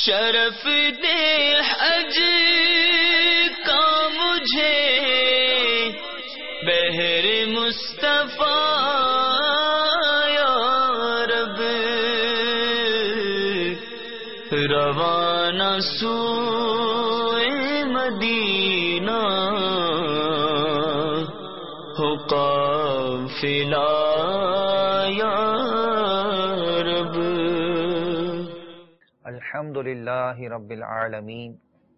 شرف دے حج کا مجھے بہر مصطفیٰ یا رب، روانہ سوئے مدینہ ہو قافلہ یا رب۔ الحمد للہ رب العالمین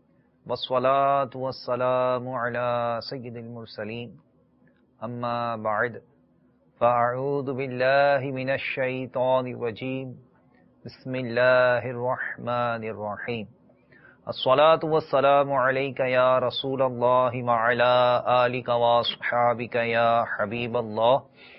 والصلاة والسلام علی سید المرسلین، اما بعد فاعوذ باللہ من الشیطان الرجیم، بسم اللہ الرحمن الرحیم۔ الصلاة والسلام علیک یا رسول اللہ وعلی آلک واصحابک یا حبیب اللہ۔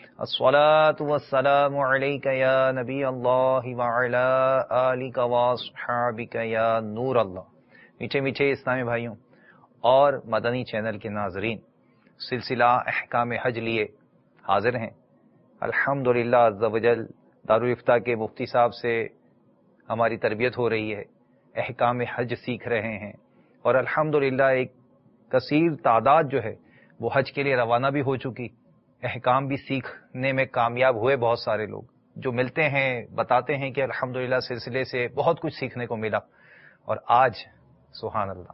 الصلاة والسلام علیک یا نبی اللہ وعلی آلک واصحابک یا نور اللہ۔ میٹھے میٹھے اسلامی بھائیوں اور مدنی چینل کے ناظرین، سلسلہ احکام حج لیے حاضر ہیں۔ الحمدللہ عز وجل دارالافتاء کے مفتی صاحب سے ہماری تربیت ہو رہی ہے، احکام حج سیکھ رہے ہیں، اور الحمدللہ ایک کثیر تعداد جو ہے وہ حج کے لیے روانہ بھی ہو چکی، احکام بھی سیکھنے میں کامیاب ہوئے۔ بہت سارے لوگ جو ملتے ہیں بتاتے ہیں کہ الحمدللہ سلسلے سے بہت کچھ سیکھنے کو ملا۔ اور آج سبحان اللہ،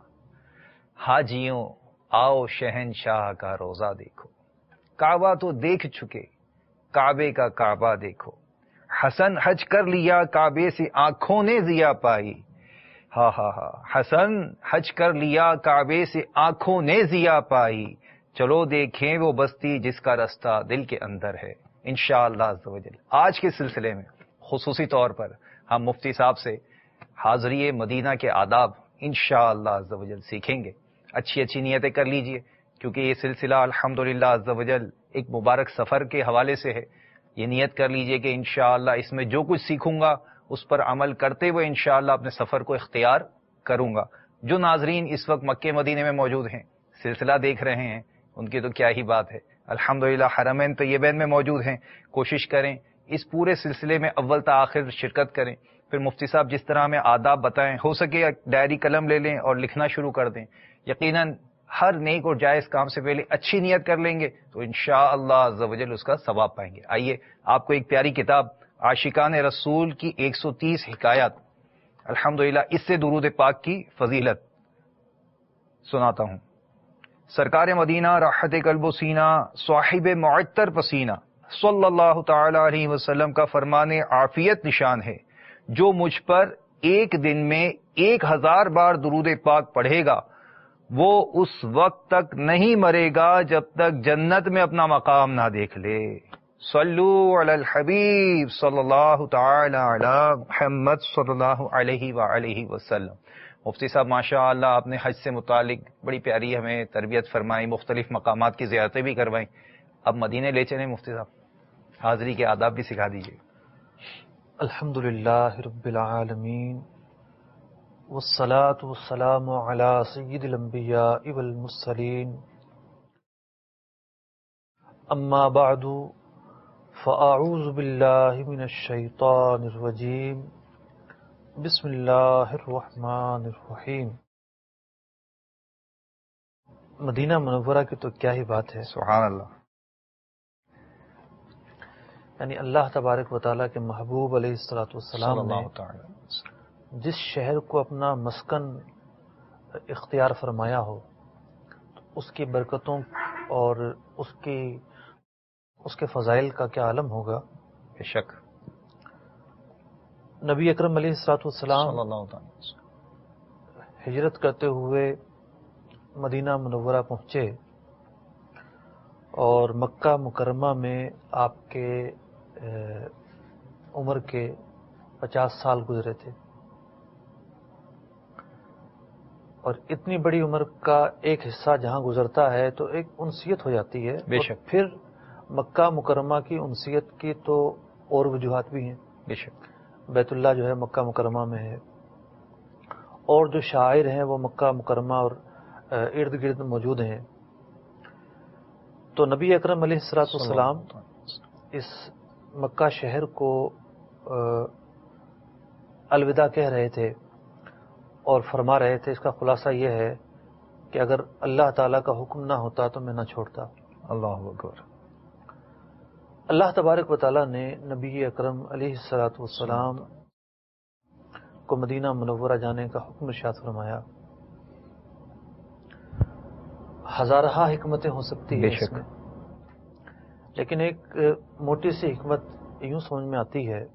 حاجیوں آؤ شہنشاہ کا روزہ دیکھو، کعبہ تو دیکھ چکے کعبے کا کعبہ دیکھو، حسن حج کر لیا کعبے سے آنکھوں نے ضیا پائی، ہاں ہاں ہاں، حسن حج کر لیا کعبے سے آنکھوں نے ضیا پائی، چلو دیکھیں وہ بستی جس کا رستہ دل کے اندر ہے۔ انشاءاللہ عز و جل آج کے سلسلے میں خصوصی طور پر ہم مفتی صاحب سے حاضری مدینہ کے آداب انشاءاللہ عز و جل سیکھیں گے۔ اچھی اچھی نیتیں کر لیجئے، کیونکہ یہ سلسلہ الحمدللہ عز و جل ایک مبارک سفر کے حوالے سے ہے۔ یہ نیت کر لیجئے کہ انشاءاللہ اس میں جو کچھ سیکھوں گا اس پر عمل کرتے ہوئے انشاءاللہ اپنے سفر کو اختیار کروں گا۔ جو ناظرین اس وقت مکہ مدینے میں موجود ہیں، سلسلہ دیکھ رہے ہیں، ان کی تو کیا ہی بات ہے، الحمدللہ حرمین طیبین میں موجود ہیں، کوشش کریں اس پورے سلسلے میں اول تا آخر شرکت کریں۔ پھر مفتی صاحب جس طرح ہمیں آداب بتائیں، ہو سکے ڈائری قلم لے لیں اور لکھنا شروع کر دیں۔ یقیناً ہر نیک اور جائز کام سے پہلے اچھی نیت کر لیں گے تو انشاءاللہ عز و جل اس کا ثواب پائیں گے۔ آئیے آپ کو ایک پیاری کتاب عاشقان رسول کی 130 حکایات، الحمدللہ اس سے درود پاک کی فضیلت سناتا ہوں۔ سرکار مدینہ راحت قلب و سینہ، صاحب معطر پسینہ، صلی اللہ تعالی علیہ وسلم کا فرمان عافیت نشان ہے، جو مجھ پر ایک دن میں 1000 بار درود پاک پڑھے گا وہ اس وقت تک نہیں مرے گا جب تک جنت میں اپنا مقام نہ دیکھ لے۔ صلو علی الحبیب صلی اللہ تعالی علی محمد صلی اللہ علیہ وآلہ وسلم۔ مفتی صاحب ماشاء اللہ آپ نے حج سے متعلق بڑی پیاری ہمیں تربیت فرمائی، مختلف مقامات کی زیارتیں بھی کروائیں۔ اب مدینے لے چلیں مفتی صاحب، حاضری کے آداب بھی سکھا دیجیے۔ الحمدللہ رب العالمین والصلاة والسلام علی سید الانبیاء والمرسلین، اما بعد فاعوذ باللہ من الشیطان الرجیم، بسم اللہ الرحمن الرحیم۔ مدینہ منورہ کی تو کیا ہی بات ہے، سبحان اللہ۔ یعنی اللہ تبارک و تعالیٰ کے محبوب علیہ الصلوۃ والسلام نے جس شہر کو اپنا مسکن اختیار فرمایا ہو تو اس کی برکتوں اور اس کے فضائل کا کیا عالم ہوگا۔ بے شک نبی اکرم علیہ الصلوۃ والسلام ہجرت کرتے ہوئے مدینہ منورہ پہنچے اور مکہ مکرمہ میں آپ کے عمر کے 50 سال گزرے تھے، اور اتنی بڑی عمر کا ایک حصہ جہاں گزرتا ہے تو ایک انسیت ہو جاتی ہے۔ بے شک۔ پھر مکہ مکرمہ کی انسیت کی تو اور وجوہات بھی ہیں۔ بے شک۔ بیت اللہ جو ہے مکہ مکرمہ میں ہے، اور جو شاعر ہیں وہ مکہ مکرمہ اور ارد گرد موجود ہیں۔ تو نبی اکرم علیہ السلام اس مکہ شہر کو الوداع کہہ رہے تھے، اور فرما رہے تھے، اس کا خلاصہ یہ ہے کہ اگر اللہ تعالیٰ کا حکم نہ ہوتا تو میں نہ چھوڑتا۔ اللہ اکبر۔ اللہ تبارک و تعالیٰ نے نبی اکرم علیہ الصلوۃ والسلام کو مدینہ منورہ جانے کا حکم ارشاد فرمایا۔ ہزارہ حکمتیں ہو سکتی ہیں اس میں، لیکن ایک موٹی سی حکمت یوں سمجھ میں آتی ہے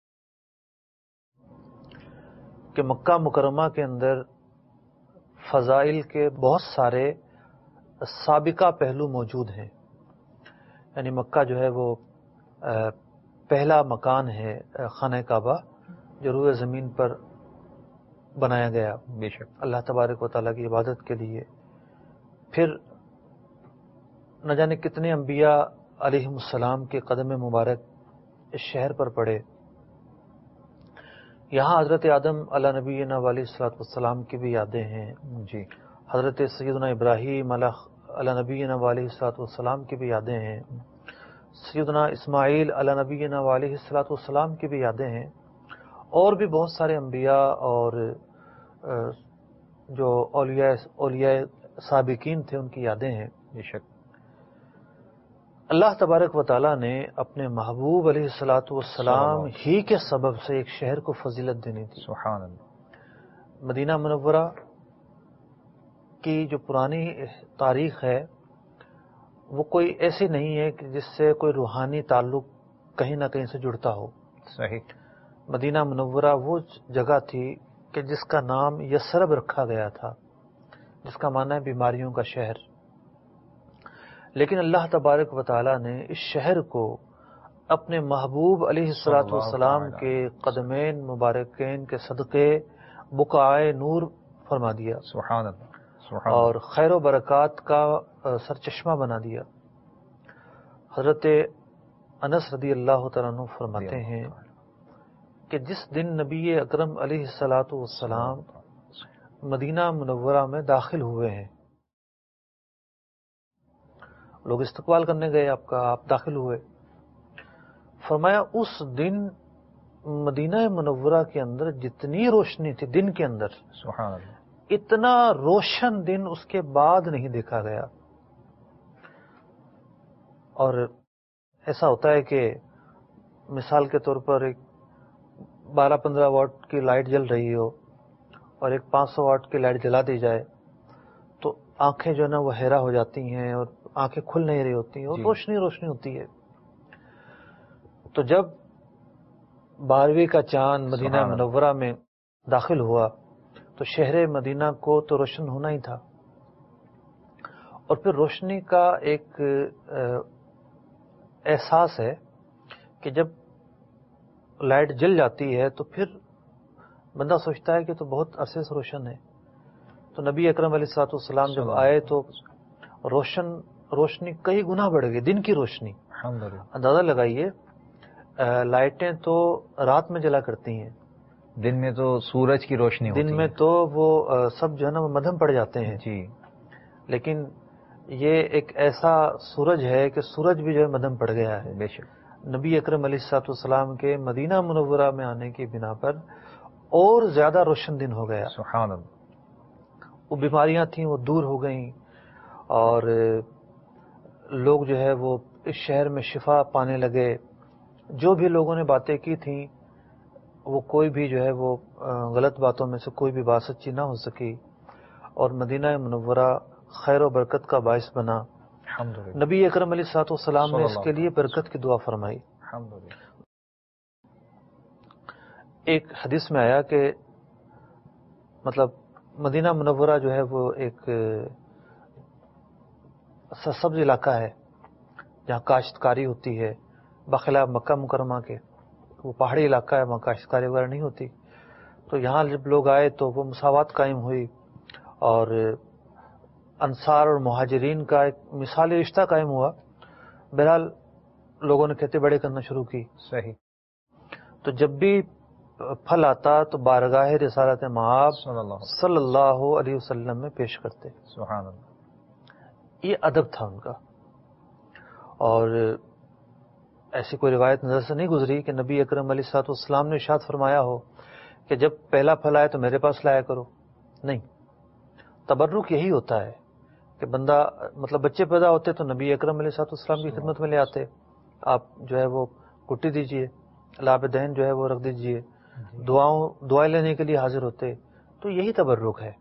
کہ مکہ مکرمہ کے اندر فضائل کے بہت سارے سابقہ پہلو موجود ہیں۔ یعنی مکہ جو ہے وہ پہلا مکان ہے خانہ کعبہ جو روئے زمین پر بنایا گیا بے شک اللہ تبارک و تعالیٰ کی عبادت کے لیے۔ پھر نہ جانے کتنے انبیاء علیہم السلام کے قدم مبارک اس شہر پر پڑے۔ یہاں حضرت آدم علیہ نبینا علیہ الصلوۃ والسلام کی بھی یادیں ہیں جی، حضرت سیدنا ابراہیم علیہ نبینا علیہ الصلوۃ والسلام کی بھی یادیں ہیں، سیدنا اسماعیل علیہ نبینا علیہ الصلوۃ والسلام کی بھی یادیں ہیں، اور بھی بہت سارے انبیاء اور جو اولیاء سابقین تھے ان کی یادیں ہیں۔ بے شک اللہ تبارک و تعالیٰ نے اپنے محبوب علیہ الصلوۃ والسلام ہی کے سبب سے ایک شہر کو فضیلت دینی تھی۔ سبحان اللہ۔ مدینہ منورہ کی جو پرانی تاریخ ہے وہ کوئی ایسی نہیں ہے کہ جس سے کوئی روحانی تعلق کہیں نہ کہیں سے جڑتا ہو۔ صحیح۔ مدینہ منورہ وہ جگہ تھی کہ جس کا نام یثرب رکھا گیا تھا، جس کا معنی ہے بیماریوں کا شہر۔ لیکن اللہ تبارک و تعالیٰ نے اس شہر کو اپنے محبوب علیہ الصلوۃ والسلام کے قدمین مبارکین کے صدقے بقعۂ نور فرما دیا، سبحان اللہ، اور خیر و برکات کا سرچشمہ بنا دیا۔ حضرت انس رضی اللہ تعالیٰ عنہ فرماتے ہیں کہ جس دن نبی اکرم علیہ الصلوۃ والسلام مدینہ منورہ میں داخل ہوئے ہیں، لوگ استقبال کرنے گئے آپ داخل ہوئے، فرمایا اس دن مدینہ منورہ کے اندر جتنی روشنی تھی دن کے اندر، سبحان اللہ، اتنا روشن دن اس کے بعد نہیں دیکھا گیا۔ اور ایسا ہوتا ہے کہ مثال کے طور پر ایک 12-15 واٹ کی لائٹ جل رہی ہو اور ایک 500 واٹ کی لائٹ جلا دی جائے تو آنکھیں جو ہے نا وہ حیرہ ہو جاتی ہیں اور آنکھیں کھل نہیں رہی ہوتی ہیں اور روشنی روشنی ہوتی ہے۔ تو جب 12ویں کا چاند مدینہ منورہ میں داخل ہوا تو شہر مدینہ کو تو روشن ہونا ہی تھا، اور پھر روشنی کا ایک احساس ہے کہ جب لائٹ جل جاتی ہے تو پھر بندہ سوچتا ہے کہ تو بہت عرصے سے روشن ہے۔ تو نبی اکرم علیہ الصلوۃ والسلام جب آئے تو روشنی کئی گنا بڑھ گئی، دن کی روشنی۔ اندازہ لگائیے لائٹیں تو رات میں جلا کرتی ہیں، دن میں تو سورج کی روشنی ہوتی ہے، دن میں تو وہ سب جو ہے نا وہ مدھم پڑ جاتے ہیں جی، لیکن یہ ایک ایسا سورج ہے کہ سورج بھی جو ہے مدھم پڑ گیا ہے۔ بے شک نبی اکرم علیہ الصلوۃ والسلام کے مدینہ منورہ میں آنے کی بنا پر اور زیادہ روشن دن ہو گیا۔ سبحان اللہ۔ وہ بیماریاں تھیں وہ دور ہو گئیں، اور لوگ جو ہے وہ اس شہر میں شفا پانے لگے۔ جو بھی لوگوں نے باتیں کی تھیں وہ کوئی بھی جو ہے وہ غلط باتوں میں سے کوئی بھی بات سچی نہ ہو سکی، اور مدینہ منورہ خیر و برکت کا باعث بنا۔ نبی اکرم علیہ الصلوۃ والسلام نے اس کے لیے برکت کی دعا فرمائی۔ ایک حدیث میں آیا کہ مطلب مدینہ منورہ جو ہے وہ ایک سرسبز علاقہ ہے جہاں کاشتکاری ہوتی ہے، بخلاف مکہ مکرمہ کے وہ پہاڑی علاقہ ہے، وہاں کاشتکاری وغیرہ نہیں ہوتی۔ تو یہاں جب لوگ آئے تو وہ مساوات قائم ہوئی، اور انصار اور مہاجرین کا ایک مثالی رشتہ قائم ہوا۔ بہرحال لوگوں نے کھیتی باڑی کرنا شروع کی۔ صحیح۔ تو جب بھی پھل آتا تو بارگاہ رسالت مآب صلی اللہ علیہ وسلم میں پیش کرتے۔ سبحان اللہ۔ یہ ادب تھا ان کا، اور ایسی کوئی روایت نظر سے نہیں گزری کہ نبی اکرم علیہ الصلوۃ والسلام نے ارشاد فرمایا ہو کہ جب پہلا پھل آئے تو میرے پاس لایا کرو، نہیں، تبرک یہی ہوتا ہے کہ بندہ مطلب بچے پیدا ہوتے تو نبی اکرم علیہ السلام کی خدمت میں لے آتے، آپ جو ہے وہ کٹی دیجئے، لاب دہن جو ہے وہ رکھ دیجئے، دعائیں لینے کے لیے حاضر ہوتے، تو یہی تبرک ہے.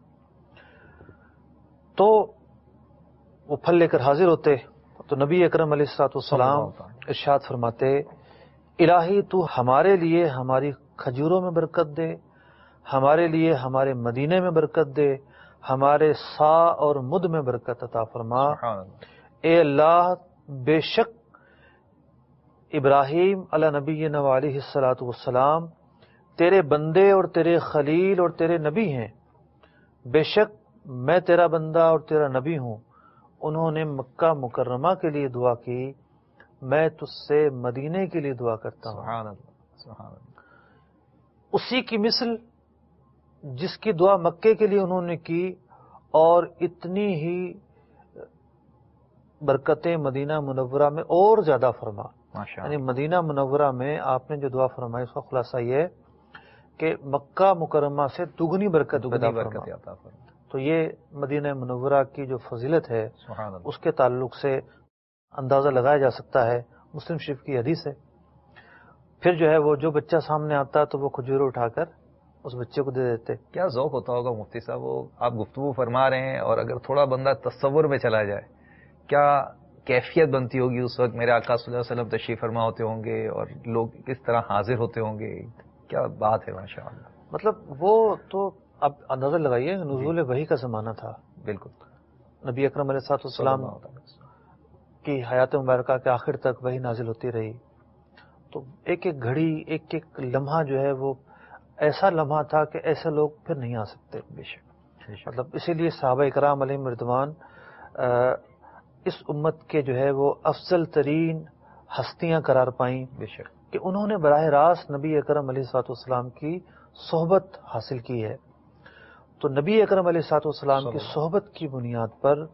تو وہ پھل لے کر حاضر ہوتے تو نبی اکرم علیہ السلام ارشاد فرماتے، الہی تو ہمارے لیے ہماری کھجوروں میں برکت دے، ہمارے لیے ہمارے مدینے میں برکت دے، ہمارے سا اور مد میں برکت عطا فرما. اے اللہ، بے شک ابراہیم علی نبینا علیہ الصلوۃ والسلام تیرے بندے اور تیرے خلیل اور تیرے نبی ہیں، بے شک میں تیرا بندہ اور تیرا نبی ہوں. انہوں نے مکہ مکرمہ کے لیے دعا کی، میں تجھ سے مدینے کے لیے دعا کرتا ہوں. سبحان اللہ، سبحان اللہ. اسی کی مثل جس کی دعا مکے کے لیے انہوں نے کی، اور اتنی ہی برکتیں مدینہ منورہ میں اور زیادہ فرما. یعنی مدینہ منورہ میں آپ نے جو دعا فرمائی اس کا خلاصہ یہ ہے کہ مکہ مکرمہ سے دگنی برکت عطا فرما. تو یہ مدینہ منورہ کی جو فضیلت ہے اس کے تعلق سے اندازہ لگایا جا سکتا ہے. مسلم شریف کی حدیث ہے. پھر جو ہے وہ جو بچہ سامنے آتا تو وہ کھجور اٹھا کر اس بچے کو دے دیتے. کیا ذوق ہوتا ہوگا مفتی صاحب، وہ آپ گفتگو فرما رہے ہیں اور اگر تھوڑا بندہ تصور میں چلا جائے کیا کیفیت بنتی ہوگی اس وقت. میرے آقا صلی اللہ علیہ وسلم تشریف فرما ہوتے ہوں گے اور لوگ کس طرح حاضر ہوتے ہوں گے. کیا بات ہے ماشاء اللہ. مطلب وہ تو اب نظر لگائیے، نزول وحی کا زمانہ تھا. بالکل. نبی اکرم علیہ السلام کی حیات مبارکہ کے آخر تک وحی نازل ہوتی رہی. تو ایک ایک گھڑی، ایک ایک لمحہ جو ہے وہ ایسا لمحہ تھا کہ ایسے لوگ پھر نہیں آ سکتے. بے شک. مطلب اسی لیے صحابہ کرام علیہم رضوان اس امت کے جو ہے وہ افضل ترین ہستیاں قرار پائیں. بے شک. کہ انہوں نے براہ راست نبی اکرم علیہ السلام کی صحبت حاصل کی ہے. تو نبی اکرم علیہ السلام کی صحبت کی بنیاد پر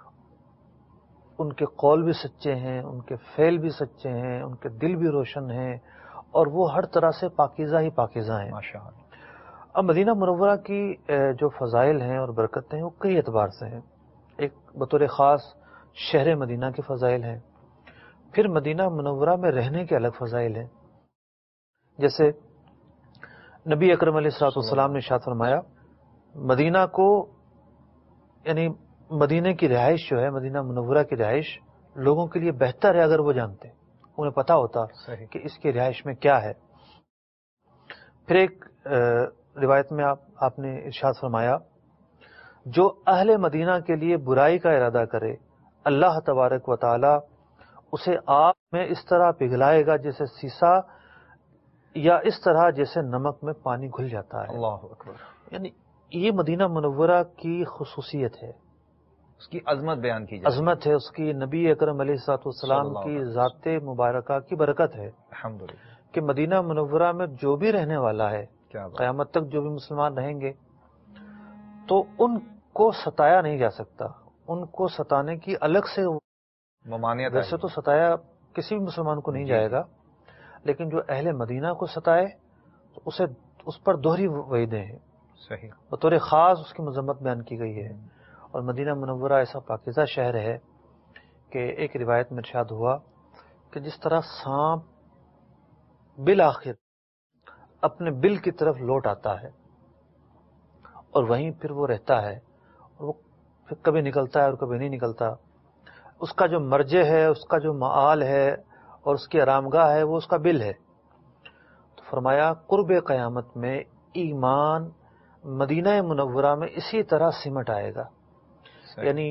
ان کے قول بھی سچے ہیں، ان کے فعل بھی سچے ہیں، ان کے دل بھی روشن ہیں، اور وہ ہر طرح سے پاکیزہ ہی پاکیزہ ہیں. ماشاءاللہ. اب مدینہ منورہ کی جو فضائل ہیں اور برکتیں ہیں وہ کئی اعتبار سے ہیں. ایک بطور خاص شہر مدینہ کے فضائل ہیں، پھر مدینہ منورہ میں رہنے کے الگ فضائل ہیں. جیسے نبی اکرم علیہ السلام نے ارشاد فرمایا، مدینہ کو یعنی مدینہ کی رہائش جو ہے، مدینہ منورہ کی رہائش لوگوں کے لیے بہتر ہے اگر وہ جانتے، انہیں پتا ہوتا کہ اس کی رہائش میں کیا ہے. پھر ایک روایت میں آپ نے ارشاد فرمایا، جو اہل مدینہ کے لیے برائی کا ارادہ کرے اللہ تبارک و تعالی اسے آگ میں اس طرح پگھلائے گا جیسے سیسا، یا اس طرح جیسے نمک میں پانی گھل جاتا ہے. اللہ اکبر. یعنی یہ مدینہ منورہ کی خصوصیت ہے، اس کی عظمت بیان کی جائے. عظمت ہے اس کی، نبی اکرم علیہ السلام کی ذات مبارکہ کی برکت ہے الحمدللہ کہ مدینہ منورہ میں جو بھی رہنے والا ہے، قیامت تک جو بھی مسلمان رہیں گے تو ان کو ستایا نہیں جا سکتا. ان کو ستانے کی الگ سے ممانعت. ویسے تو ستایا کسی بھی مسلمان کو نہیں جائے گا، لیکن جو اہل مدینہ کو ستائے تو اسے اس پر دوہری وعیدیں ہیں. صحیح. بطور خاص اس کی مذمت بیان کی گئی ہے. اور مدینہ منورہ ایسا پاکیزہ شہر ہے کہ ایک روایت میں ارشاد ہوا کہ جس طرح سانپ بالآخر اپنے بل کی طرف لوٹ آتا ہے اور وہیں پھر وہ رہتا ہے، اور وہ پھر کبھی نکلتا ہے اور کبھی نہیں نکلتا، اس کا جو مرجع ہے، اس کا جو معال ہے اور اس کی آرامگاہ ہے وہ اس کا بل ہے. تو فرمایا قرب قیامت میں ایمان مدینہ منورہ میں اسی طرح سمٹ آئے گا. یعنی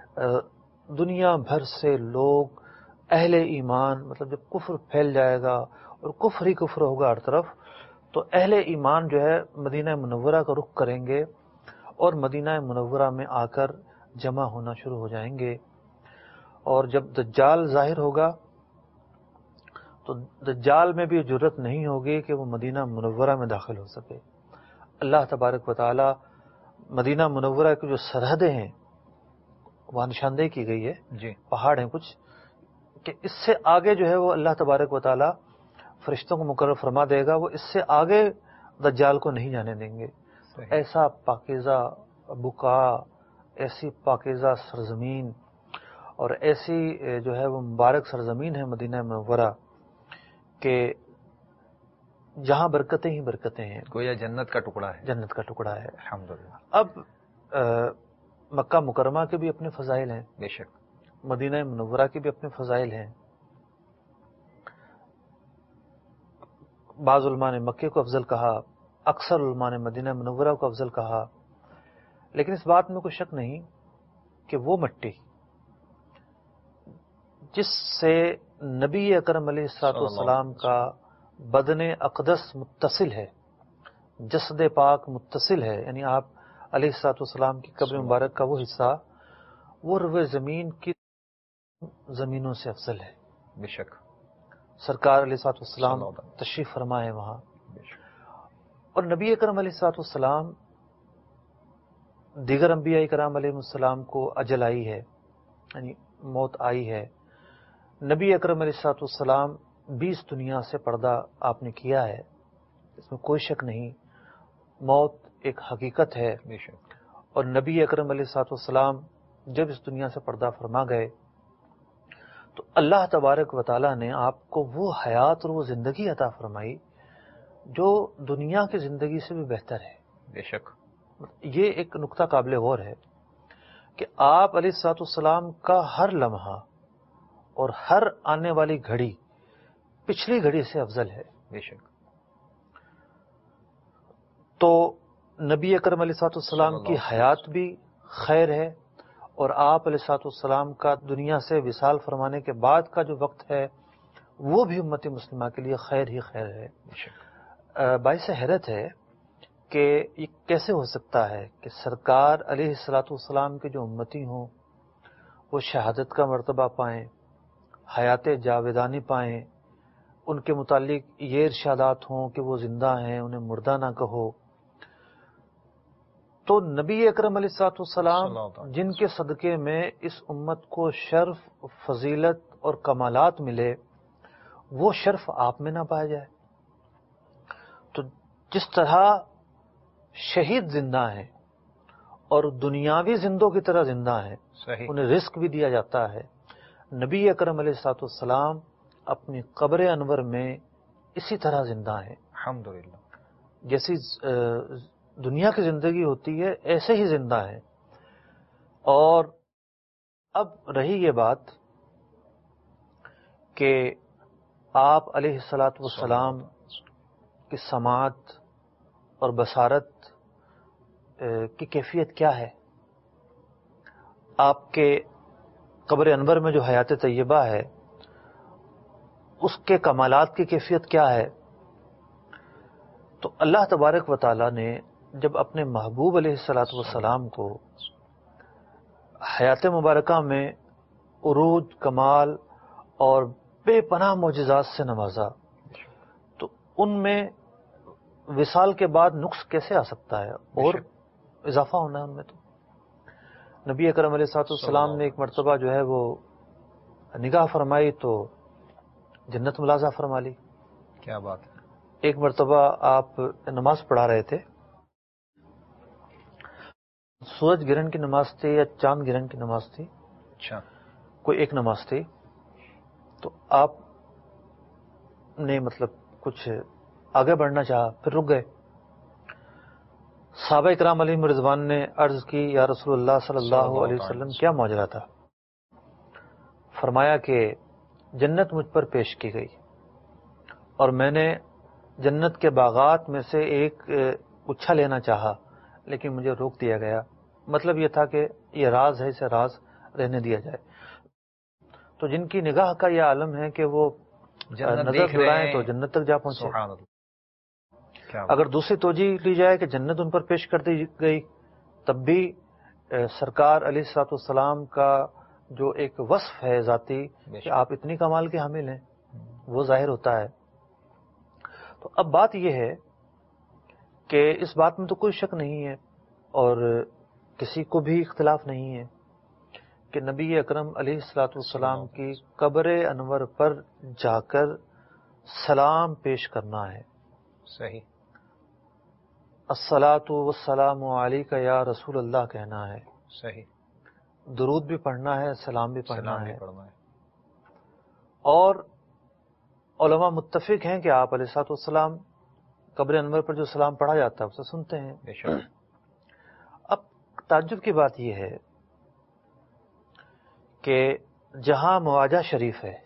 دنیا بھر سے لوگ اہل ایمان، مطلب جب کفر پھیل جائے گا اور کفر ہی کفر ہوگا ہر طرف، تو اہل ایمان جو ہے مدینہ منورہ کا رخ کریں گے اور مدینہ منورہ میں آ کر جمع ہونا شروع ہو جائیں گے. اور جب دجال ظاہر ہوگا تو دجال میں بھی جرت نہیں ہوگی کہ وہ مدینہ منورہ میں داخل ہو سکے. اللہ تبارک و تعالی مدینہ منورہ کی جو سرحدیں ہیں وہاں نشاندہی کی گئی ہے، جی پہاڑ ہیں کچھ، کہ اس سے آگے جو ہے وہ اللہ تبارک و تعالی فرشتوں کو مقرر فرما دے گا، وہ اس سے آگے دجال کو نہیں جانے دیں گے. ایسا پاکیزہ بقا، ایسی پاکیزہ سرزمین اور ایسی جو ہے وہ مبارک سرزمین ہے مدینہ منورہ کہ جہاں برکتیں ہی برکتیں ہیں، گویا جنت کا ٹکڑا ہے. جنت کا ٹکڑا ہے. الحمدللہ. اب مکہ مکرمہ کے بھی اپنے فضائل ہیں، بے شک. مدینہ منورہ کے بھی اپنے فضائل ہیں. بعض علماء نے مکے کو افضل کہا، اکثر علماء نے مدینہ منورہ کو افضل کہا، لیکن اس بات میں کوئی شک نہیں کہ وہ مٹی جس سے نبی اکرم علیہ السلام کا بدن اقدس متصل ہے، جسد پاک متصل ہے، یعنی آپ علیہ السلام کی قبر مبارک کا وہ حصہ وہ روئے زمین کی زمینوں سے افضل ہے. بے شک. سرکار علیہ السلام تشریف فرما ہے وہاں، اور نبی اکرم علیہ السلام دیگر انبیاء کرام علیہ السلام کو اجل آئی ہے، یعنی موت آئی ہے. نبی اکرم علیہ السلام 20 دنیا سے پردہ آپ نے کیا ہے، اس میں کوئی شک نہیں. موت ایک حقیقت ہے. بے شک. اور نبی اکرم علیہ السلام جب اس دنیا سے پردہ فرما گئے تو اللہ تبارک و تعالیٰ نے آپ کو وہ حیات اور وہ زندگی عطا فرمائی جو دنیا کی زندگی سے بھی بہتر ہے. بے شک. یہ ایک نقطہ قابل غور ہے کہ آپ علیہ السلام کا ہر لمحہ اور ہر آنے والی گھڑی پچھلی گھڑی سے افضل ہے. بے شک. تو نبی اکرم علیہ السلام کی حیات بھی خیر ہے، اور آپ علیہ السلام کا دنیا سے وصال فرمانے کے بعد کا جو وقت ہے وہ بھی امت مسلمہ کے لیے خیر ہی خیر ہے. باعث حیرت ہے کہ یہ کیسے ہو سکتا ہے کہ سرکار علیہ السلام کے جو امتی ہوں وہ شہادت کا مرتبہ پائیں، حیات جاویدانی پائیں، ان کے متعلق یہ ارشادات ہوں کہ وہ زندہ ہیں، انہیں مردہ نہ کہو. تو نبی اکرم علیہ السلام جن کے صدقے میں اس امت کو شرف، فضیلت اور کمالات ملے، وہ شرف آپ میں نہ پایا جائے. تو جس طرح شہید زندہ ہیں اور دنیاوی زندوں کی طرح زندہ ہیں، انہیں رزق بھی دیا جاتا ہے، نبی اکرم علیہ السلام اپنی قبر انور میں اسی طرح زندہ ہیں. الحمدللہ. جیسی دنیا کی زندگی ہوتی ہے ایسے ہی زندہ ہیں. اور اب رہی یہ بات کہ آپ علیہ السلام کی سماعت اور بصارت کی کیفیت کیا ہے، آپ کے قبر انور میں جو حیات طیبہ ہے اس کے کمالات کی کیفیت کیا ہے. تو اللہ تبارک و تعالیٰ نے جب اپنے محبوب علیہ السلام کو حیات مبارکہ میں عروج، کمال اور بے پناہ معجزات سے نوازا، تو ان میں وصال کے بعد نقص کیسے آ سکتا ہے اور اضافہ ہونا ہے ان میں. تو نبی اکرم علیہ السلام نے ایک مرتبہ جو ہے وہ نگاہ فرمائی تو جنت ملازہ فرما لی. کیا بات ہے. ایک مرتبہ آپ نماز پڑھا رہے تھے، سورج گرہن کی نماز تھی یا چاند گرہن کی نماز تھی، اچھا کوئی ایک نماز تھی، تو آپ نے مطلب کچھ آگے بڑھنا چاہا، پھر رک گئے. صحابہ اکرام علیہم رضوان نے عرض کی یا رسول اللہ صلی اللہ علیہ وسلم کیا ماجرا تھا؟ فرمایا کہ جنت مجھ پر پیش کی گئی اور میں نے جنت کے باغات میں سے ایک گچھا لینا چاہا لیکن مجھے روک دیا گیا. مطلب یہ تھا کہ یہ راز ہے، اسے راز رہنے دیا جائے. تو جن کی نگاہ کا یہ عالم ہے کہ وہ نظر دوڑائیں تو جنت تک جا پہنچے. اگر دوسری توجہ لی جائے کہ جنت ان پر پیش کر دی گئی، تب بھی سرکار علیہ السلام کا جو ایک وصف ہے ذاتی کہ آپ اتنی کمال کے حامل ہیں وہ ظاہر ہوتا ہے. تو اب بات یہ ہے کہ اس بات میں تو کوئی شک نہیں ہے اور کسی کو بھی اختلاف نہیں ہے کہ نبی اکرم علیہ السلام کی قبر انور پر جا کر سلام پیش کرنا ہے. صحیح. الصلاۃ والسلام علیک یا رسول اللہ کہنا ہے، صحیح، درود بھی پڑھنا ہے، سلام بھی پڑھنا سلام بھی ہے. پڑھنا ہے. اور علماء متفق ہیں کہ آپ علیہ الصلوۃ والسلام قبر انور پر جو سلام پڑھا جاتا ہے اسے سنتے ہیں. بے شک. اب تعجب کی بات یہ ہے کہ جہاں مواجہ شریف ہے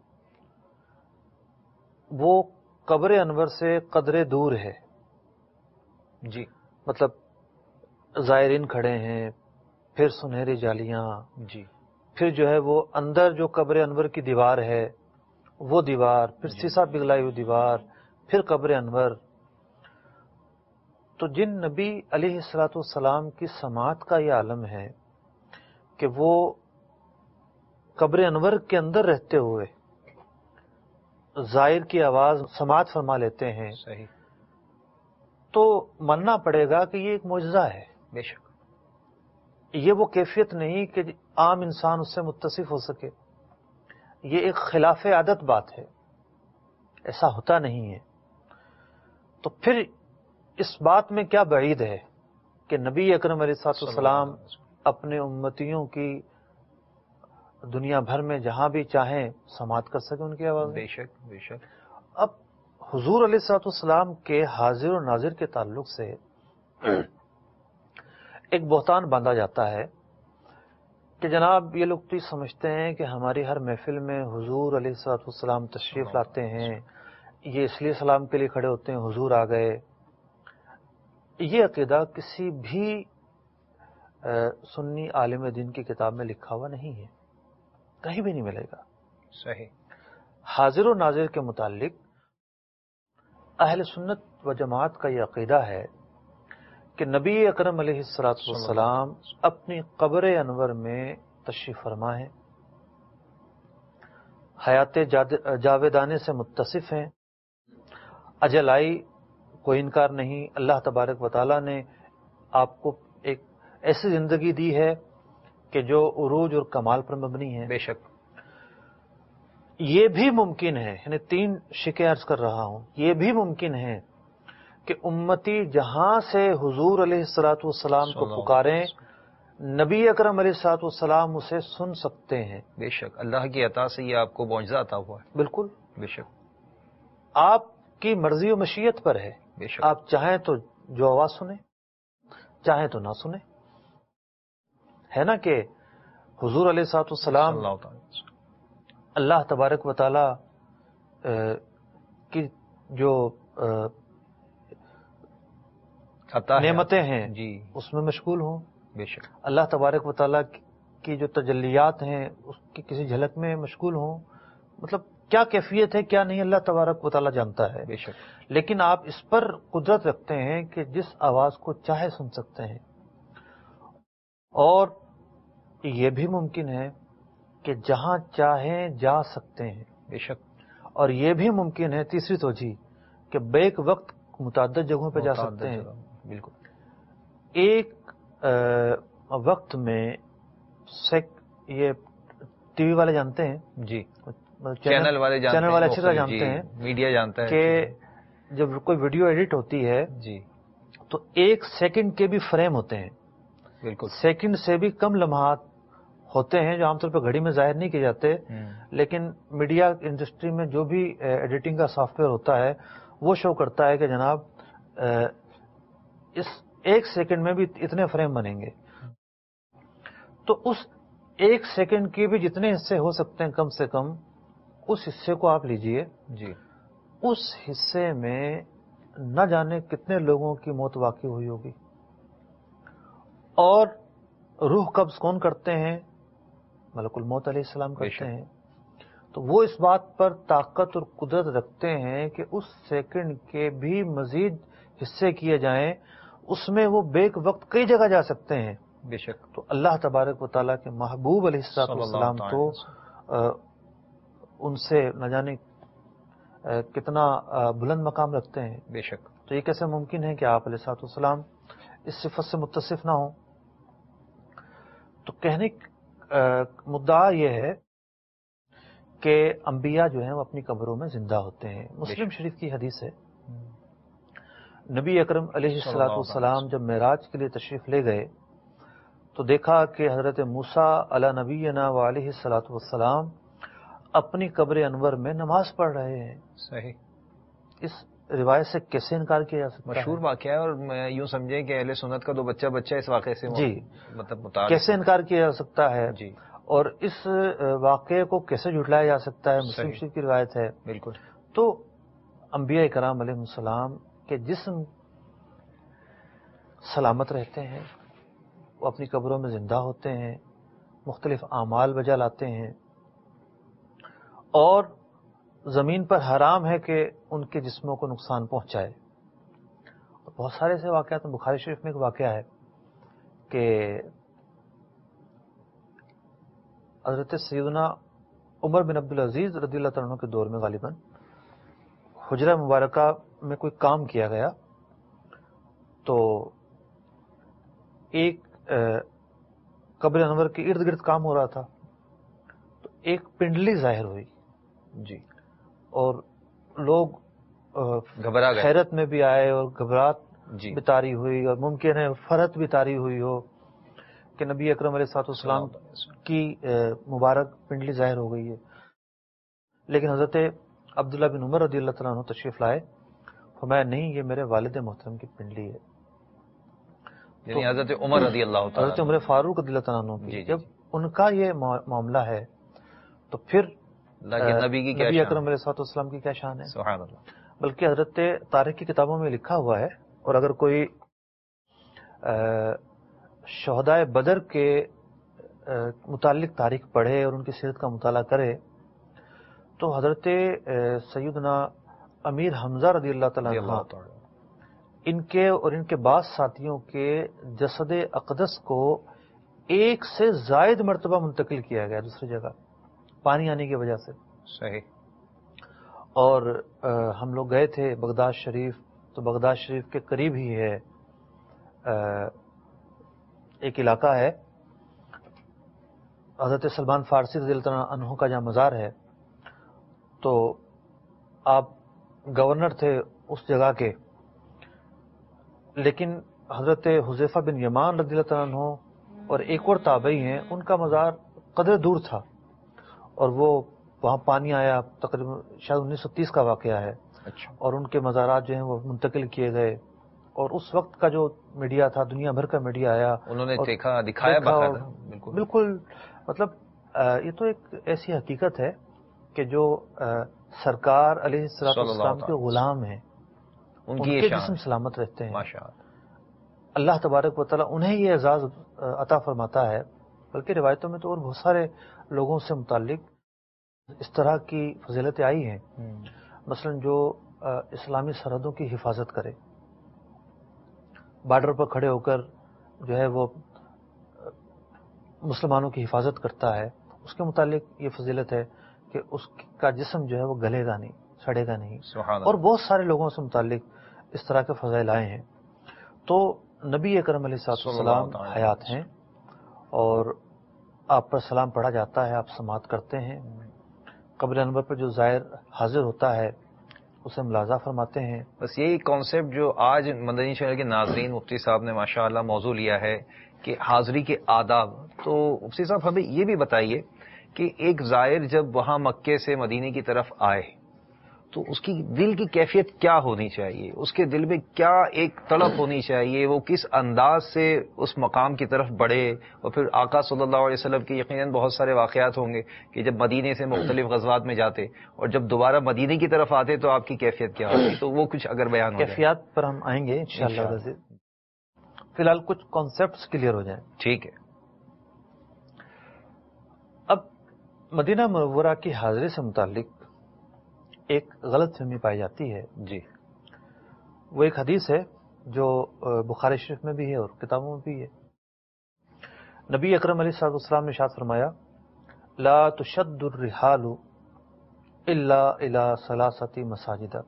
وہ قبر انور سے قدرے دور ہے. جی، مطلب زائرین کھڑے ہیں، پھر سنہری جالیاں، جی، پھر جو ہے وہ اندر جو قبر انور کی دیوار ہے وہ دیوار، پھر سیسا پگھلائی ہوئی دیوار، پھر قبر انور. تو جن نبی علیہ الصلوۃ والسلام کی سماعت کا یہ عالم ہے کہ وہ قبر انور کے اندر رہتے ہوئے زائر کی آواز سماعت فرما لیتے ہیں، صحیح، تو ماننا پڑے گا کہ یہ ایک معجزہ ہے. بے شک. یہ وہ کیفیت نہیں کہ عام انسان اس سے متصف ہو سکے. یہ ایک خلاف عادت بات ہے، ایسا ہوتا نہیں ہے. تو پھر اس بات میں کیا بعید ہے کہ نبی اکرم علیہ الصلوۃ والسلام اپنے امتیوں کی دنیا بھر میں جہاں بھی چاہیں سماعت کر سکیں ان کی آواز. بے شک، بے شک. اب حضور علیہ الصلوۃ والسلام کے حاضر و ناظر کے تعلق سے ایک بہتان باندھا جاتا ہے کہ جناب یہ لوگ تو سمجھتے ہیں کہ ہماری ہر محفل میں حضور علیہ الصلوۃ والسلام تشریف لاتے ہیں، یہ اس لیے سلام کے لیے کھڑے ہوتے ہیں حضور آ گئے. یہ عقیدہ کسی بھی سنی عالم دین کی کتاب میں لکھا ہوا نہیں ہے، کہیں بھی نہیں ملے گا. صحیح. حاضر و ناظر کے متعلق اہل سنت و جماعت کا یہ عقیدہ ہے کہ نبی اکرم علیہ الصلوۃ والسلام اپنی قبر انور میں تشریف فرما ہے، حیات جاویدانے سے متصف ہیں، اجل آئی کوئی انکار نہیں. اللہ تبارک و تعالیٰ نے آپ کو ایک ایسی زندگی دی ہے کہ جو عروج اور کمال پر مبنی ہے. بے شک. یہ بھی ممکن ہے، یعنی 3 شکیں عرض کر رہا ہوں، یہ بھی ممکن ہے کہ امتی جہاں سے حضور علیہ الصلوۃ والسلام کو پکاریں نبی اکرم علیہ الصلوۃ والسلام اسے سن سکتے ہیں. بے شک. اللہ کی عطا سے یہ آپ کو معجزہ عطا ہوا ہے. بالکل. بے شک. آپ کی مرضی و مشیت پر ہے. بے شک. آپ چاہیں تو جو آواز سنیں، چاہیں تو نہ سنیں. ہے نا کہ حضور علیہ الصلوۃ والسلام اللہ تبارک و تعالی کی جو نعمتیں ہیں جی اس میں مشغول ہوں. بے شک. اللہ تبارک و تعالی کی جو تجلیات ہیں اس کی کسی جھلک میں مشغول ہوں. مطلب کیا کیفیت ہے کیا نہیں اللہ تبارک و تعالی جانتا ہے. بے شک. لیکن آپ اس پر قدرت رکھتے ہیں کہ جس آواز کو چاہے سن سکتے ہیں. اور یہ بھی ممکن ہے کہ جہاں چاہیں جا سکتے ہیں. بے شک. اور یہ بھی ممکن ہے تیسری توجہ کہ بیک وقت متعدد جگہوں پہ جا سکتے ہیں. بالکل. ایک وقت میں یہ ٹی وی والے جانتے ہیں، جی چینل والے اچھی طرح جانتے ہیں، میڈیا جانتا ہے کہ جب کوئی ویڈیو ایڈٹ ہوتی ہے جی تو 1 سیکنڈ کے بھی فریم ہوتے ہیں. بالکل. سیکنڈ سے بھی کم لمحات ہوتے ہیں جو عام طور پہ گھڑی میں ظاہر نہیں کیے جاتے. لیکن میڈیا انڈسٹری میں جو بھی ایڈیٹنگ کا سافٹ ویئر ہوتا ہے وہ شو کرتا ہے کہ جناب اس 1 سیکنڈ میں بھی اتنے فریم بنیں گے. تو اس 1 سیکنڈ کے بھی جتنے حصے ہو سکتے ہیں کم سے کم اس حصے کو آپ لیجئے. جی. اس حصے میں نہ جانے کتنے لوگوں کی موت واقع ہوئی ہوگی. اور روح قبض کون کرتے ہیں؟ ملک الموت علیہ السلام کرتے ہیں. تو وہ اس بات پر طاقت اور قدرت رکھتے ہیں کہ اس سیکنڈ کے بھی مزید حصے کیے جائیں، اس میں وہ بیک وقت کئی جگہ جا سکتے ہیں. بے شک. تو اللہ تبارک و تعالیٰ کے محبوب علیہ السلام تو ان سے نہ جانے کتنا بلند مقام رکھتے ہیں. بے شک. تو یہ کیسے ممکن ہے کہ آپ علیہ السلام اس صفت سے متصف نہ ہوں؟ تو کہنے مدعا یہ ہے کہ انبیاء جو ہیں وہ اپنی قبروں میں زندہ ہوتے ہیں. مسلم شریف کی حدیث ہے نبی اکرم علیہ السلام جب معراج کے لیے تشریف لے گئے تو دیکھا کہ حضرت موسیٰ علی نبینا و علیہ الصلوۃ والسلام اپنی قبر انور میں نماز پڑھ رہے ہیں. صحیح. اس روایت سے کیسے انکار کیا جا سکتا ہے؟ مشہور واقعہ ہے، اور یوں سمجھیں کہ اہل سنت کا 2 بچہ اس واقعے سے جی مطلب کیسے انکار کیا جا سکتا ہے؟ جی. اور اس واقعے کو کیسے جھٹلایا جا سکتا ہے؟ مسلم شریف کی روایت ہے. بالکل. تو انبیاء کرام علیہ السلام کے جسم سلامت رہتے ہیں، وہ اپنی قبروں میں زندہ ہوتے ہیں، مختلف اعمال بجا لاتے ہیں، اور زمین پر حرام ہے کہ ان کے جسموں کو نقصان پہنچائے. اور بہت سارے ایسے واقعات ہیں. بخاری شریف میں ایک واقعہ ہے کہ حضرت سیدنا عمر بن عبدالعزیز رضی اللہ تعالیٰ عنہ کے دور میں غالباً حجرہ مبارکہ میں کوئی کام کیا گیا، تو ایک قبر انور کے ارد گرد کام ہو رہا تھا، تو ایک پنڈلی ظاہر ہوئی. جی. اور لوگ گھبرا گئے، حیرت میں بھی آئے اور گھبراہٹ جی بھی طاری ہوئی، اور ممکن ہے فرحت بھی طاری ہوئی ہو کہ نبی اکرم علیہ الصلوۃ والسلام کی مبارک پنڈلی ظاہر ہو گئی ہے. لیکن حضرت عبداللہ بن عمر رضی اللہ تعالیٰ عنہ تشریف لائے، فرمایا نہیں، یہ میرے والد محترم کی پنڈلی ہے. یعنی حضرت عمر رضی اللہ تعالیٰ، حضرت عمر فاروق رضی اللہ تعالیٰ عنہ کی جب ان کا یہ معاملہ ہے تو پھر نبی اکرم علیہ السلام کی کیا شان ہے؟ سبحان اللہ. بلکہ حضرت تاریخ کی کتابوں میں لکھا ہوا ہے، اور اگر کوئی شہدائے بدر کے متعلق تاریخ پڑھے اور ان کی سیرت کا مطالعہ کرے تو حضرت سیدنا امیر حمزہ رضی اللہ تعالیٰ عنہ ان کے اور ان کے بعض ساتھیوں کے جسد اقدس کو 1 سے زائد مرتبہ منتقل کیا گیا دوسری جگہ، پانی آنے کی وجہ سے. صحیح. اور ہم لوگ گئے تھے بغداد شریف، تو بغداد شریف کے قریب ہی ہے ایک علاقہ ہے حضرت سلمان فارسی رضی اللہ عنہ کا جہاں مزار ہے. تو آپ گورنر تھے اس جگہ کے، لیکن حضرت حذیفہ بن یمان رضی اللہ عنہ اور ایک اور تابعی ہیں، ان کا مزار قدر دور تھا، اور وہ وہاں پانی آیا، تقریباً شاید 1930 کا واقعہ ہے. اچھا. اور ان کے مزارات جو ہیں وہ منتقل کیے گئے، اور اس وقت کا جو میڈیا تھا، دنیا بھر کا میڈیا آیا، انہوں نے دکھایا باقاعدہ. بالکل. مطلب یہ تو ایک ایسی حقیقت ہے کہ جو سرکار علیہ السلام کے غلام ہیں، ان کے جسم سلامت رہتے ہیں. اللہ تبارک و تعالیٰ انہیں یہ اعزاز عطا فرماتا ہے. بلکہ روایتوں میں تو اور بہت سارے لوگوں سے متعلق اس طرح کی فضیلتیں آئی ہیں، مثلا جو اسلامی سرحدوں کی حفاظت کرے، بارڈر پر کھڑے ہو کر جو ہے وہ مسلمانوں کی حفاظت کرتا ہے، اس کے متعلق یہ فضیلت ہے کہ اس کا جسم جو ہے وہ گلے گا نہیں، سڑے گا نہیں. اور بہت سارے لوگوں سے متعلق اس طرح کے فضائل آئے ہیں. تو نبی اکرم علیہ السلام حیات ہیں، اور آپ پر سلام پڑھا جاتا ہے، آپ سماعت کرتے ہیں. قبر انور پر جو زائر حاضر ہوتا ہے اسے ملاحظہ فرماتے ہیں. بس یہی کانسیپٹ جو آج مدنی چینل کے ناظرین مفتی صاحب نے ماشاءاللہ موضوع لیا ہے کہ حاضری کے آداب. تو مفتی صاحب ہمیں یہ بھی بتائیے کہ ایک زائر جب وہاں مکے سے مدینے کی طرف آئے تو اس کی دل کی کیفیت کیا ہونی چاہیے، اس کے دل میں کیا ایک تڑپ ہونی چاہیے، وہ کس انداز سے اس مقام کی طرف بڑھے. اور پھر آقا صلی اللہ علیہ وسلم کے یقیناً بہت سارے واقعات ہوں گے کہ جب مدینے سے مختلف غزوات میں جاتے اور جب دوبارہ مدینے کی طرف آتے تو آپ کی کیفیت کیا ہوتی، تو وہ کچھ اگر بیان ہو جائے. کیفیات پر ہم آئیں گے انشاءاللہ. فی الحال کچھ کانسیپٹس کلیئر ہو جائیں. ٹھیک ہے. اب مدینہ منورہ کی حاضری سے متعلق ایک غلط فہمی پائی جاتی ہے. جی. وہ ایک حدیث ہے جو بخاری شریف میں بھی ہے اور کتابوں میں بھی ہے. نبی اکرم علیہ السلام نے ارشاد فرمایا لا تشد الرحال الا الى ثلاثه مساجد.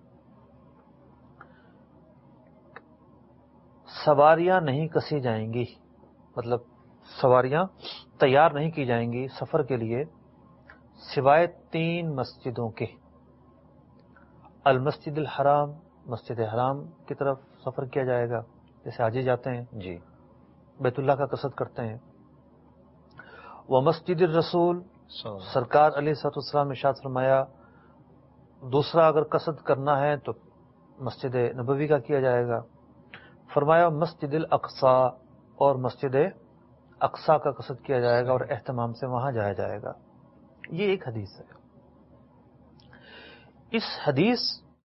سواریاں نہیں کسی جائیں گی، مطلب سواریاں تیار نہیں کی جائیں گی سفر کے لیے سوائے 3 مسجدوں کے، المسجد الحرام مسجد حرام کی طرف سفر کیا جائے گا، جیسے حاجی جاتے ہیں، جی، بیت اللہ کا قصد کرتے ہیں. وہ مسجد الرسول، سرکار علیہ الصلوۃ والسلام نے ارشاد فرمایا دوسرا اگر قصد کرنا ہے تو مسجد نبوی کا کیا جائے گا. فرمایا مسجد الاقصی، اور مسجد اقصی کا قصد کیا جائے گا اور اہتمام سے وہاں جایا جائے گا. یہ ایک حدیث ہے. اس حدیث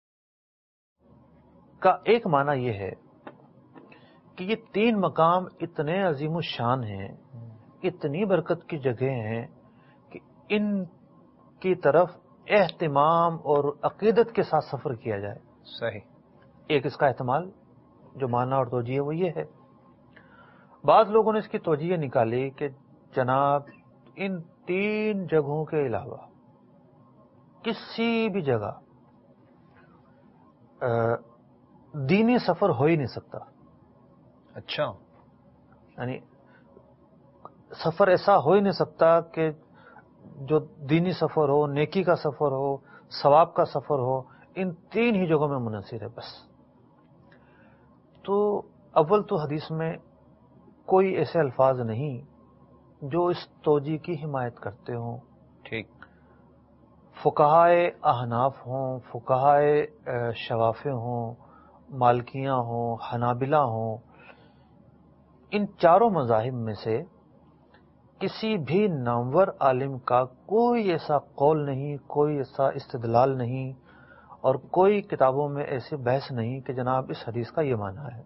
کا ایک معنی یہ ہے کہ یہ تین مقام اتنے عظیم الشان ہیں، اتنی برکت کی جگہ ہیں کہ ان کی طرف اہتمام اور عقیدت کے ساتھ سفر کیا جائے. صحیح. ایک اس کا احتمال جو معنی اور توجیہ وہ یہ ہے. بعض لوگوں نے اس کی توجیہ نکالی کہ جناب ان تین جگہوں کے علاوہ کسی بھی جگہ دینی سفر ہو ہی نہیں سکتا. اچھا. یعنی سفر ایسا ہو ہی نہیں سکتا کہ جو دینی سفر ہو، نیکی کا سفر ہو، ثواب کا سفر ہو، ان تین ہی جگہوں میں منحصر ہے بس. تو اول تو حدیث میں کوئی ایسے الفاظ نہیں جو اس توجیہ کی حمایت کرتے ہوں. ٹھیک. فقہائے احناف ہوں، فقہائے شوافع ہوں، مالکیاں ہوں، حنابلہ ہوں، ان چاروں مذاہب میں سے کسی بھی نامور عالم کا کوئی ایسا قول نہیں، کوئی ایسا استدلال نہیں، اور کوئی کتابوں میں ایسی بحث نہیں کہ جناب اس حدیث کا یہ معنی ہے.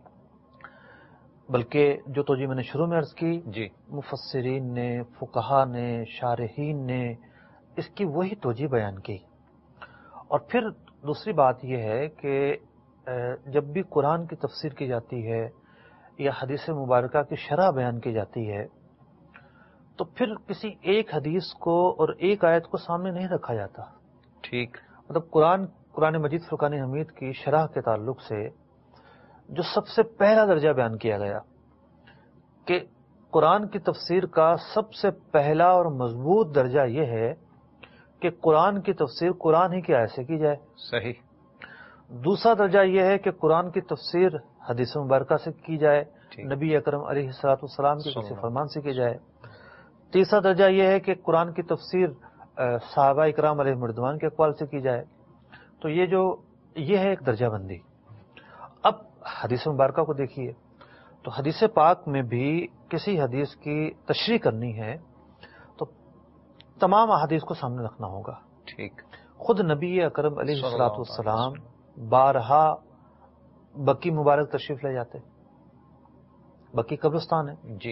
بلکہ جو توجیہ میں نے شروع میں عرض کی، جی، مفسرین نے، فقہا نے، شارحین نے اس کی وہی توجیہ بیان کی. اور پھر دوسری بات یہ ہے کہ جب بھی قرآن کی تفسیر کی جاتی ہے یا حدیث مبارکہ کی شرح بیان کی جاتی ہے تو پھر کسی ایک حدیث کو اور ایک آیت کو سامنے نہیں رکھا جاتا. ٹھیک. مطلب قرآن مجید فرقان حمید کی شرح کے تعلق سے جو سب سے پہلا درجہ بیان کیا گیا کہ قرآن کی تفسیر کا سب سے پہلا اور مضبوط درجہ یہ ہے کہ قرآن کی تفسیر قرآن ہی کی آیت سے کی جائے. صحیح. دوسرا درجہ یہ ہے کہ قرآن کی تفسیر حدیث مبارکہ سے کی جائے، نبی اکرم علیہ الصلوۃ والسلام کے کسی فرمان سے کی جائے. تیسرا درجہ یہ ہے کہ قرآن کی تفسیر صحابہ اکرام علیہ مردوان کے اقوال سے کی جائے. تو یہ ہے ایک درجہ بندی. اب حدیث مبارکہ کو دیکھیے تو حدیث پاک میں بھی کسی حدیث کی تشریح کرنی ہے تو تمام احادیث کو سامنے رکھنا ہوگا. ٹھیک. خود نبی اکرم علیہ الصلوۃ والسلام بارہا بقی مبارک تشریف لے جاتے. بقی قبرستان ہے. جی.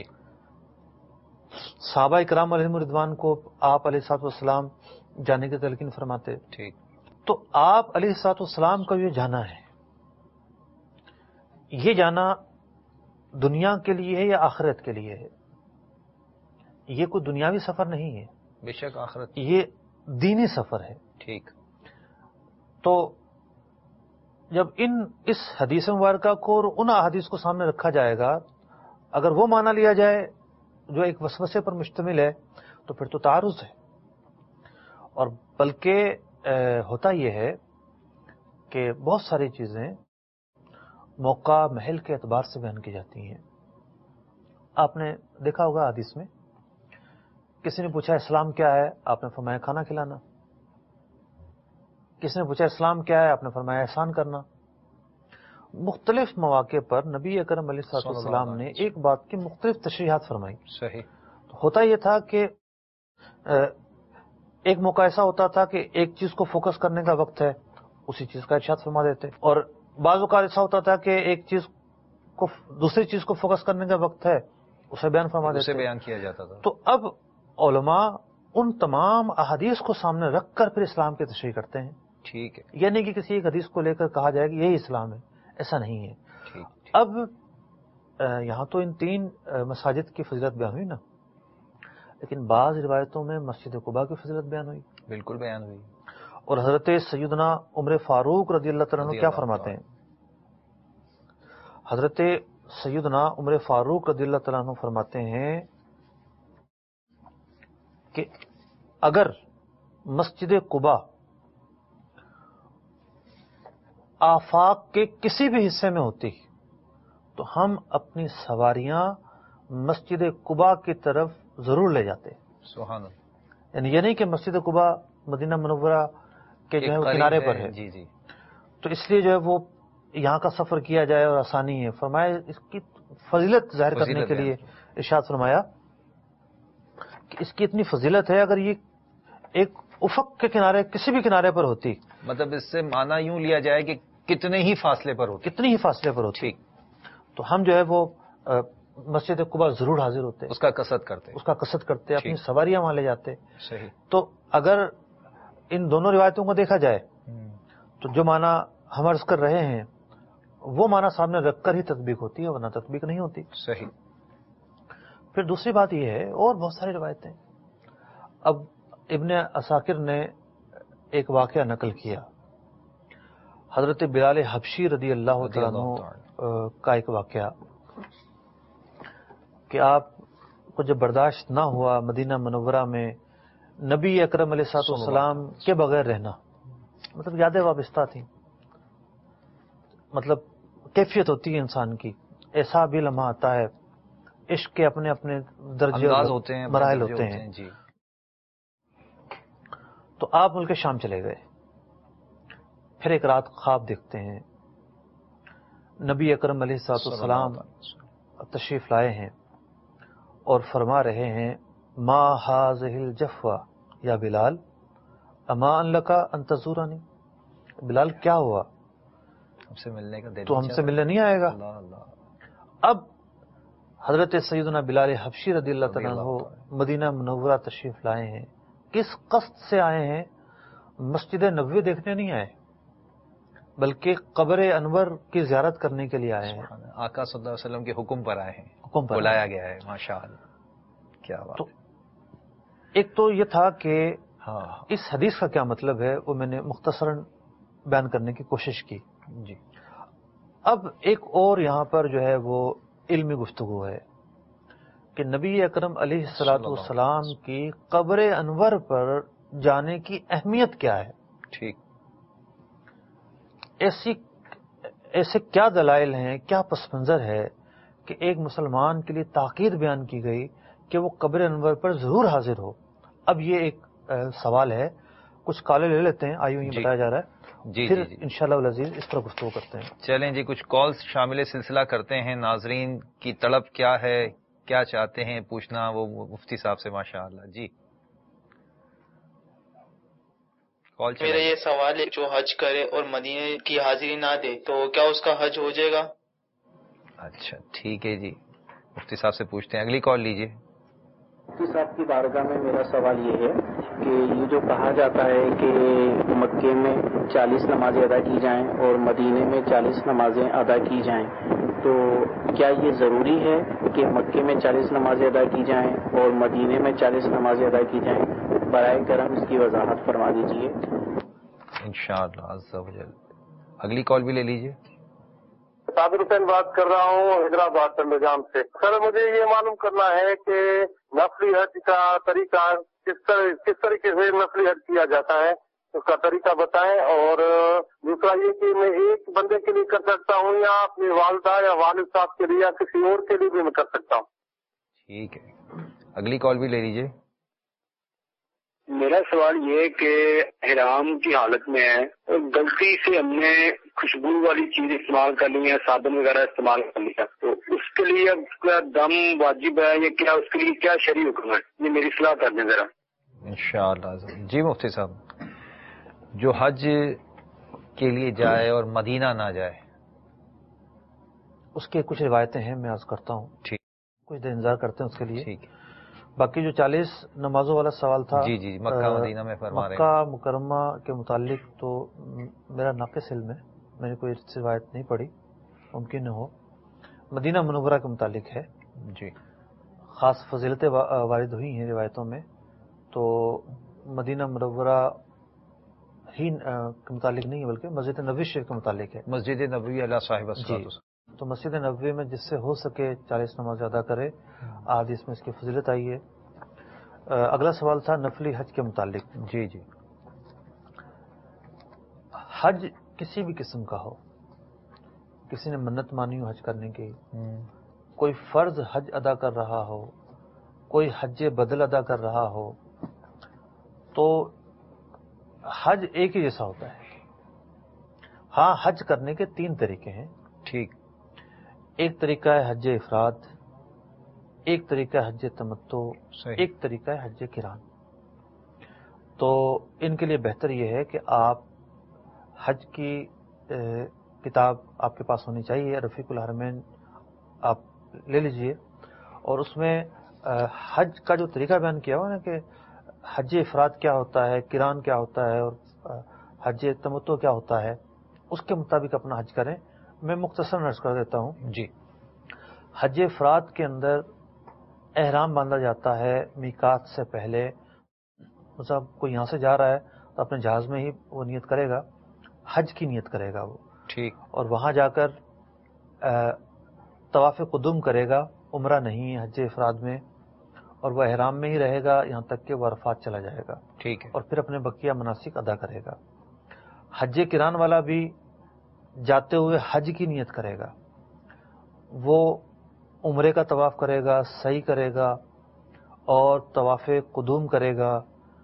صحابہ اکرام علیہ رضوان کو آپ علیہ الصلوۃ والسلام جانے کی تلقین فرماتے. ٹھیک. تو آپ علیہ الصلوۃ والسلام کا یہ جانا ہے، یہ جانا دنیا کے لیے ہے یا آخرت کے لیے ہے؟ یہ کوئی دنیاوی سفر نہیں ہے، بے شک آخرت، یہ دینی سفر ہے. ٹھیک. تو جب اس حدیث مبارکہ کو اور ان احادیث کو سامنے رکھا جائے گا، اگر وہ مانا لیا جائے جو ایک وسوسے پر مشتمل ہے تو پھر تو تعارض ہے. اور بلکہ ہوتا یہ ہے کہ بہت ساری چیزیں موقع محل کے اعتبار سے بیان کی جاتی ہیں. آپ نے دیکھا ہوگا حدیث میں کسی نے پوچھا اسلام کیا ہے، آپ نے فرمایا کھانا کھلانا. کسی نے پوچھا اسلام کیا ہے، آپ نے فرمایا احسان کرنا. مختلف مواقع پر نبی اکرم علیہ الصلوۃ والسلام نے ایک بات کی مختلف تشریحات فرمائی. صحیح. تو ہوتا یہ تھا کہ ایک موقع ایسا ہوتا تھا کہ ایک چیز کو فوکس کرنے کا وقت ہے، اسی چیز کا ارشاد فرما دیتے، اور بعض اوقات ایسا ہوتا تھا کہ ایک چیز کو دوسری چیز کو فوکس کرنے کا وقت ہے، اسے بیان فرما دیتے، اسے بیان کیا جاتا تھا. تو اب علماء ان تمام احادیث کو سامنے رکھ کر پھر اسلام کی تشریح کرتے ہیں. ٹھیک ہے. یعنی کہ کسی ایک حدیث کو لے کر کہا جائے کہ یہی اسلام ہے، ایسا نہیں ہے. ٹھیک. اب یہاں تو ان تین مساجد کی فضیلت بیان ہوئی نا، لیکن بعض روایتوں میں مسجد قباء کی فضیلت بیان ہوئی. بالکل بیان ہوئی. اور حضرت سیدنا عمر فاروق رضی اللہ تعالیٰ عنہ کیا فرماتے ہیں؟ حضرت سیدنا عمر فاروق رضی اللہ تعالیٰ عنہ فرماتے ہیں کہ اگر مسجد قباء آفاق کے کسی بھی حصے میں ہوتی تو ہم اپنی سواریاں مسجد قباء کی طرف ضرور لے جاتے. سبحان اللہ. یعنی یہ نہیں کہ مسجد قباء مدینہ منورہ کے جو ہے وہ کنارے پر ہے. جی جی. تو اس لیے جو ہے وہ یہاں کا سفر کیا جائے اور آسانی ہے. فرمایا اس کی فضیلت ظاہر کرنے کے لیے ارشاد فرمایا کہ اس کی اتنی فضیلت ہے، اگر یہ ایک افق کے کنارے کسی بھی کنارے پر ہوتی، مطلب اس سے معنی یوں لیا جائے کہ کتنے ہی فاصلے پر ہوتی، تو ہم جو ہے وہ مسجد قباء ضرور حاضر ہوتے، اس کا قصد کرتے، اپنی سواریاں وہاں لے جاتے. صحیح. تو اگر ان دونوں روایتوں کو دیکھا جائے تو جو معنی ہم عرض کر رہے ہیں وہ معنی سامنے رکھ کر ہی تطبیق ہوتی ہے، ورنہ تطبیق نہیں ہوتی. صحیح. پھر دوسری بات یہ ہے، اور بہت ساری روایتیں. اب ابن عساکر نے ایک واقعہ نقل کیا، حضرت بلال حبشی رضی اللہ تعالیٰ عنہ کا ایک واقعہ کہ آپ کو جب برداشت نہ ہوا مدینہ منورہ میں نبی اکرم علیہ السلام کے بغیر رہنا، مطلب یادیں وابستہ تھیں، مطلب کیفیت ہوتی ہے انسان کی، ایسا بھی لمحہ آتا ہے، عشق کے اپنے اپنے درجے ہوتے ہیں، مراحل ہوتے ہیں. جی. تو آپ ملک شام چلے گئے، پھر ایک رات خواب دیکھتے ہیں، نبی اکرم علیہ السلام تشریف لائے ہیں اور فرما رہے ہیں ما هذه الجفوہ یا بلال اما ان لکا ان تزورنی. بلال کیا ہوا، ہم سے ملنے کا دل، تو ہم سے ملنے نہیں آئے گا؟ اب حضرت سیدنا بلال حبشی رضی اللہ تعالیٰ عنہ مدینہ منورہ تشریف لائے ہیں، کس قصد سے آئے ہیں؟ مسجد نبوی دیکھنے نہیں آئے بلکہ قبر انور کی زیارت کرنے کے لیے آئے ہیں. آقا صلی اللہ علیہ وسلم کے حکم پر آئے ہیں، حکم پر بلایا گیا ہے. ماشاءاللہ، کیا بات. تو ایک تو یہ تھا کہ اس حدیث کا کیا مطلب ہے وہ میں نے مختصراً بیان کرنے کی کوشش کی. جی. اب ایک اور یہاں پر جو ہے وہ علمی گفتگو ہے کہ نبی اکرم علیہ الصلوۃ والسلام کی قبر انور پر جانے کی اہمیت کیا ہے. ٹھیک. ایسے کیا دلائل ہیں، کیا پس منظر ہے کہ ایک مسلمان کے لیے تاکید بیان کی گئی کہ وہ قبر انور پر ضرور حاضر ہو. اب یہ ایک سوال ہے، کچھ کالے لے لیتے ہیں، آئیو یہ بتایا جا رہا ہے، جی پھر جی انشاءاللہ العزیز اس پر گفتگو کرتے ہیں. چلیں جی، کچھ کالز شامل سلسلہ کرتے ہیں. ناظرین کی طلب کیا ہے، کیا چاہتے ہیں پوچھنا وہ مفتی صاحب سے؟ ماشاءاللہ. جی میرا یہ سوال ہے، جو حج کرے اور مدینے کی حاضری نہ دے تو کیا اس کا حج ہو جائے گا؟ اچھا ٹھیک ہے جی، مفتی صاحب سے پوچھتے ہیں. اگلی کال لیجیے. مفتی صاحب کی بارگاہ میں میرا سوال یہ ہے کہ یہ جو کہا جاتا ہے کہ مکے میں 40 نمازیں ادا کی جائیں اور مدینے میں 40 نمازیں ادا کی جائیں، تو کیا یہ ضروری ہے کہ مکے میں 40 نمازیں ادا کی جائیں اور مدینے میں 40 نمازیں ادا کی جائیں؟ برائے کرم اس کی وضاحت فرما دیجیے انشاءاللہ عز و جل. اگلی کال بھی لے لیجیے. صابر حسین بات کر رہا ہوں حیدرآباد نظام سے. سر مجھے یہ معلوم کرنا ہے کہ نفلی حج کا طریقہ کس طریقے سے نفلی حج کیا جاتا ہے، اس کا طریقہ بتائیں. اور دوسرا یہ کہ میں ایک بندے کے لیے کر سکتا ہوں یا اپنی والدہ یا والد صاحب کے لیے یا کسی اور کے لیے بھی میں کر سکتا ہوں؟ ٹھیک ہے، اگلی کال بھی لے لیجیے. میرا سوال یہ ہے کہ احرام کی حالت میں ہے اور غلطی سے ہم نے خوشبو والی چیز استعمال کر لی ہے، صابن وغیرہ استعمال کر لیا، تو اس کے لیے اب کیا دم واجب ہے یا کیا، اس کے لیے کیا شرعی حکم ہے؟ یہ میری اصلاح کر دیں ذرا انشاءاللہ. جی مفتی صاحب، جو حج کے لیے جائے اور مدینہ نہ جائے، اس کے کچھ روایتیں ہیں، میں عرض کرتا ہوں. ٹھیک. کچھ دیر انتظار کرتے ہیں اس کے لیے. ٹھیک. باقی جو 40 نمازوں والا سوال تھا، جی جی مکہ مدینہ میں فرما رہے ہیں، مکہ مکرمہ کے متعلق تو میرا ناقص علم ہے، میں نے کوئی روایت نہیں پڑھی، ممکن نہ ہو. مدینہ منورہ کے متعلق ہے جی، خاص فضیلتیں وارد ہوئی ہیں روایتوں میں، تو مدینہ منورہ ہی کے متعلق نہیں ہے بلکہ مسجد نبوی شریف کے متعلق ہے. مسجد نبوی علیہ صاحب جی، تو مسجد نبوی میں جس سے ہو سکے 40 نماز ادا کرے، حدیث میں اس کی فضیلت آئی ہے. اگلا سوال تھا نفلی حج کے متعلق. جی جی. حج کسی بھی قسم کا ہو، کسی نے منت مانی ہو حج کرنے کی، کوئی فرض حج ادا کر رہا ہو، کوئی حج بدل ادا کر رہا ہو، تو حج ایک ہی جیسا ہوتا ہے۔ ہاں، حج کرنے کے 3 طریقے ہیں۔ ٹھیک۔ ایک طریقہ ہے حج افراد، ایک طریقہ ہے حج تمتع، ایک طریقہ ہے حج قران۔ تو ان کے لیے بہتر یہ ہے کہ آپ حج کی کتاب آپ کے پاس ہونی چاہیے، رفیق الحرمین آپ لے لیجئے، اور اس میں حج کا جو طریقہ بیان کیا ہوا نا کہ حج افراد کیا ہوتا ہے، قران کیا ہوتا ہے، اور حج تمتع کیا ہوتا ہے، اس کے مطابق اپنا حج کریں۔ میں مختصر عرض کر دیتا ہوں۔ جی۔ حج افراد کے اندر احرام باندھا جاتا ہے میقات سے پہلے، مطلب کوئی یہاں سے جا رہا ہے تو اپنے جہاز میں ہی وہ نیت کرے گا، حج کی نیت کرے گا وہ، ٹھیک، اور وہاں جا کر طواف قدوم کرے گا، عمرہ نہیں حج افراد میں، اور وہ احرام میں ہی رہے گا یہاں تک کہ وہ عرفات چلا جائے گا، ٹھیک ہے، اور پھر اپنے بقیہ مناسک ادا کرے گا۔ حج قران والا بھی جاتے ہوئے حج کی نیت کرے گا، وہ عمرے کا طواف کرے گا، سعی کرے گا، اور طواف قدوم کرے گا،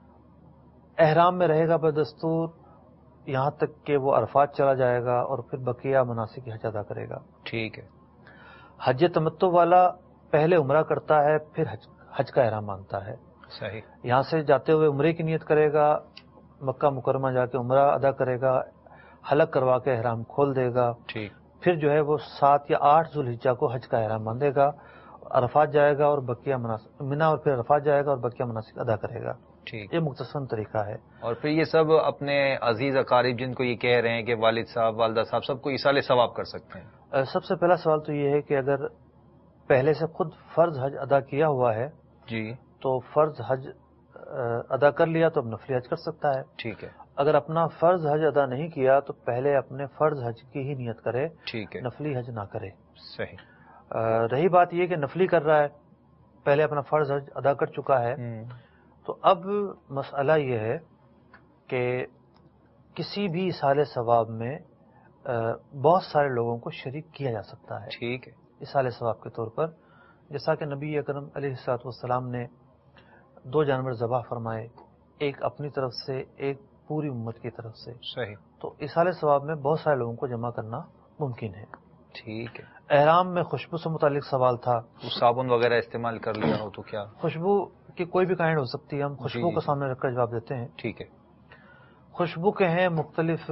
احرام میں رہے گا بدستور یہاں تک کہ وہ عرفات چلا جائے گا، اور پھر بقیہ مناسک حج ادا کرے گا۔ ٹھیک ہے۔ حج تمتع والا پہلے عمرہ کرتا ہے، پھر حج کا احرام باندھتا ہے۔ صحیح۔ یہاں سے جاتے ہوئے عمرے کی نیت کرے گا، مکہ مکرمہ جا کے عمرہ ادا کرے گا، حلق کروا کے احرام کھول دے گا، ٹھیک، پھر جو ہے وہ 7 یا 8 ذوالحجہ کو حج کا احرام باندھے گا، عرفات جائے گا اور بقیہ مناسک منا، اور پھر عرفات جائے گا اور بقیہ مناسک ادا کرے گا۔ ٹھیک۔ یہ مختصر طریقہ ہے۔ اور پھر یہ سب اپنے عزیز اقارب جن کو یہ کہہ رہے ہیں کہ والد صاحب والدہ صاحب سب کو ایصال ثواب کر سکتے ہیں؟ سب سے پہلا سوال تو یہ ہے کہ اگر پہلے سے خود فرض حج ادا کیا ہوا ہے جی، تو فرض حج ادا کر لیا تو اب نفلی حج کر سکتا ہے۔ ٹھیک ہے، اگر اپنا فرض حج ادا نہیں کیا تو پہلے اپنے فرض حج کی ہی نیت کرے، ٹھیک ہے، نفلی حج نہ کرے۔ صحیح۔ رہی بات یہ کہ نفلی کر رہا ہے، پہلے اپنا فرض حج ادا کر چکا ہے، تو اب مسئلہ یہ ہے کہ کسی بھی ایصال ثواب میں بہت سارے لوگوں کو شریک کیا جا سکتا ہے۔ ٹھیک ہے، ایصال ثواب کے طور پر، جیسا کہ نبی اکرم علیہ الصلوۃ والسلام نے 2 جانور ذبح فرمائے، ایک اپنی طرف سے ایک پوری امت کی طرف سے، صحیح، تو ایصال ثواب میں بہت سارے لوگوں کو جمع کرنا ممکن ہے۔ ٹھیک ہے۔ احرام میں خوشبو سے متعلق سوال تھا، صابن وغیرہ استعمال کر لیا ہو تو کیا؟ خوشبو کی کوئی بھی کائنڈ ہو سکتی ہے، ہم خوشبو جی، کو سامنے رکھ کر جواب دیتے ہیں۔ ٹھیک ہے، خوشبو کے ہیں مختلف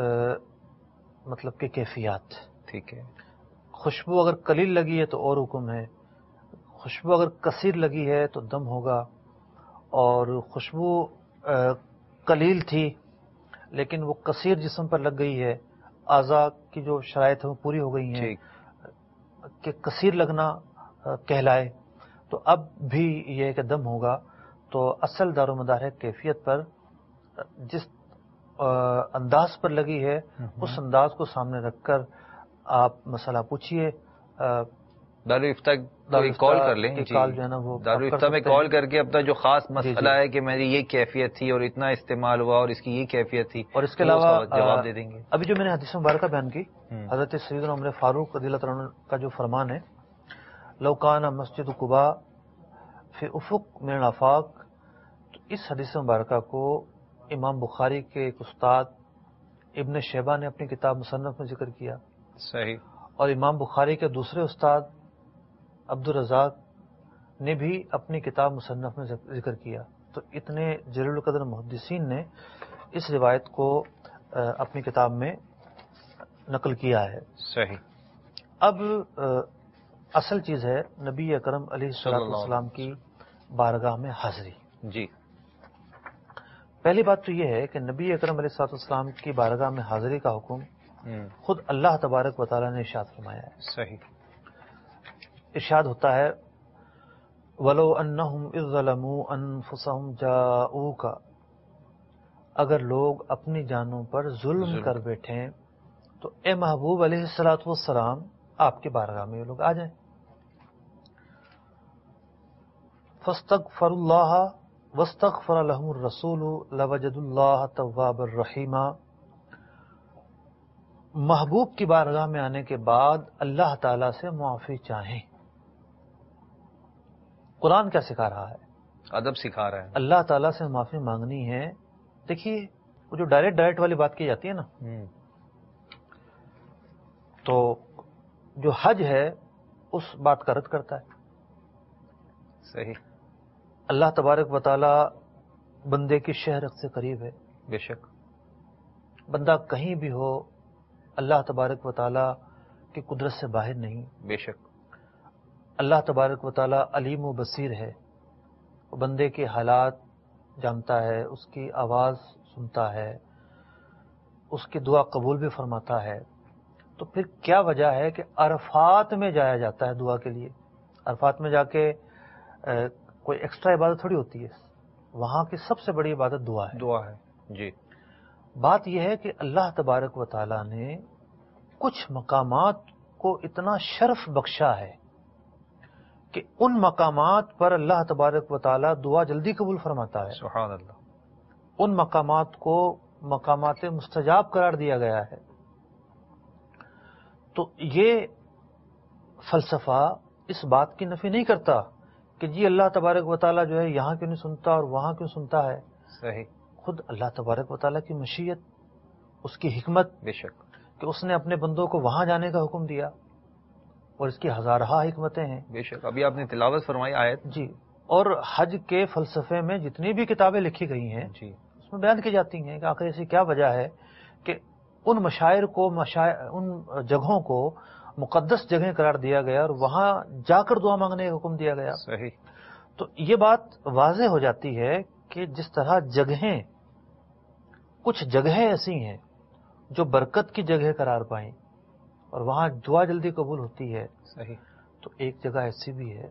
مطلب کہ کیفیات۔ ٹھیک ہے، خوشبو اگر قلیل لگی ہے تو اور حکم ہے، خوشبو اگر کثیر لگی ہے تو دم ہوگا، اور خوشبو قلیل تھی لیکن وہ کثیر جسم پر لگ گئی ہے، اعضاء کی جو شرائط ہیں وہ پوری ہو گئی ہیں ٹھیک، کہ کثیر لگنا کہلائے، تو اب بھی یہ ہے کہ دم ہوگا۔ تو اصل دار و مدار ہے کیفیت پر، جس انداز پر لگی ہے اس انداز کو سامنے رکھ کر آپ مسئلہ پوچھیے۔ دارالفتہ کوئی کال کر لیں، جی، کال جو ہے نا وہ دارالفتہ میں کال کر کے اپنا جو خاص مسئلہ ہے کہ میری یہ کیفیت تھی اور اتنا استعمال ہوا اور اس کی یہ کیفیت تھی، اور اس کے علاوہ جواب دے دیں گے۔ ابھی جو میں نے حدیث مبارکہ بیان کی، حضرت سیدنا عمر فاروق رضی اللہ تعالیٰ عنہ کا جو فرمان ہے، لو کان مسجد قباء فی افق من الآفاق، تو اس حدیث مبارکہ کو امام بخاری کے ایک استاد ابن شیبہ نے اپنی کتاب مصنف میں ذکر کیا، صحیح، اور امام بخاری کے دوسرے استاد عبد الرزاق نے بھی اپنی کتاب مصنف میں ذکر کیا۔ تو اتنے جلیل القدر محدثین نے اس روایت کو اپنی کتاب میں نقل کیا ہے۔ صحیح۔ اب اصل چیز ہے نبی اکرم علیہ الصلوۃ والسلام کی بارگاہ میں حاضری۔ جی، پہلی بات تو یہ ہے کہ نبی اکرم علیہ الصلوۃ والسلام کی بارگاہ میں حاضری کا حکم خود اللہ تبارک و تعالیٰ نے ارشاد فرمایا ہے۔ صحیح، ارشاد ہوتا ہے وَلَوْ أَنَّهُمْ إِذْ ظَلَمُوا أَنفُسَهُمْ جَاءُوكَ، اگر لوگ اپنی جانوں پر ظلم کر بیٹھیں تو اے محبوب علیہ الصلوۃ والسلام آپ کی بارگاہ میں یہ لوگ آ جائیں۔ فَاسْتَغْفَرُوا اللَّهَ وَاسْتَغْفَرَ لَهُمُ الرَّسُولُ لَوَجَدُوا اللَّهَ تَوَّابًا رَحِيمًا، محبوب کی بارگاہ میں آنے کے بعد اللہ تعالیٰ سے معافی چاہیں. قرآن کیا سکھا رہا ہے؟ ادب سکھا رہا ہے. اللہ تعالیٰ سے معافی مانگنی ہے. دیکھیے وہ جو ڈائریکٹ والی بات کی جاتی ہے نا، تو جو حج ہے اس بات کا رد کرتا ہے. صحیح. اللہ تبارک و تعالی بندے کی شہرت سے قریب ہے. بے شک. بندہ کہیں بھی ہو اللہ تبارک و تعالی کی قدرت سے باہر نہیں. بے شک. اللہ تبارک و تعالی علیم و بصیر ہے. وہ بندے کے حالات جانتا ہے، اس کی آواز سنتا ہے، اس کی دعا قبول بھی فرماتا ہے. تو پھر کیا وجہ ہے کہ عرفات میں جایا جاتا ہے دعا کے لیے؟ عرفات میں جا کے کوئی ایکسٹرا عبادت تھوڑی ہوتی ہے. وہاں کی سب سے بڑی عبادت دعا ہے. دعا ہے. جی. بات یہ ہے کہ اللہ تبارک و تعالی نے کچھ مقامات کو اتنا شرف بخشا ہے کہ ان مقامات پر اللہ تبارک و تعالی دعا جلدی قبول فرماتا ہے. سبحان اللہ. ان مقامات کو مقامات مستجاب قرار دیا گیا ہے. تو یہ فلسفہ اس بات کی نفی نہیں کرتا کہ جی اللہ تبارک و تعالی جو ہے یہاں کیوں نہیں سنتا اور وہاں کیوں سنتا ہے. صحیح. خود اللہ تبارک و تعالی کی مشیت، اس کی حکمت، بے شک، کہ اس نے اپنے بندوں کو وہاں جانے کا حکم دیا، اور اس کی ہزارہ حکمتیں ہیں. بے شک. ابھی آپ نے تلاوت فرمائی آیت. جی. اور حج کے فلسفے میں جتنی بھی کتابیں لکھی گئی ہیں جی اس میں بیان کی جاتی ہیں کہ آخر ایسی کیا وجہ ہے کہ ان مشاعر کو ان جگہوں کو مقدس جگہیں قرار دیا گیا اور وہاں جا کر دعا مانگنے کا حکم دیا گیا. صحیح. تو یہ بات واضح ہو جاتی ہے کہ جس طرح جگہیں، کچھ جگہیں ایسی ہیں جو برکت کی جگہ قرار پائیں اور وہاں دعا جلدی قبول ہوتی ہے. صحیح. تو ایک جگہ ایسی بھی ہے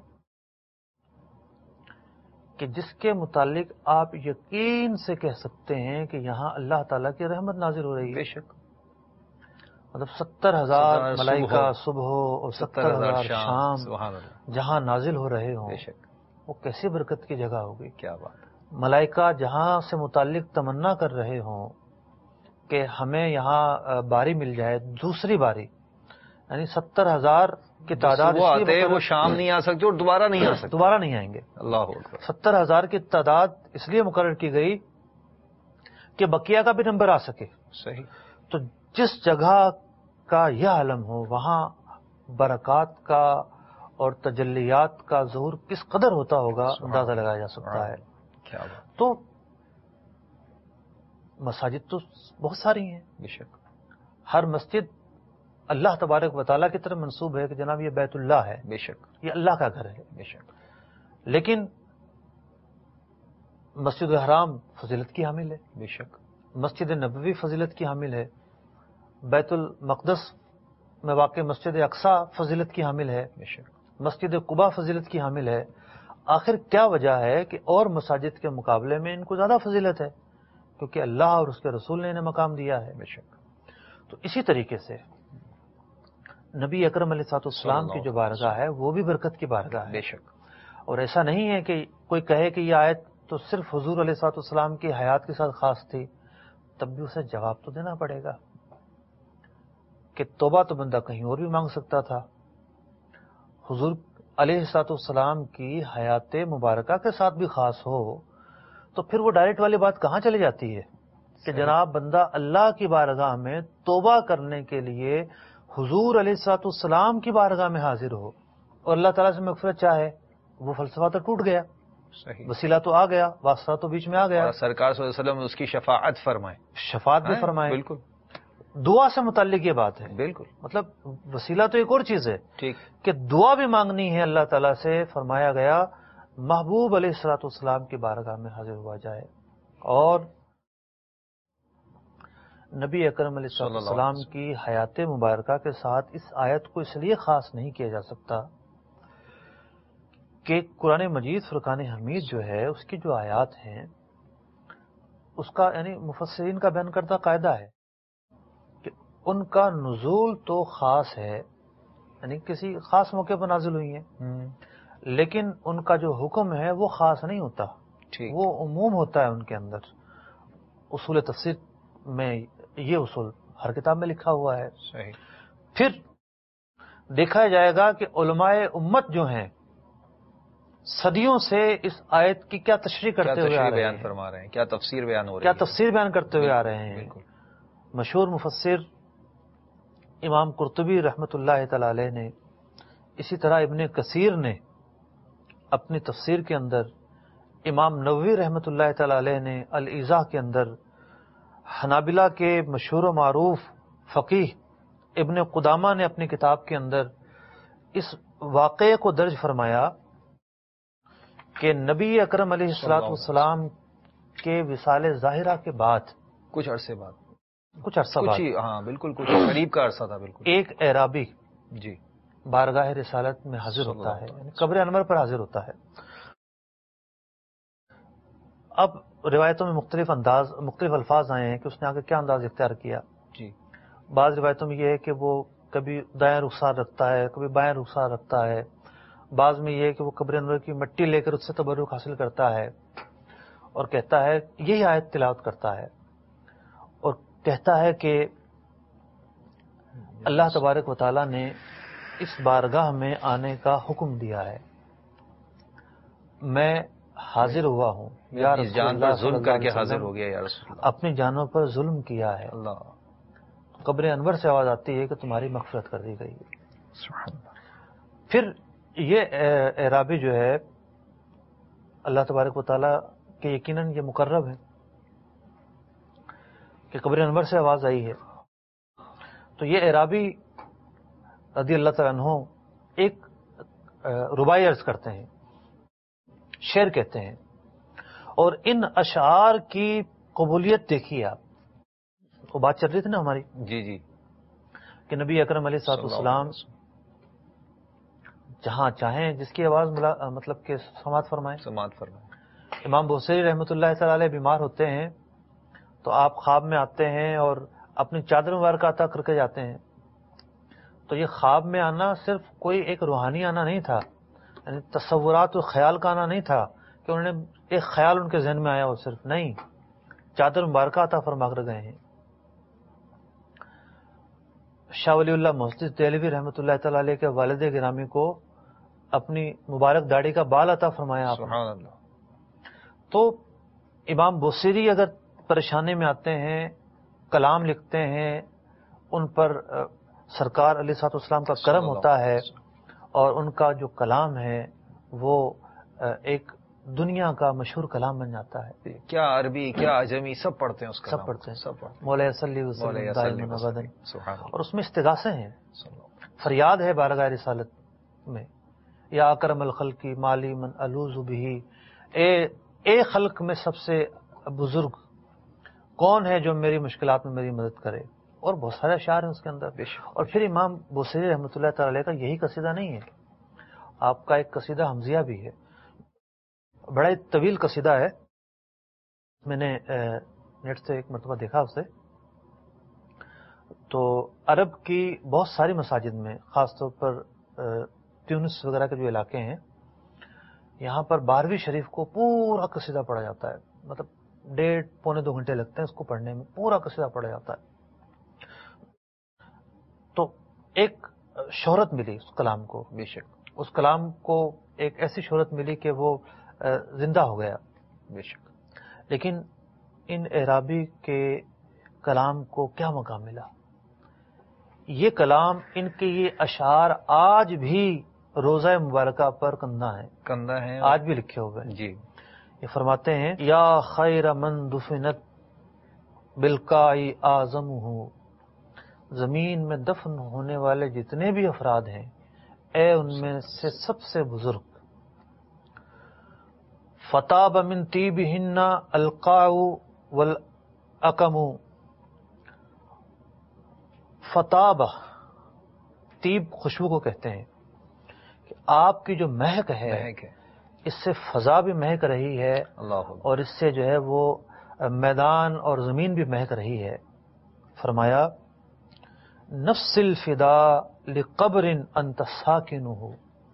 کہ جس کے متعلق آپ یقین سے کہہ سکتے ہیں کہ یہاں اللہ تعالیٰ کی رحمت نازل ہو رہی ہے. بے شک. مطلب 70,000 ملائکہ صبح اور 70,000 شام جہاں نازل ہو رہے ہوں. بے شک. وہ کیسی برکت کی جگہ ہوگی. کیا بات. ملائکہ جہاں سے متعلق تمنا کر رہے ہوں کہ ہمیں یہاں باری مل جائے، دوسری باری، یعنی 70,000 کی تعداد، وہ شام نہیں آ سکتے اور دوبارہ نہیں آ سکتے، دوبارہ نہیں آئیں گے. اللہ اکبر. 70,000 کی تعداد اس لیے مقرر کی گئی کہ بقیہ کا بھی نمبر آ سکے. صحیح. تو جس جگہ کا یہ عالم ہو وہاں برکات کا اور تجلیات کا ظہور کس قدر ہوتا ہوگا اندازہ لگایا جا سکتا ہے. کیا بات. تو مساجد تو بہت ساری ہیں. بے شک. ہر مسجد اللہ تبارک و تعالیٰ کی طرف منسوب ہے کہ جناب یہ بیت اللہ ہے. بے شک. یہ اللہ کا گھر ہے. بے شک. لیکن مسجد الحرام فضیلت کی حامل ہے. بے شک. مسجد نبوی فضیلت کی حامل ہے. بیت المقدس میں واقع مسجد اقصی فضیلت کی حامل ہے. بے شک. مسجد قباء فضیلت کی حامل ہے. آخر کیا وجہ ہے کہ اور مساجد کے مقابلے میں ان کو زیادہ فضیلت ہے؟ کیونکہ اللہ اور اس کے رسول نے انہیں مقام دیا ہے. بے شک. تو اسی طریقے سے نبی اکرم علیہ السلام کی جو بارگاہ ہے وہ بھی برکت کی بارگاہ ہے. بے شک. اور ایسا نہیں ہے کہ کوئی کہے کہ یہ آیت تو صرف حضور علیہ السلام کی حیات کے ساتھ خاص تھی. تب بھی اسے جواب تو دینا پڑے گا کہ توبہ تو بندہ کہیں اور بھی مانگ سکتا تھا. حضور علیہ السلام کی حیات مبارکہ کے ساتھ بھی خاص ہو تو پھر وہ ڈائریکٹ والی بات کہاں چلی جاتی ہے کہ جناب بندہ اللہ کی بارگاہ میں توبہ کرنے کے لیے حضور علیہ السلام کی بارگاہ میں حاضر ہو اور اللہ تعالیٰ سے مغفرت چاہے. وہ فلسفہ تو ٹوٹ گیا. صحیح. وسیلہ تو آ گیا، واسطہ تو بیچ میں آ گیا. سرکار صلی اللہ علیہ وسلم اس کی شفاعت فرمائے. شفاعت بھی فرمائے. بالکل. دعا سے متعلق یہ بات ہے. بالکل. مطلب وسیلہ تو ایک اور چیز ہے. ٹھیک. کہ دعا بھی مانگنی ہے اللہ تعالیٰ سے. فرمایا گیا محبوب علیہ السلام کی بارگاہ میں حاضر ہوا جائے. اور نبی اکرم علیہ السلام کی حیات مبارکہ کے ساتھ اس آیت کو اس لیے خاص نہیں کیا جا سکتا کہ قرآن مجید فرقان حمید جو ہے اس کی جو آیات ہیں اس کا یعنی مفسرین کا بیان کردہ قاعدہ ہے کہ ان کا نزول تو خاص ہے، یعنی کسی خاص موقع پر نازل ہوئی ہیں، لیکن ان کا جو حکم ہے وہ خاص نہیں ہوتا. وہ عموم ہوتا ہے ان کے اندر. اصول تفسیر میں یہ اصول ہر کتاب میں لکھا ہوا ہے. صحیح. پھر دیکھا جائے گا کہ علماء امت جو ہیں صدیوں سے اس آیت کی کیا تشریح کرتے ہوئے آ رہے ہیں, بیان فرما رہے ہیں, کیا تفسیر بیان ہو رہی کیا ہے, تفسیر بیان کرتے ہوئے آ رہے ہیں. بالکل. مشہور مفسر امام قرطبی رحمۃ اللہ تعالی علیہ نے, اسی طرح ابن کثیر نے اپنی تفسیر کے اندر, امام نووی رحمۃ اللہ تعالی علیہ نے الایضاح کے اندر, حنابلہ کے مشہور و معروف فقیہ ابن قدامہ نے اپنی کتاب کے اندر اس واقعے کو درج فرمایا کہ نبی اکرم علیہ الصلوۃ والسلام کے وصال ظاہرہ کے بعد کچھ عرصے بعد, کچھ عرصہ بعد, ہاں بالکل, کچھ قریب کا عرصہ تھا, بالکل, ایک اعرابی جی بارگاہ رسالت میں حاضر ہوتا ہے, یعنی قبر انور پر حاضر ہوتا ہے. اب روایتوں میں مختلف الفاظ آئے ہیں کہ اس نے آگے کیا انداز اختیار کیا. جی. بعض روایتوں میں یہ ہے کہ وہ کبھی دائیں رخسار رکھتا ہے, کبھی بائیں رخسار رکھتا ہے. بعض میں یہ ہے کہ وہ قبر انور کی مٹی لے کر اس سے تبرک حاصل کرتا ہے اور کہتا ہے, یہی آیت تلاوت کرتا ہے اور کہتا ہے کہ اللہ تبارک و تعالی نے اس بارگاہ میں آنے کا حکم دیا ہے, میں حاضر ہوا ہوں, یا اس جان پر ظلم کر کے حاضر ہو گیا یا رسول اللہ, اپنی جانوں پر ظلم کیا ہے. اللہ. قبر انور سے آواز آتی ہے کہ تمہاری مغفرت کر دی گئی ہے. پھر یہ اعرابی جو ہے اللہ تبارک و تعالیٰ کے یقیناً یہ مقرب ہے کہ قبر انور سے آواز آئی ہے, تو یہ اعرابی رضی اللہ تعالیٰ عنہ ایک رباعی عرض کرتے ہیں, شعر کہتے ہیں, اور ان اشعار کی قبولیت دیکھیے آپ. وہ بات چل رہی تھی نا ہماری, جی جی, کہ نبی اکرم علیہ الصلوۃ والسلام جہاں چاہیں جس کی آواز مطلب کہ سماعت فرمائیں. امام بوصیری رحمۃ اللہ تعالی علیہ بیمار ہوتے ہیں تو آپ خواب میں آتے ہیں اور اپنی چادر مبارک عطا کر کے جاتے ہیں. تو یہ خواب میں آنا صرف کوئی ایک روحانی آنا نہیں تھا, یعنی تصورات و خیال کا آنا نہیں تھا کہ انہوں نے ایک خیال ان کے ذہن میں آیا, وہ صرف نہیں, چادر مبارکہ عطا فرما کر گئے ہیں. شاہ ولی اللہ محدث دہلوی رحمۃ اللہ تعالی علیہ کے والد گرامی کو اپنی مبارک داڑھی کا بال عطا فرمایا آپ نے. سبحان اللہ. تو امام بوصیری اگر پریشانی میں آتے ہیں, کلام لکھتے ہیں, ان پر سرکار علیہ الصلوۃ والسلام کا کرم ہوتا ہے اور ان کا جو کلام ہے وہ ایک دنیا کا مشہور کلام بن جاتا ہے. کیا عربی کیا عجمی سب پڑھتے ہیں, اس کا سب پڑھتے ہیں. مولا صلی وسلم اور اس میں استغاثے ہیں, فریاد ہے بارگاہ رسالت میں, یا اکرم الخلق مالی من الوذ بہ, اے خلق میں سب سے بزرگ کون ہے جو میری مشکلات میں میری مدد کرے. اور بہت سارے اشعار ہیں اس کے اندر. اور پھر امام بوصیری رحمۃ اللہ تعالی علیہ کا یہی قصیدہ نہیں ہے, آپ کا ایک قصیدہ حمزیہ بھی ہے, بڑا ہی طویل قصیدہ ہے. میں نے نیٹ سے ایک مرتبہ دیکھا اسے, تو عرب کی بہت ساری مساجد میں, خاص طور پر تیونس وغیرہ کے جو علاقے ہیں, یہاں پر 12ویں شریف کو پورا قصیدہ پڑھا جاتا ہے. مطلب 1.5-2 گھنٹے لگتے ہیں اس کو پڑھنے میں, پورا قصیدہ پڑھا جاتا ہے. تو ایک شہرت ملی اس کلام کو, بے شک اس کلام کو ایک ایسی شہرت ملی کہ وہ زندہ ہو گیا. بے شک. لیکن ان اعرابی کے کلام کو کیا مقام ملا؟ یہ کلام, ان کے یہ اشعار آج بھی روزہ مبارکہ پر کندہ ہیں, آج بھی لکھے ہوئے ہیں. جی. یہ فرماتے ہیں, یا خیر من دفنت بالکائی اعظم ہوں, زمین میں دفن ہونے والے جتنے بھی افراد ہیں اے ان میں سے سب سے بزرگ. فتاب من طیبہن القاء والاکم. فتاب, طیب خوشبو کو کہتے ہیں, کہ آپ کی جو مہک ہے اس سے فضا بھی مہک رہی ہے, اور اس سے جو ہے وہ میدان اور زمین بھی مہک رہی ہے. فرمایا, نفس الفدا لقبر انت ساکنہ,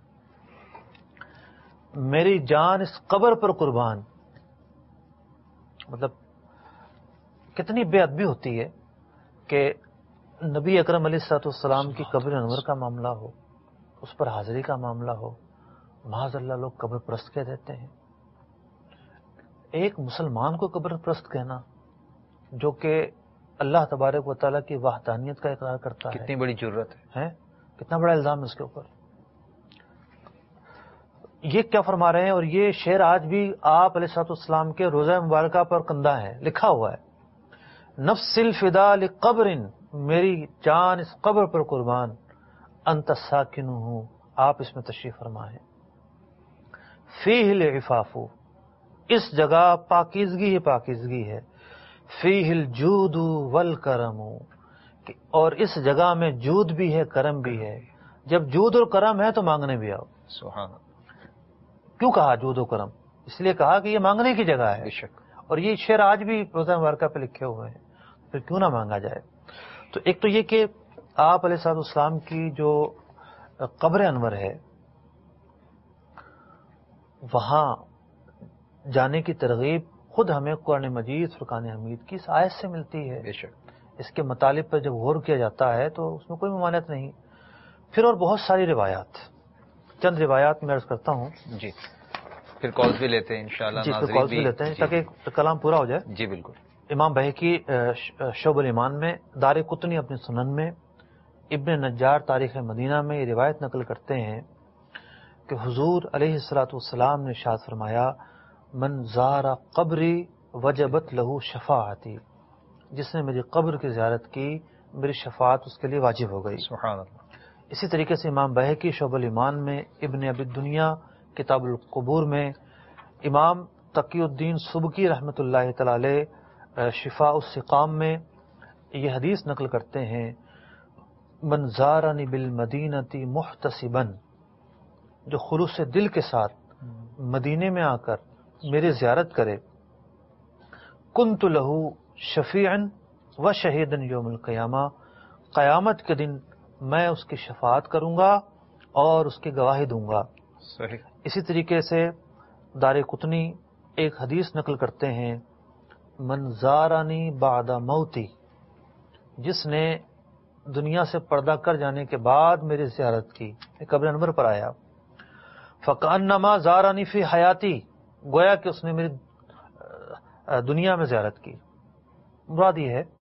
میری جان اس قبر پر قربان. مطلب کتنی بے ادبی ہوتی ہے کہ نبی اکرم علیہ الصلوۃ والسلام کی قبر انور کا معاملہ ہو، اس پر حاضری کا معاملہ ہو، معاذ اللہ لوگ قبر پرست کہہ دیتے ہیں. ایک مسلمان کو قبر پرست کہنا جو کہ اللہ تبارک و تعالیٰ کی وحدانیت کا اقرار کرتا ہے، کتنی بڑی جرت ہے، کتنا بڑا الزام ہے اس کے اوپر. یہ کیا فرما رہے ہیں، اور یہ شعر آج بھی آپ علیہ الصلوۃ والسلام کے روضہ مبارکہ پر کندہ ہے، لکھا ہوا ہے، نفس الفدا لقبر، میری جان اس قبر پر قربان، انت ساکنہ، آپ اس میں تشریف فرما ہے. فیہ العفاف، اس جگہ پاکیزگی ہی پاکیزگی ہے. فیہ الجود والکرم، اور اس جگہ میں جود بھی ہے، کرم بھی ہے. جب جود اور کرم ہے تو مانگنے بھی آؤ. سبحان اللہ. کیوں کہا جود و کرم؟ اس لیے کہا کہ یہ مانگنے کی جگہ ہے. بے شک. اور یہ شعر آج بھی روضہ مبارکہ پہ لکھے ہوئے ہیں، پھر کیوں نہ مانگا جائے. تو ایک تو یہ کہ آپ علیہ الصلوۃ والسلام کی جو قبر انور ہے وہاں جانے کی ترغیب خود ہمیں قرآن مجید فرقان حمید کی اس آیت سے ملتی ہے. بے شک. اس کے مطالب پر جب غور کیا جاتا ہے تو اس میں کوئی ممانعت نہیں. پھر اور بہت ساری روایات، چند روایات میں عرض کرتا ہوں. جی پھر کالز بھی لیتے ہیں انشاءاللہ. جی پھر کالز بھی لیتے ہیں تاکہ کلام پورا ہو جائے. جی بالکل. امام بہقی شعب الایمان میں، دار قطنی اپنی سنن میں، ابن نجار تاریخ مدینہ میں یہ روایت نقل کرتے ہیں کہ حضور علیہ الصلوۃ والسلام نے ارشاد فرمایا، من زار قبری وجبت لہو شفاعتی، جس نے میری قبر کی زیارت کی میری شفاعت اس کے لیے واجب ہو گئی. سبحان اللہ. اسی طریقے سے امام بہقی شعب الایمان میں، ابن ابی الدنیا کتاب القبور میں، امام تقی الدین سبکی رحمۃ اللہ تعالی علیہ شفاء السقام میں یہ حدیث نقل کرتے ہیں، من زارنی بالمدینۃ محتسبا، جو خلوص دل کے ساتھ مدینے میں آ کر میری زیارت کرے، کنت لہو شفیعا و شہیدا یوم القیامہ، قیامت کے دن میں اس کی شفاعت کروں گا اور اس کی گواہی دوں گا. صحیح. اسی طریقے سے دار قطنی ایک حدیث نقل کرتے ہیں، من زارانی بعد موتی، جس نے دنیا سے پردہ کر جانے کے بعد میری زیارت کی، قبر انور پر آیا، فکأنما زارانی فی حیاتی، گویا کہ اس نے میری دنیا میں زیارت کی. مراد یہ ہے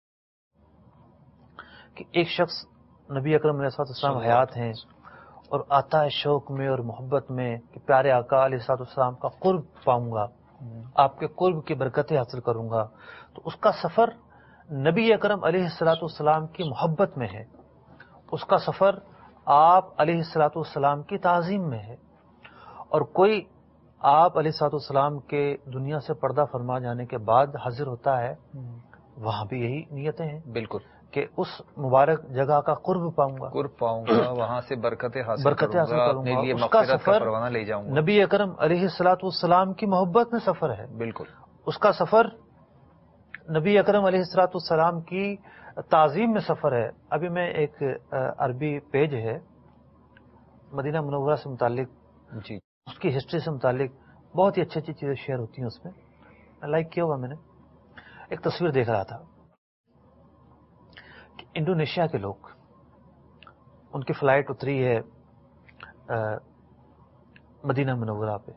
کہ ایک شخص نبی اکرم علیہ السلام حیات ہیں اور آتا ہے شوق میں اور محبت میں کہ پیارے آقا علیہ السلام کا قرب پاؤں گا، آپ کے قرب کی برکتیں حاصل کروں گا، تو اس کا سفر نبی اکرم علیہ السلام کی محبت میں ہے، اس کا سفر آپ علیہ السلام کی تعظیم میں ہے. اور کوئی آپ علیہ السلام کے دنیا سے پردہ فرما جانے کے بعد حاضر ہوتا ہے، وہاں بھی یہی نیتیں ہیں. بالکل، کہ اس مبارک جگہ کا قرب پاؤں گا، وہاں سے برکتیں حاصل کروں گا، اس کا سفر پروانہ لے جاؤں گا. نبی اکرم علیہ السلام کی محبت میں سفر ہے. بالکل. اس کا سفر نبی اکرم علیہ السلام کی تعظیم میں سفر ہے. ابھی میں ایک عربی پیج ہے مدینہ منورہ سے متعلق، جی اس کی ہسٹری سے متعلق بہت ہی اچھی اچھی چیزیں شیئر ہوتی ہیں، اس میں لائک کیا ہوا میں نے. ایک تصویر دیکھ رہا تھا کہ انڈونیشیا کے لوگ، ان کی فلائٹ اتری ہے مدینہ منورہ پہ،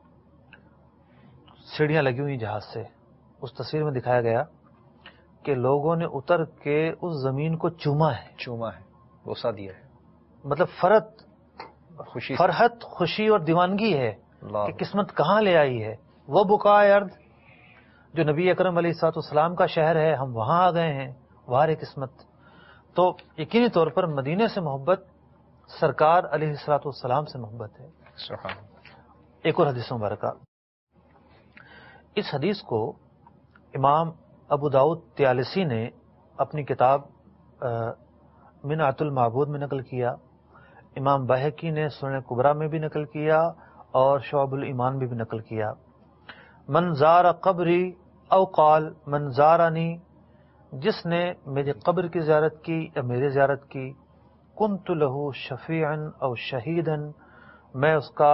سیڑھیاں لگی ہوئی جہاز سے. اس تصویر میں دکھایا گیا کہ لوگوں نے اتر کے اس زمین کو چوما ہے، بوسہ دیا ہے. مطلب فرحت، خوشی اور دیوانگی ہے کہ قسمت کہاں لے آئی ہے. وہ بقائے ارض جو نبی اکرم علیہ السلام کا شہر ہے، ہم وہاں آ گئے ہیں، وہاں قسمت. تو یقینی طور پر مدینے سے محبت سرکار علیہ السلام سے محبت ہے. ایک اور حدیث مبارکہ، اس حدیث کو امام ابو داؤد طیالسی نے اپنی کتاب منعت المعبود میں نقل کیا، امام بہقی نے سنن کبریٰ میں بھی نقل کیا اور شعب الایمان میں بھی نقل کیا. من زار قبری او قال من زارنی، جس نے میری قبر کی زیارت کی یا میری زیارت کی، کنت لہو شفیعا او شہیدا، میں اس کا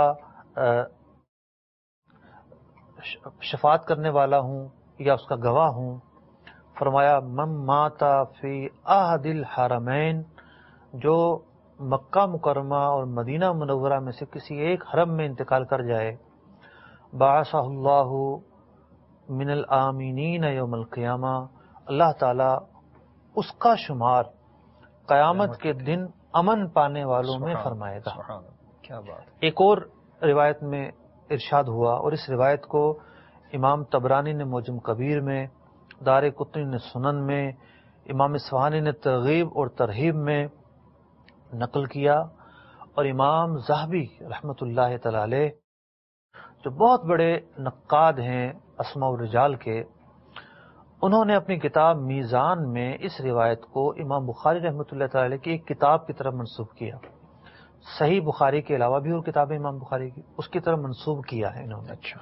شفاعت کرنے والا ہوں یا اس کا گواہ ہوں. فرمایا من ماتا فی احد الحرمین، جو مکہ مکرمہ اور مدینہ منورہ میں سے کسی ایک حرم میں انتقال کر جائے، بعثہ اللہ من الآمینین یوم القیامہ، اللہ تعالی اس کا شمار قیامت کے دن امن پانے والوں میں فرمائے گا۔ کیا بات۔ ایک اور روایت میں ارشاد ہوا، اور اس روایت کو امام طبرانی نے معجم کبیر میں، دارقطنی نے سنن میں، امام اصفہانی نے ترغیب اور ترہیب میں نقل کیا، اور امام ذہبی رحمۃ اللہ تعالی علیہ جو بہت بڑے نقاد ہیں اسماء الرجال کے، انہوں نے اپنی کتاب میزان میں اس روایت کو امام بخاری رحمۃ اللہ تعالی علیہ کی ایک کتاب کی طرف منسوب کیا۔ صحیح بخاری کے علاوہ بھی اور کتابیں امام بخاری کی اس کی طرف منسوب کیا ہے انہوں نے۔ اچھا،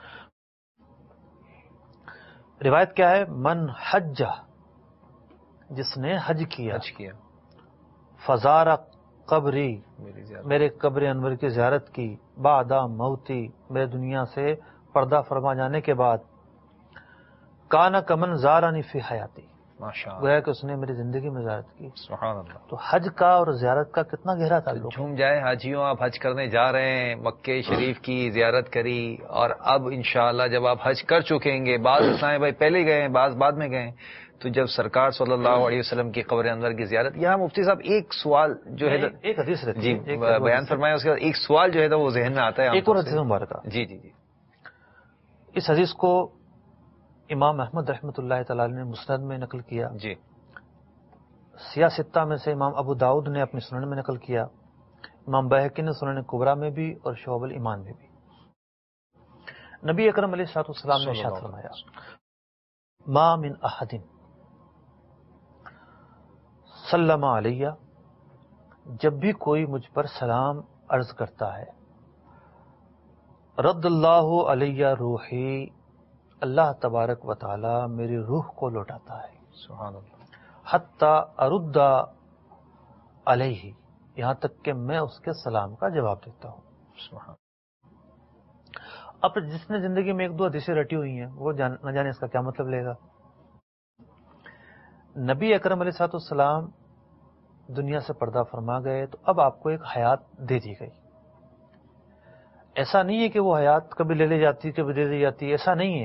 روایت کیا ہے؟ من حج، جس نے حج کیا، فزار قبری، میرے قبر انور کی زیارت کی، بعد موتی، میرے دنیا سے پردہ فرما جانے کے بعد، کانا کمن زارانی فی حیاتی، گویا کہ اس نے میری زندگی میں زیارت کی۔ سبحان اللہ۔ تو حج کا اور زیارت کا کتنا گہرا تعلق ہے۔ جھوم جائے حاجیوں، آپ حج کرنے جا رہے ہیں، مکہ شریف کی زیارت کری، اور اب انشاءاللہ جب آپ حج کر چکیں گے، بعض اسلام بھائی پہلے گئے ہیں، بعض بعد میں گئے ہیں، تو جب سرکار صلی اللہ علیہ وسلم کی قبر انور کی زیارت، یہاں مفتی صاحب ایک سوال جو ہے ایک حدیث رہتی جی ہے، بیان فرمایا، اس کے بعد ایک سوال جو ہے وہ ذہن میں آتا ہے، ایک اور حدیث مبارکہ۔ جی جی جی، اس حدیث کو امام احمد رحمۃ اللہ تعالی نے مسند میں نقل کیا، جی، سیاہ ستہ میں سے امام ابو داؤد نے اپنی سنن میں نقل کیا، امام بیہقی نے سنن کبریٰ میں بھی اور شعب الایمان میں بھی۔ نبی اکرم علیہ الصلوۃ والسلام نے ارشاد فرمایا، ما من احد سلم علیہ، جب بھی کوئی مجھ پر سلام عرض کرتا ہے، رد اللہ علیہ روحی، اللہ تبارک و تعالی میری روح کو لوٹاتا ہے، سبحان اللہ، حتی ارد علیہ، یہاں تک کہ میں اس کے سلام کا جواب دیتا ہوں۔ سبحان۔ اب جس نے زندگی میں ایک دو حدیثیں رٹی ہوئی ہیں وہ نہ جانے اس کا کیا مطلب لے گا۔ نبی اکرم علیہ الصلوۃ والسلام دنیا سے پردہ فرما گئے، تو اب آپ کو ایک حیات دے دی گئی۔ ایسا نہیں ہے کہ وہ حیات کبھی لے لی جاتی کبھی دے دی جاتی، ایسا نہیں ہے۔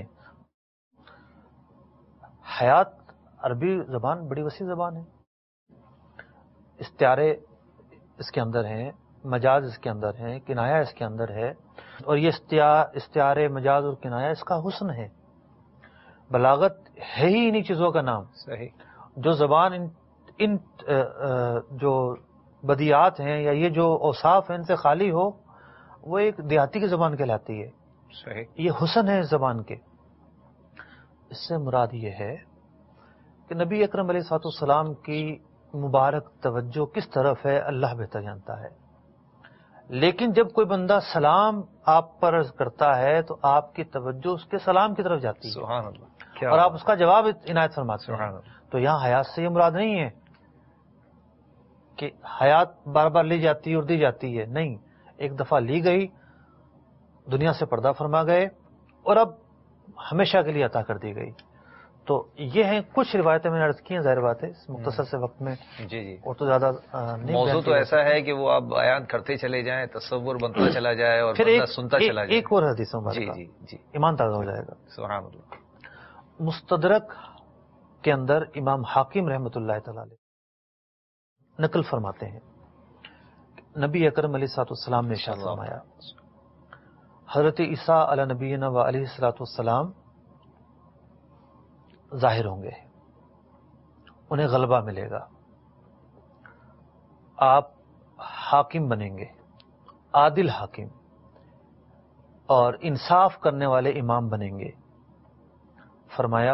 حیات عربی زبان بڑی وسیع زبان ہے، استعارے اس کے اندر ہیں، مجاز اس کے اندر ہیں، کنایہ اس کے اندر ہے، اور یہ استعارے، مجاز اور کنایہ اس کا حسن ہے۔ بلاغت ہے ہی انہی چیزوں کا نام۔ صحیح۔ جو زبان ان جو بدیعات ہیں یا یہ جو اوصاف ہیں ان سے خالی ہو، وہ ایک دیہاتی کی زبان کہلاتی ہے۔ صحیح۔ یہ حسن ہے اس زبان کے۔ اس سے مراد یہ ہے کہ نبی اکرم علیہ الصلوۃ والسلام کی مبارک توجہ کس طرف ہے اللہ بہتر جانتا ہے، لیکن جب کوئی بندہ سلام آپ پر عرض کرتا ہے تو آپ کی توجہ اس کے سلام کی طرف جاتی ہے، سبحان اللہ، اور آپ اس کا جواب عنایت فرماتے ہیں۔ تو یہاں حیات سے یہ مراد نہیں ہے کہ حیات بار بار لی جاتی ہے اور دی جاتی ہے، نہیں، ایک دفعہ لی گئی، دنیا سے پردہ فرما گئے، اور اب ہمیشہ کے لیے عطا کر دی گئی۔ تو یہ ہیں کچھ روایتیں میں نے عرض کی ہیں، ظاہر بات ہے اس مختصر سے وقت میں، جی جی، اور تو زیادہ نہیں۔ موضوع تو ایسا ہے کہ وہ آپ بیان کرتے چلے جائیں، تصور بنتا چلا جائے اور بندہ سنتا چلا جائے۔ ایک اور حدیث مبارکہ، جی جی جی، ایمان تازہ ہو جائے گا۔ سبحان اللہ۔ مستدرک کے اندر امام حاکم رحمۃ اللہ تعالی علیہ نقل فرماتے ہیں، نبی اکرم علیہ الصلوۃ والسلام نے ارشاد فرمایا، حضرت عیسیٰ علی نبینا و علیہ الصلوۃ والسلام ظاہر ہوں گے، انہیں غلبہ ملے گا، آپ حاکم بنیں گے، عادل حاکم اور انصاف کرنے والے امام بنیں گے۔ فرمایا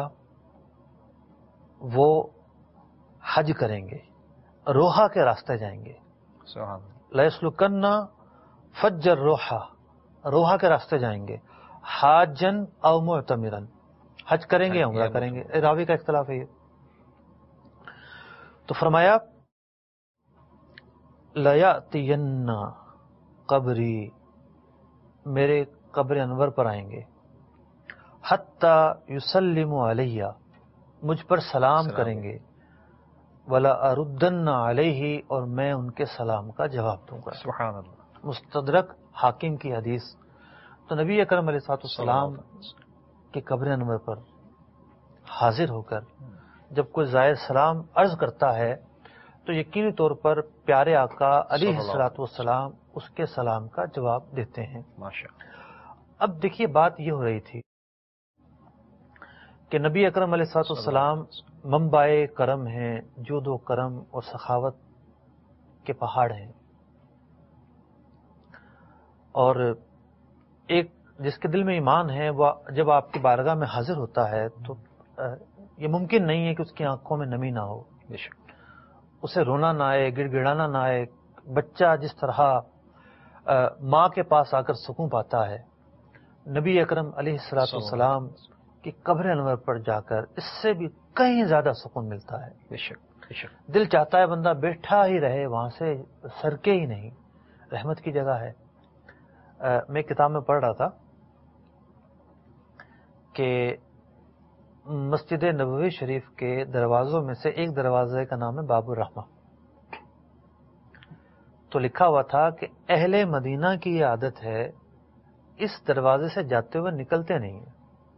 وہ حج کریں گے، روحا کے راستے جائیں گے، لَيَسْلُكَنَّ فَجَّ الرُّوحَ، روحا کے راستے جائیں گے، حاجن او معتمرن، حج کریں گے یا عمرہ کریں گے، راوی کا اختلاف ہے یہ۔ تو فرمایا لَيَأْتِيَنَّ قبری، میرے قبر انور پر آئیں گے، حتی یسلم علیہ، مجھ پر سلام کریں گے، ولا اردن علیہ، اور میں ان کے سلام کا جواب دوں گا. سبحان اللہ. مستدرک حاکم کی حدیث. تو نبی اکرم علیہ السلام کی قبر انور پر حاضر ہو کر جب کوئی زائر سلام عرض کرتا ہے تو یقینی طور پر پیارے آقا علیہ الصلوۃ والسلام اس کے سلام کا جواب دیتے ہیں. ماشاءاللہ. اب دیکھیے بات یہ ہو رہی تھی کہ نبی اکرم علیہ الصلوۃ والسلام منبع کرم ہیں، جود و کرم اور سخاوت کے پہاڑ ہیں، اور ایک جس کے دل میں ایمان ہے وہ جب آپ کی بارگاہ میں حاضر ہوتا ہے تو یہ ممکن نہیں ہے کہ اس کی آنکھوں میں نمی نہ ہو، اسے رونا نہ آئے، گڑ گڑانا نہ آئے. بچہ جس طرح ماں کے پاس آ کر سکون پاتا ہے، نبی اکرم علیہ الصلوۃ والسلام کی قبر انور پر جا کر اس سے بھی کہیں زیادہ سکون ملتا ہے. بے شک بے شک. دل چاہتا ہے بندہ بیٹھا ہی رہے، وہاں سے سرکے ہی نہیں. رحمت کی جگہ ہے. میں کتاب میں پڑھ رہا تھا کہ مسجد نبوی شریف کے دروازوں میں سے ایک دروازے کا نام ہے باب الرحمہ. تو لکھا ہوا تھا کہ اہل مدینہ کی یہ عادت ہے، اس دروازے سے جاتے ہوئے نکلتے نہیں ہیں،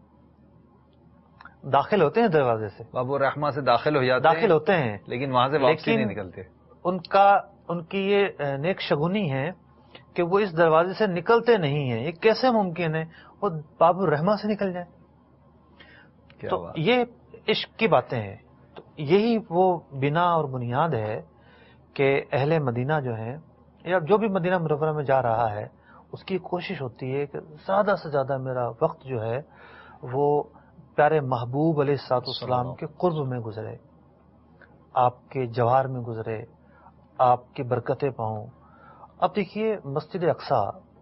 داخل ہوتے ہیں دروازے سے، باب الرحمہ سے داخل ہو جاتے ہیں، داخل ہوتے ہیں، لیکن وہاں سے واپسی نہیں نکلتے. ان کی یہ نیک شگونی ہے کہ وہ اس دروازے سے نکلتے نہیں ہیں. یہ کیسے ممکن ہے وہ باب الرحمہ سے نکل جائیں؟ تو یہ عشق کی باتیں ہیں. تو یہی وہ بنا اور بنیاد ہے کہ اہل مدینہ جو ہیں، یا جو بھی مدینہ منورہ میں جا رہا ہے، اس کی کوشش ہوتی ہے کہ زیادہ سے زیادہ میرا وقت جو ہے وہ پیارے محبوب علیہ الصلوۃ والسلام کے قرب میں گزرے، آپ کے جوار میں گزرے، آپ کی برکتیں پاؤں. اب دیکھیے مسجد اقصی،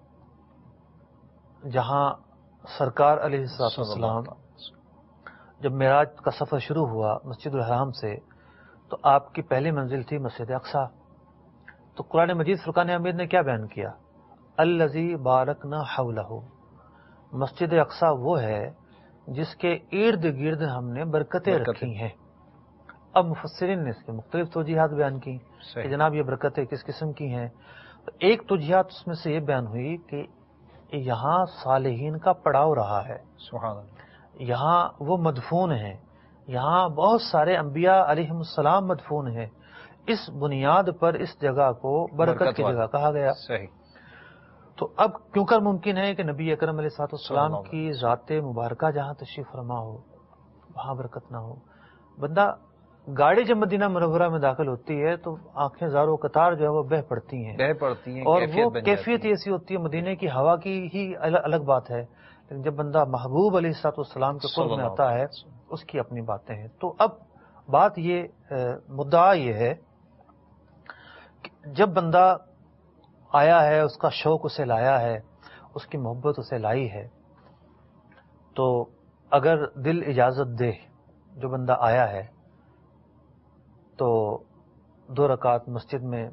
جہاں سرکار علیہ الصلوۃ والسلام جب معراج کا سفر شروع ہوا مسجد الحرام سے تو آپ کی پہلی منزل تھی مسجد اقصی. تو قرآن مجید فرقان حمید نے کیا بیان کیا؟ الذی بارکنا حولہ. مسجد اقصی وہ ہے جس کے ارد گرد ہم نے برکتیں رکھی ہیں. اب مفسرین نے اس کے مختلف توجیحات بیان کی کہ جناب یہ برکتیں کس قسم کی ہیں. تو ایک توجیحات اس میں سے یہ بیان ہوئی کہ یہاں صالحین کا پڑاؤ رہا ہے، سبحان اللہ. یہاں وہ مدفون ہیں، یہاں بہت سارے انبیاء علیہم السلام مدفون ہیں. اس بنیاد پر اس جگہ کو برکت کی جگہ کہا گیا. صحیح. تو اب کیوں کر ممکن ہے کہ نبی اکرم علیہ الصلوۃ والسلام کی ذات مبارکہ جہاں تشریف فرما ہو وہاں برکت نہ ہو. بندہ گاڑی جب مدینہ منورہ میں داخل ہوتی ہے تو آنکھیں زاروں قطار جو ہے وہ بہہ پڑتی ہیں اور وہ کیفیت ایسی ہوتی ہے. مدینے کی ہوا کی ہی الگ بات ہے، لیکن جب بندہ محبوب علیہ الصلوۃ والسلام کے قرب میں آتا ہے اس کی اپنی باتیں ہیں. تو اب بات یہ مدعا یہ ہے کہ جب بندہ آیا ہے، اس کا شوق اسے لایا ہے، اس کی محبت اسے لائی ہے، تو اگر دل اجازت دے، جو بندہ آیا ہے تو 2 رکعت مسجد میں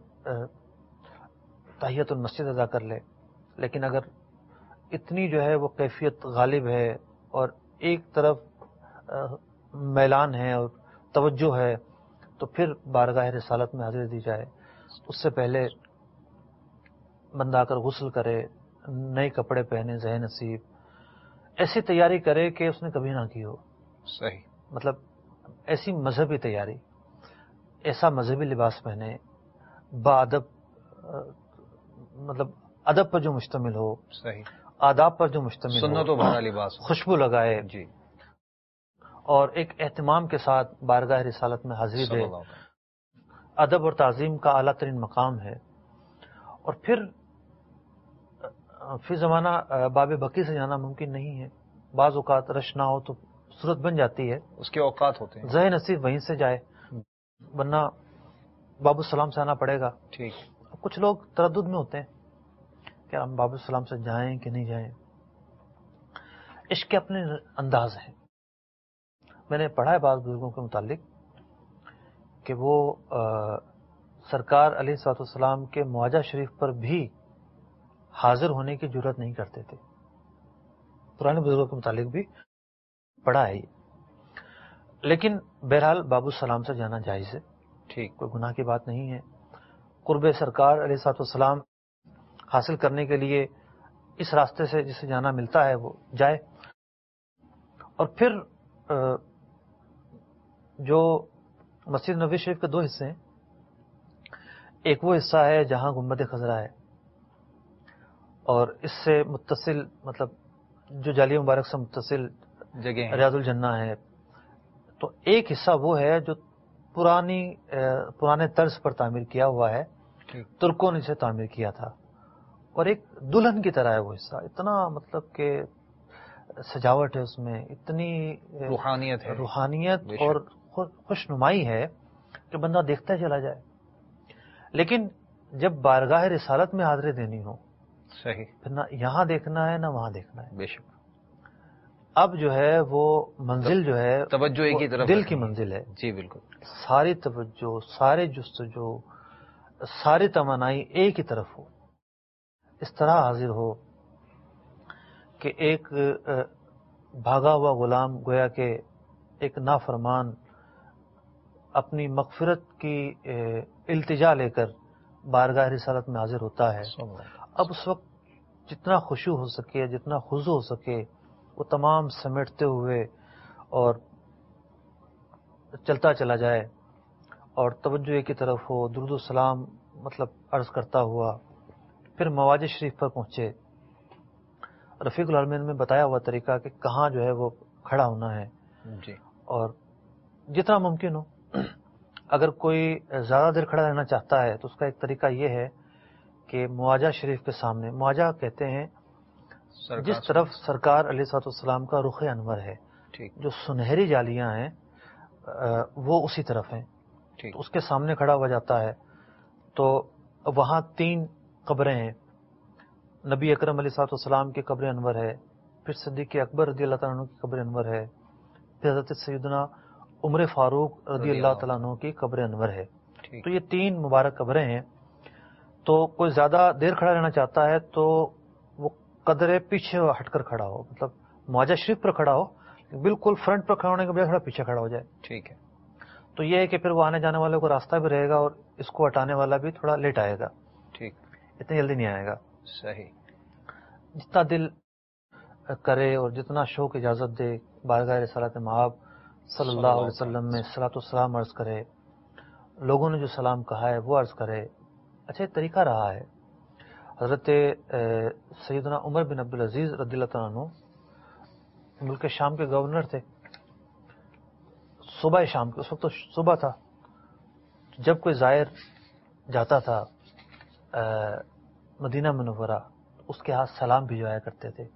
تحیت المسجد ادا کر لے. لیکن اگر اتنی جو ہے وہ کیفیت غالب ہے اور ایک طرف میلان ہے اور توجہ ہے تو پھر بارگاہ رسالت میں حاضری دی جائے. اس سے پہلے بندہ آ کر غسل کرے، نئے کپڑے پہنے، ذہ نصیب ایسی تیاری کرے کہ اس نے کبھی نہ کی ہو. صحیح. مطلب ایسی مذہبی تیاری، ایسا مذہبی لباس پہنے، بادب، مطلب ادب پر جو مشتمل ہو، صحیح، آداب پر جو مشتمل سنت و بھرا لباس، خوشبو لگائے جی، اور ایک اہتمام کے ساتھ بارگاہ رسالت میں حاضری دے. ادب اور تعظیم کا اعلیٰ ترین مقام ہے. اور پھر فی زمانہ باب بکی سے جانا ممکن نہیں ہے. بعض اوقات رش نہ ہو تو صورت بن جاتی ہے، اس کے اوقات ہوتے ہیں، ذہ نصیب وہیں سے جائے، ورنہ باب السلام سے آنا پڑے گا. ٹھیک. کچھ لوگ تردد میں ہوتے ہیں کہ ہم باب السلام سے جائیں کہ نہیں جائیں. عشق کے اپنے انداز ہیں. میں نے پڑھا ہے بعض بزرگوں کے متعلق کہ وہ سرکار علیہ الصلوۃ والسلام کے معاجہ شریف پر بھی حاضر ہونے کی جرات نہیں کرتے تھے. پرانے بزرگوں کے متعلق بھی پڑھا ہے. لیکن بہرحال باب السلام سے جانا جائز ہے، ٹھیک، کوئی گناہ کی بات نہیں ہے. قرب سرکار علیہ الصلوۃ والسلام حاصل کرنے کے لیے اس راستے سے جسے جانا ملتا ہے وہ جائے. اور پھر جو مسجد نبوی شریف کے دو حصے ہیں، ایک وہ حصہ ہے جہاں گنبد خضرا ہے اور اس سے متصل مطلب جو جالیہ مبارک سے متصل جگہ ریاض الجنہ ہے. تو ایک حصہ وہ ہے جو پرانے طرز پر تعمیر کیا ہوا ہے، ترکوں نے اسے تعمیر کیا تھا، اور ایک دلہن کی طرح ہے وہ حصہ. اتنا مطلب کہ سجاوٹ ہے اس میں، اتنی روحانیت اور خوشنمائی ہے کہ بندہ دیکھتا چلا جائے. لیکن جب بارگاہ رسالت میں حاضری دینی ہو، صحیح، پھر نہ یہاں دیکھنا ہے نہ وہاں دیکھنا ہے. بے شک. اب جو ہے وہ منزل جو ہے توجہ ایک ہی طرف، دل کی منزل ہے. جی بالکل. ساری توجہ، سارے جستجو، ساری تمنائی ایک ہی طرف ہو، اس طرح حاضر ہو کہ ایک بھاگا ہوا غلام گویا کہ ایک نافرمان اپنی مغفرت کی التجا لے کر بارگاہ رسالت میں حاضر ہوتا ہے. اب اس وقت جتنا خشوع ہو سکے، جتنا خضوع ہو سکے، وہ تمام سمیٹتے ہوئے اور چلتا چلا جائے، اور توجہ ایک کی طرف ہو، درود و سلام مطلب عرض کرتا ہوا پھر مواج شریف پر پہنچے. رفیق العالمین میں بتایا ہوا طریقہ کہ کہاں جو ہے وہ کھڑا ہونا ہے. جی. اور جتنا ممکن ہو، اگر کوئی زیادہ دیر کھڑا رہنا چاہتا ہے تو اس کا ایک طریقہ یہ ہے کہ مواجہ شریف کے سامنے، مواجہ کہتے ہیں جس طرف سرکار علیہ الصلوۃ والسلام کا رخ انور ہے، جو سنہری جالیاں ہیں وہ اسی طرف ہیں. اس کے سامنے کھڑا ہوا جاتا ہے تو وہاں 3 قبریں ہیں. نبی اکرم علیہ الصلوۃ والسلام کی قبر انور ہے، پھر صدیق اکبر رضی اللہ تعالیٰ عنہ کی قبر انور ہے، پھر حضرت سیدنا عمر فاروق رضی اللہ تعالیٰ عنہ کی قبر انور ہے. تو یہ 3 مبارک قبریں ہیں. تو کوئی زیادہ دیر کھڑا رہنا چاہتا ہے تو وہ قدرے پیچھے ہٹ کر کھڑا ہو، مطلب مواجہ شریف پر کھڑا ہو، بالکل فرنٹ پر کھڑا ہونے کے بجائے تھوڑا پیچھے کھڑا ہو جائے. ٹھیک ہے. تو یہ ہے کہ پھر وہ آنے جانے والے کو راستہ بھی رہے گا اور اس کو ہٹانے والا بھی تھوڑا لیٹ آئے گا. ٹھیک، اتنی جلدی نہیں آئے گا. صحیح. جتنا دل کرے اور جتنا شوق اجازت دے بارگاہ رسالت مآب صلی اللہ علیہ وسلم میں صلاۃ والسلام عرض کرے، لوگوں نے جو سلام کہا ہے وہ عرض کرے. اچھا ایک طریقہ رہا ہے. حضرت سیدنا عمر بن عبدالعزیز رضی اللہ تعالیٰ عنہ ملک شام کے گورنر تھے. صبح شام کے، اس وقت تو صبح تھا، جب کوئی زائر جاتا تھا مدینہ منورہ اس کے ہاتھ سلام بھجوایا کرتے تھے.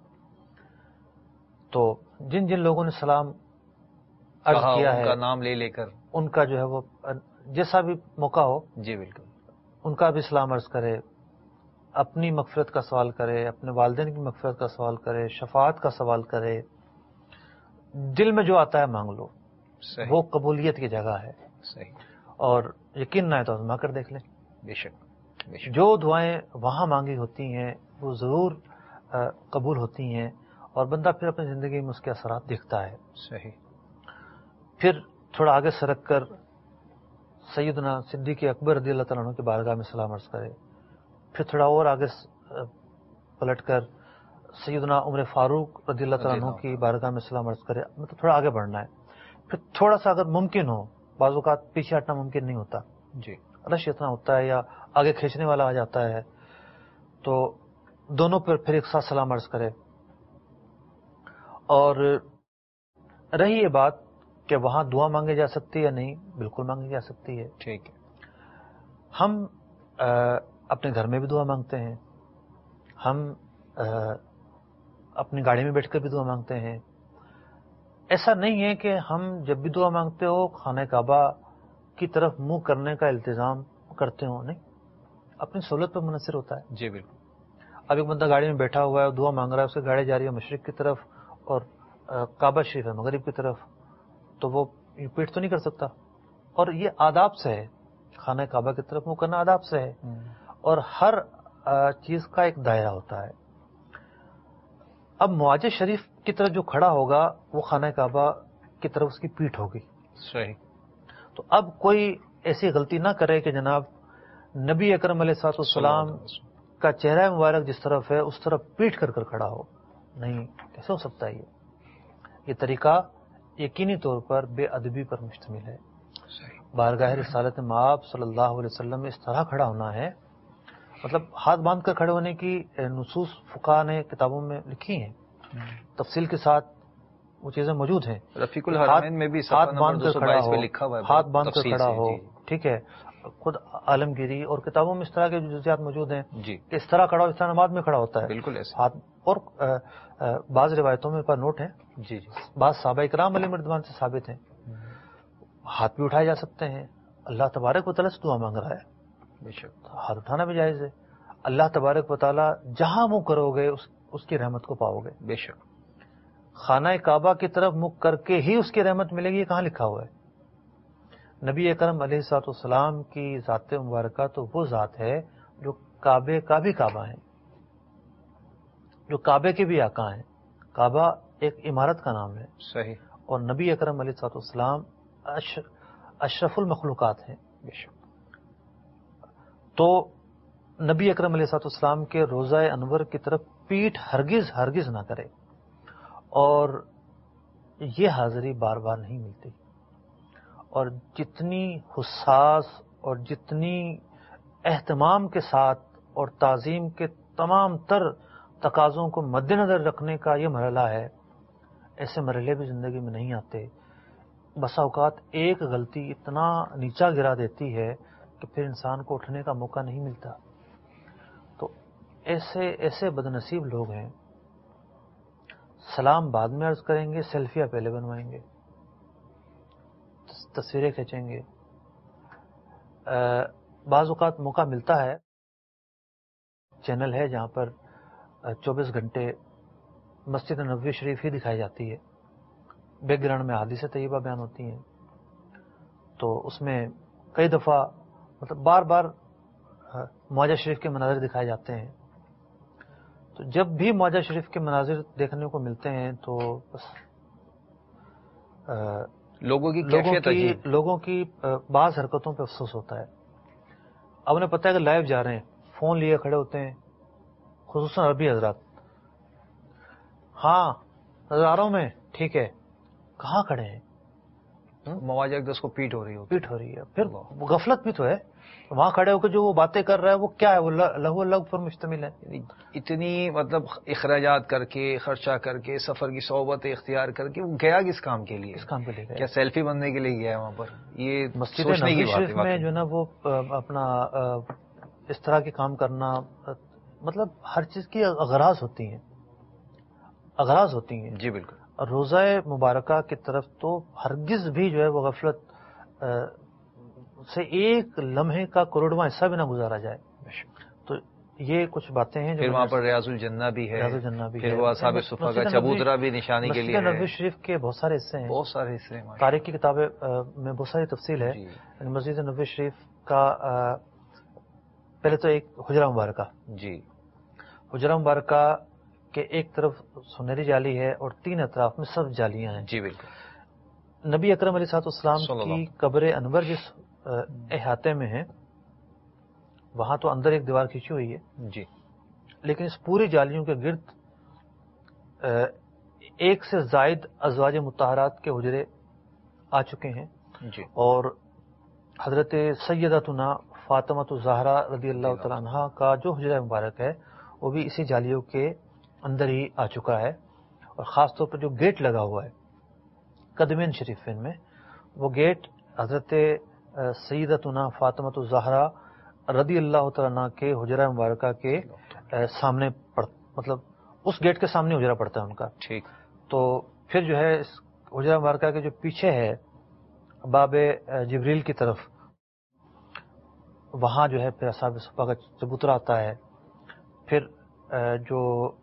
تو جن جن لوگوں نے سلام عرض کیا ہے ان کا نام لے کر ان کا جو ہے وہ جیسا بھی موقع ہو، جی بالکل، ان کا بھی سلام عرض کرے، اپنی مغفرت کا سوال کرے، اپنے والدین کی مغفرت کا سوال کرے، شفاعت کا سوال کرے. دل میں جو آتا ہے مانگ لو. صحیح. وہ قبولیت کی جگہ ہے. صحیح. اور یقین نہ ہے تو آزما کر دیکھ لیں. بے شک. جو دعائیں وہاں مانگی ہوتی ہیں وہ ضرور قبول ہوتی ہیں، اور بندہ پھر اپنی زندگی میں اس کے اثرات دیکھتا ہے. صحیح. پھر تھوڑا آگے سرک کر سیدنا صدیق اکبر رضی اللہ تعالیٰ عنہ کی بارگاہ میں سلام عرض کرے. پھر تھوڑا اور آگے پلٹ کر سیدنا عمر فاروق رضی اللہ تعالیٰ عنہ کی بارگاہ میں سلام عرض کرے. مطلب تھوڑا آگے بڑھنا ہے. پھر تھوڑا سا اگر ممکن ہو، بعض اوقات پیچھے ہٹنا ممکن نہیں ہوتا، جی رش اتنا ہوتا ہے یا آگے کھینچنے والا آ جاتا ہے، تو دونوں پر پھر ایک ساتھ سلام عرض کرے. اور رہی یہ بات کہ وہاں دعا مانگی جا سکتی ہے یا نہیں، بالکل مانگی جا سکتی ہے. ٹھیک ہے. ہم اپنے گھر میں بھی دعا مانگتے ہیں، ہم اپنی گاڑی میں بیٹھ کر بھی دعا مانگتے ہیں. ایسا نہیں ہے کہ ہم جب بھی دعا مانگتے ہو خانہ کعبہ کی طرف منہ کرنے کا التزام کرتے ہوں. نہیں، اپنی سہولت پر منحصر ہوتا ہے. جی بالکل. اب ایک بندہ گاڑی میں بیٹھا ہوا ہے، دعا مانگ رہا ہے، اس کی گاڑی جا رہی ہے مشرق کی طرف اور کعبہ شریف ہے مغرب کی طرف، تو وہ پیٹ تو نہیں کر سکتا. اور یہ آداب سے ہے، خانہ کعبہ کی طرف منہ کرنا آداب سے ہے. اور ہر چیز کا ایک دائرہ ہوتا ہے. اب مواجہ شریف کی طرف جو کھڑا ہوگا وہ خانہ کعبہ کی طرف اس کی پیٹھ ہوگی. صحیح. تو اب کوئی ایسی غلطی نہ کرے کہ جناب نبی اکرم علیہ الصلوۃ والسلام کا چہرہ مبارک جس طرف ہے اس طرف پیٹھ کر کھڑا ہو. نہیں، کیسے ہو سکتا ہے؟ یہ طریقہ یقینی طور پر بے ادبی پر مشتمل ہے. بارگاہ رسالت مآب صلی اللہ علیہ وسلم میں اس طرح کھڑا ہونا ہے، مطلب ہاتھ باندھ کر کھڑے ہونے کی نصوص فقہاء نے کتابوں میں لکھی ہیں، تفصیل کے ساتھ وہ چیزیں موجود ہیں. رفیق الحرمین میں بھی ہاتھ باندھ کر کھڑا ہو، لکھا ہوا ہے، ہاتھ باندھ کر کھڑا ہو. ٹھیک ہے، خود عالمگیری اور کتابوں میں اس طرح کے جزیات موجود ہیں جی. کہ اس طرح کھڑا ہو، اس طرح نماز میں کھڑا ہوتا ہے. بالکل ایسے. ہاتھ اور بعض روایتوں میں پر نوٹ ہے، جی جی، بعض صحابہ کرام علیہ رضوان سے ثابت ہیں، ہاتھ بھی اٹھائے جا سکتے ہیں. اللہ تبارک و تعالیٰ سے دعا مانگ رہا ہے، بے شک ہاتھ اٹھانا بھی جائز ہے. اللہ تبارک و تعالیٰ جہاں منہ کرو گے اس کی رحمت کو پاؤ گے. بے شک. خانہ کعبہ کی طرف منہ کر کے ہی اس کی رحمت ملے گی، یہ کہاں لکھا ہوا ہے؟ نبی اکرم علیہ الصلوۃ والسلام کی ذات مبارکہ تو وہ ذات ہے جو کعبے کا بھی کعبہ ہے، جو کعبے کے بھی آقا ہیں. کعبہ ایک عمارت کا نام ہے. صحیح. اور نبی اکرم علیہ الصلوۃ والسلام اشرف المخلوقات ہیں. بے شک. تو نبی اکرم علیہ الصلوۃ والسلام کے روضہ انور کی طرف پیٹھ ہرگز نہ کرے. اور یہ حاضری بار بار نہیں ملتی، اور جتنی حساس اور جتنی اہتمام کے ساتھ اور تعظیم کے تمام تر تقاضوں کو مد نظر رکھنے کا یہ مرحلہ ہے، ایسے مرحلے بھی زندگی میں نہیں آتے. بسا اوقات ایک غلطی اتنا نیچا گرا دیتی ہے کہ پھر انسان کو اٹھنے کا موقع نہیں ملتا. تو ایسے بدنصیب لوگ ہیں، سلام بعد میں عرض کریں گے، سیلفیاں پہلے بنوائیں گے، تصویریں کھینچیں گے. بعض اوقات موقع ملتا ہے، چینل ہے جہاں پر 24 گھنٹے مسجد نبوی شریف ہی دکھائی جاتی ہے، بیک گراؤنڈ میں احادیث طیبہ بیان ہوتی ہیں. تو اس میں کئی دفعہ مطلب بار بار معاہدہ شریف کے مناظر دکھائے جاتے ہیں. تو جب بھی معاہدہ شریف کے مناظر دیکھنے کو ملتے ہیں تو بس لوگوں کی بعض حرکتوں پہ افسوس ہوتا ہے. اب انہیں پتہ ہے کہ لائیو جا رہے ہیں، فون لیے کھڑے ہوتے ہیں، خصوصاً عربی حضرات. ہاں ہزاروں میں، ٹھیک ہے، کہاں کھڑے ہیں؟ مواجہ ایک کو پیٹ ہو رہی ہے. پھر غفلت بھی تو ہے. وہاں کھڑے ہو کے جو وہ باتیں کر رہا ہے وہ کیا ہے؟ وہ لہو و لعب پر مشتمل ہے. اتنی مطلب اخراجات کر کے، خرچہ کر کے، سفر کی صحبت اختیار کر کے، وہ گیا کس کام کے لیے؟ اس کام کے لیے گیا. کیا سیلفی بننے کے لیے گیا ہے وہاں پر؟ یہ مسجد نبوی شریف میں جو ہے نا وہ اپنا اس طرح کے کام کرنا، مطلب ہر چیز کی اغراض ہوتی ہیں. جی بالکل. روزہ مبارکہ کی طرف تو ہرگز بھی جو ہے وہ غفلت سے ایک لمحے کا کروڑواں حصہ بھی نہ گزارا جائے. تو یہ کچھ باتیں ہیں. پھر وہاں پر ریاض الجنہ بھی ہے، پھر وہ اصحاب صفا کا چبوترا بھی نشانی کے لیے ہے. مسجد نبوی شریف کے بہت سارے حصے ہیں، تاریخ کی کتابیں میں بہت ساری تفصیل ہے. مسجد نبوی شریف کا پہلے تو ایک حجرہ مبارکہ، جی حجرہ مبارکہ کہ ایک طرف سنہری جالی ہے اور 3 اطراف میں سب جالیاں ہیں. جی بالکل. نبی اکرم علیہ السلام کی قبر انور جس احاطے میں ہے وہاں تو اندر ایک دیوار کھینچی ہوئی ہے جی، لیکن اس پوری جالیوں کے گرد 1 سے زائد ازواج مطہرات کے حجرے آ چکے ہیں جی. اور حضرت سیدتنا فاطمہ الزہرا رضی اللہ تعالیٰ عنہا کا جو حجرہ مبارک ہے وہ بھی اسی جالیوں کے اندر ہی آ چکا ہے. اور خاص طور پر جو گیٹ لگا ہوا ہے قدمین شریفین میں، وہ گیٹ حضرت سیدتنا فاطمہ الزہرا رضی اللہ تعالیٰ عنہ کے حجرہ مبارکہ کے سامنے مطلب اس گیٹ کے سامنے حجرہ پڑتا ہے ان کا. ٹھیک. تو پھر جو ہے اس حجرہ مبارکہ کے جو پیچھے ہے باب جبریل کی طرف، وہاں جو ہے پھر اصحاب صفا کا چبوترا آتا ہے. پھر جو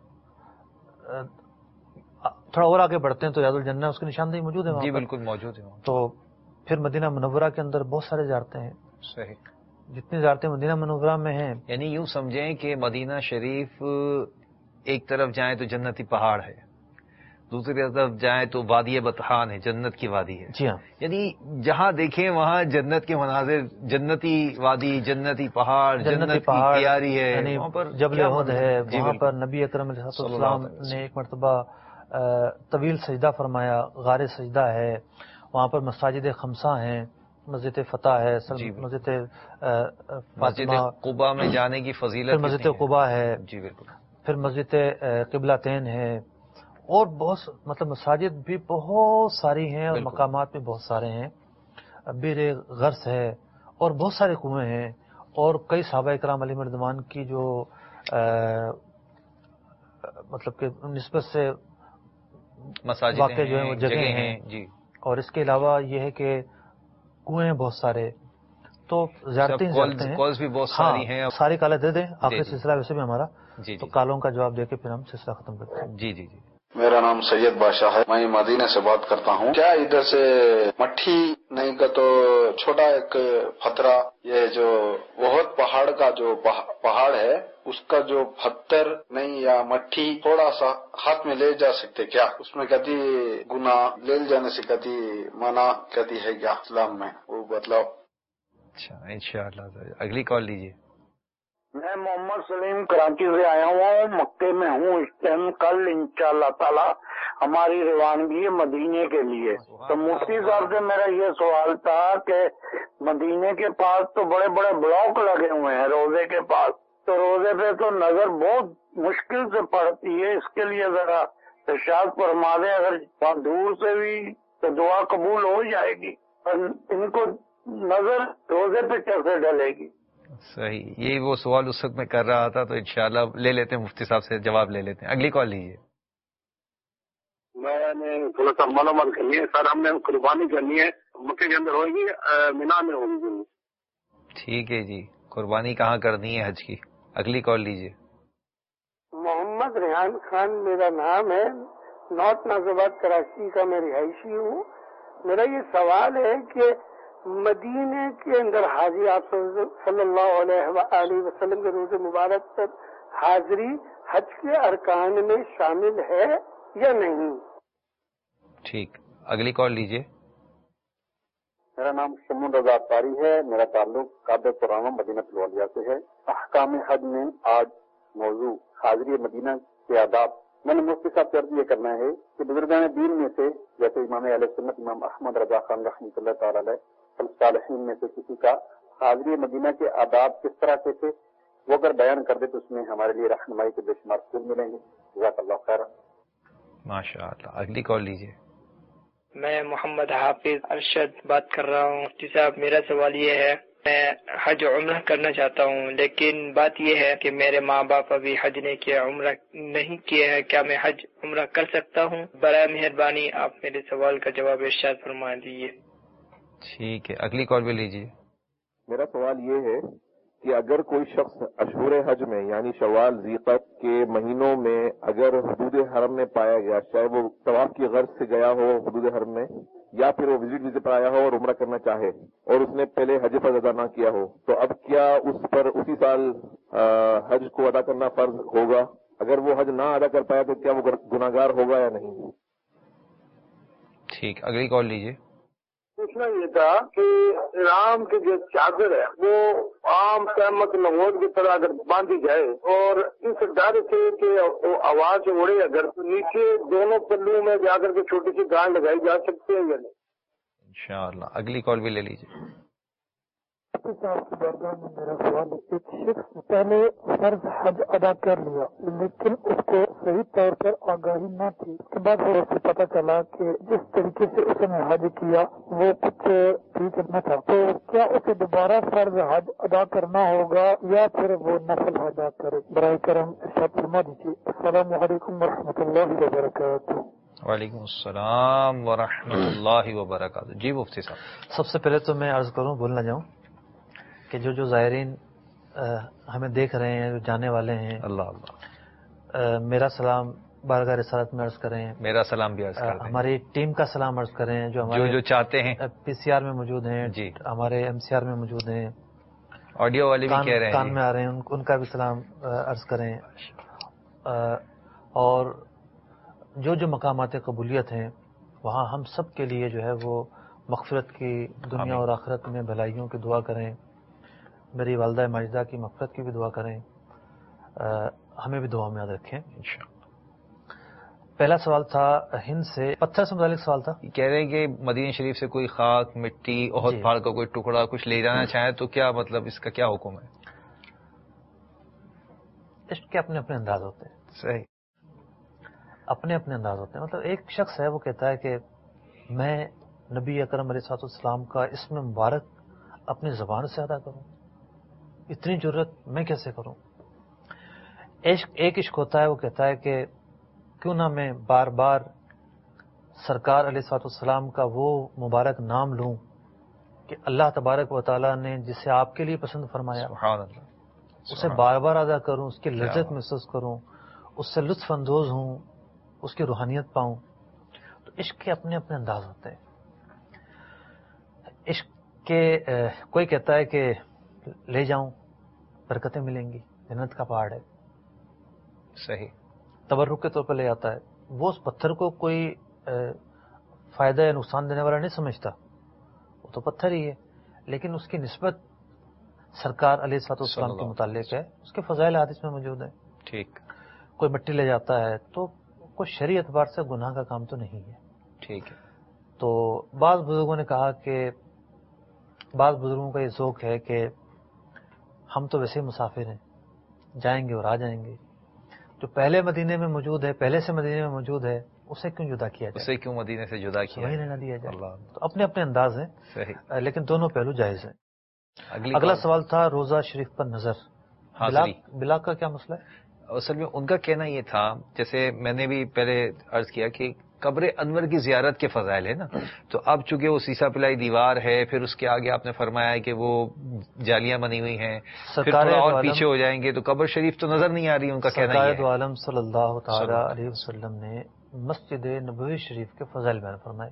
تھوڑا اور آگے بڑھتے ہیں تو ریاض الجنہ اس کی نشاندہی موجود ہے. جی بالکل موجود ہے. تو پھر مدینہ منورہ کے اندر بہت سارے زیارتیں ہیں. صحیح. جتنی زیارتیں مدینہ منورہ میں ہیں، یعنی یوں سمجھیں کہ مدینہ شریف ایک طرف جائیں تو جنتی پہاڑ ہے، دوسری طرف جائیں تو وادی بطحان ہے، جنت کی وادی ہے. جی ہاں، یعنی جہاں دیکھیں وہاں جنت کے مناظر، جنتی وادی، جنتی پہاڑ، جنت کی تیاری ہے. یعنی وہاں پر جبل احد ہے، وہاں پر نبی اکرم علیہ السلام نے ایک مرتبہ طویل سجدہ فرمایا، غار سجدہ ہے. وہاں پر مساجد خمسہ ہیں، مسجد فتح ہے، مسجد مسجد قباء میں جانے کی فضیلت، مسجد قباء ہے، جی بالکل، پھر مسجد قبلتین ہے، اور بہت مطلب مساجد بھی بہت ساری ہیں اور مقامات بھی بہت سارے ہیں. بیر غرس ہے اور بہت سارے کنویں ہیں، اور کئی صحابہ اکرام علیہ رضوان کی جو مطلب کہ نسبت سے مساجد واقع جو ہیں وہ جگہ ہیں. جی. اور اس کے علاوہ یہ ہے کہ کنویں ہیں بہت سارے، تو زیارتیں ہیں، کالز بھی بہت ساری ہیں. ساری کالیں دے دیں، آخری سلسلہ ویسے بھی ہمارا، جی تو کالوں کا جواب دے کے پھر ہم سلسلہ ختم کرتے ہیں. جی جی جی. میرا نام سید بادشاہ ہے، میں مدینہ سے بات کرتا ہوں. کیا ادھر سے مٹھی نہیں کا تو چھوٹا ایک پتھرا، یہ جو بہت پہاڑ کا جو پہاڑ ہے اس کا جو پتھر نہیں یا مٹھی تھوڑا سا ہاتھ میں لے جا سکتے کیا؟ اس میں کہتی گناہ لے جانے سے کہتی منع کہتی ہے کیا اسلام میں؟ وہ بتلاؤ. اچھا انشاءاللہ. اگلی کال لیجیے. میں محمد سلیم کراچی سے آیا ہوں، مکے میں ہوں اس ٹائم. کل انشاءاللہ تعالی ہماری روانگی ہے مدینے کے لیے. تو مفتی صاحب سے میرا یہ سوال تھا کہ مدینے کے پاس تو بڑے بڑے بلاک لگے ہوئے ہیں روزے کے پاس، تو روزے پہ تو نظر بہت مشکل سے پڑتی ہے. اس کے لیے ذرا ارشاد فرما دیں، اگر دور سے بھی تو دعا قبول ہو جائے گی، اور ان کو نظر روزے پہ کیسے ڈلے گی؟ صحیح، یہی وہ سوال اس وقت میں کر رہا تھا، تو انشاءاللہ لے لیتے ہیں، مفتی صاحب سے جواب لے لیتے ہیں. اگلی کال لیجیے. میں نے تھوڑا سا معلومات کرنی ہے سر. ہم نے قربانی کرنی ہے، مکے کے اندر ہوگی مینا میں ہوگی؟ ٹھیک ہے جی. قربانی کہاں کرنی ہے حج کی؟ اگلی کال لیجیے. محمد ریحان خان میرا نام ہے، نارتھ نازآباد کراچی کا میں رہائشی ہوں. میرا یہ سوال ہے کہ مدینے کے اندر حاجی آپ صلی اللہ علیہ وآلہ وسلم کے روز مبارک پر حاضری حج کے ارکان میں شامل ہے یا نہیں؟ ٹھیک، اگلی کال لیجیے. میرا نام شمون رضا اطاری ہے، میرا تعلق کعبہ پرانا مدینہ الولیہ سے ہے. احکام حج میں آج موضوع حاضری مدینہ کے آداب. میں نے مفتی صاحب سے عرض یہ کرنا ہے کہ بزرگان دین میں سے جیسے امام اہل سنت امام احمد رضا خان رحمۃ اللہ تعالی علیہ صالحین میں سے کسی کا حاضری مدینہ کے آداب کس طرح کے تھے، وہ اگر بیان کر دے تو اس میں ہمارے لیے رہنمائی کے بے شمار پھول ملیں گے. جزاک اللہ خیر. ماشاء اللہ. اگلی کال لیجیے. میں محمد حافظ ارشد بات کر رہا ہوں. مفتی صاحب میرا سوال یہ ہے، میں حج عمرہ کرنا چاہتا ہوں، لیکن بات یہ ہے کہ میرے ماں باپ ابھی حج نہیں کیا، عمرہ نہیں کیا ہے. کیا میں حج عمرہ کر سکتا ہوں؟ برائے مہربانی آپ میرے سوال کا جواب ارشاد فرما دیجیے. ٹھیک ہے، اگلی کال بھی لیجیے. میرا سوال یہ ہے کہ اگر کوئی شخص اشہور حج میں یعنی شوال ذیقعد کے مہینوں میں اگر حدود حرم میں پایا گیا، چاہے وہ طواف کی غرض سے گیا ہو حدود حرم میں، یا پھر وہ وزٹ پر آیا ہو اور عمرہ کرنا چاہے اور اس نے پہلے حج فرض ادا نہ کیا ہو، تو اب کیا اس پر اسی سال حج کو ادا کرنا فرض ہوگا؟ اگر وہ حج نہ ادا کر پایا تو کیا وہ گناہگار ہوگا یا نہیں؟ ٹھیک، اگلی کال لیجیے. پوچھنا یہ تھا کہ رام کی جو چادر ہے وہ عام قیامت نمود کی طرح اگر باندھی جائے اور اس ڈر سے کہ وہ آواز اڑے اگر تو نیچے دونوں پلوں میں جا کر کے چھوٹی سی گانڈ لگائی جا سکتی ہے یا نہیں؟ انشاءاللہ. اگلی کال بھی لے لیجیے. صاحب کی بارگاہ میں میرا سوال ہے، ایک شخص پہلے فرض حج ادا کر لیا لیکن اس کو صحیح طور پر آگاہی نہ تھی، اس کے بعد پھر اسے پتہ چلا کہ جس طریقے سے اس نے حج کیا وہ کچھ ٹھیک نہ تھا، تو کیا اسے دوبارہ فرض حج ادا کرنا ہوگا یا پھر وہ نفل حج ادا کرے؟ برائے کرم ارشاد فرما دیجیے. السلام علیکم ورحمۃ اللہ وبرکاتہ. وعلیکم السلام ورحمۃ اللہ وبرکاتہ. جی مفتی صاحب. سب سے پہلے تو میں عرض کروں، بھول نہ جاؤں، کہ جو زائرین ہمیں دیکھ رہے ہیں، جو جانے والے ہیں، اللہ اللہ میرا سلام بارگاہ رسالت میں عرض کریں. میرا سلام بھی عرض کریں. ہماری ٹیم کا سلام عرض کریں جو ہمارے جو چاہتے ہیں پی سی آر میں موجود ہیں، جی ہمارے ایم سی آر میں موجود ہیں، آڈیو والے بھی کہہ رہے ہیں کان میں آ رہے ہیں، ان کا بھی سلام عرض کریں. اور جو مقامات قبولیت ہیں وہاں ہم سب کے لیے جو ہے وہ مغفرت کی، دنیا اور آخرت میں بھلائیوں کی دعا کریں. میری والدہ ماجدہ کی مغفرت کی بھی دعا کریں. ہمیں بھی دعا میں یاد رکھیں. پہلا سوال تھا ہند سے، پتھر سے متعلق سوال تھا. کہہ رہے ہیں کہ مدینہ شریف سے کوئی خاک، مٹی، احد پہاڑ کا کوئی ٹکڑا کچھ لے جانا چاہے تو کیا مطلب اس کا کیا حکم ہے؟ عشق کے اپنے اپنے انداز ہوتے ہیں. صحیح، اپنے اپنے انداز ہوتے ہیں. مطلب ایک شخص ہے وہ کہتا ہے کہ میں نبی اکرم علیہ الصلوۃ والسلام کا اسم مبارک اپنی زبان سے ادا کروں، اتنی جرت میں کیسے کروں؟ ایک عشق ہوتا ہے وہ کہتا ہے کہ کیوں نہ میں بار بار سرکار علیہ الصلوۃ والسلام کا وہ مبارک نام لوں کہ اللہ تبارک و تعالیٰ نے جسے آپ کے لیے پسند فرمایا، سبحان اللہ، اسے بار بار ادا کروں، اس کی لذت محسوس کروں، اس سے لطف اندوز ہوں، اس کی روحانیت پاؤں. تو عشق کے اپنے اپنے انداز ہوتے ہیں. عشق کے کوئی کہتا ہے کہ لے جاؤں برکتیں ملیں گی، جنت کا پہاڑ ہے. صحیح، تبرک کے طور پر لے جاتا ہے. وہ اس پتھر کو کوئی فائدہ یا نقصان دینے والا نہیں سمجھتا، وہ تو پتھر ہی ہے، لیکن اس کی نسبت سرکار علیہ الصلوۃ والسلام کے متعلق ہے، اس کے فضائل حدیث میں موجود ہیں. ٹھیک. کوئی مٹی لے جاتا ہے تو کوئی شرعی اعتبار سے گناہ کا کام تو نہیں ہے. ٹھیک ہے. تو بعض بزرگوں نے کہا کہ بعض بزرگوں کا یہ ذوق ہے کہ ہم تو ویسے مسافر ہیں، جائیں گے اور آ جائیں گے. جو پہلے مدینے میں موجود ہے، پہلے سے مدینے میں موجود ہے، اسے کیوں جدا کیا جائے؟ اسے کیوں مدینے سے جدا کیا؟ وہی رہنا دیا جائے. تو اپنے اپنے انداز ہیں. صحیح. لیکن دونوں پہلو جائز ہیں. اگلا سوال تھا روزہ شریف پر نظر. بلاک کا کیا مسئلہ ہے؟ اصل میں ان کا کہنا یہ تھا، جیسے میں نے بھی پہلے عرض کیا کہ قبر انور کی زیارت کے فضائل ہے نا، تو اب چونکہ وہ سیسا پلائی دیوار ہے، پھر اس کے آگے آپ نے فرمایا کہ وہ جالیاں بنی ہوئی ہیں، پھر تھوڑا اور پیچھے ہو جائیں گے تو قبر شریف تو نظر نہیں آ رہی. ان کا کہنا ہے سرکار عالم صلی اللہ تعالی علیہ وسلم نے مسجد نبوی شریف کے فضائل بیان فرمائے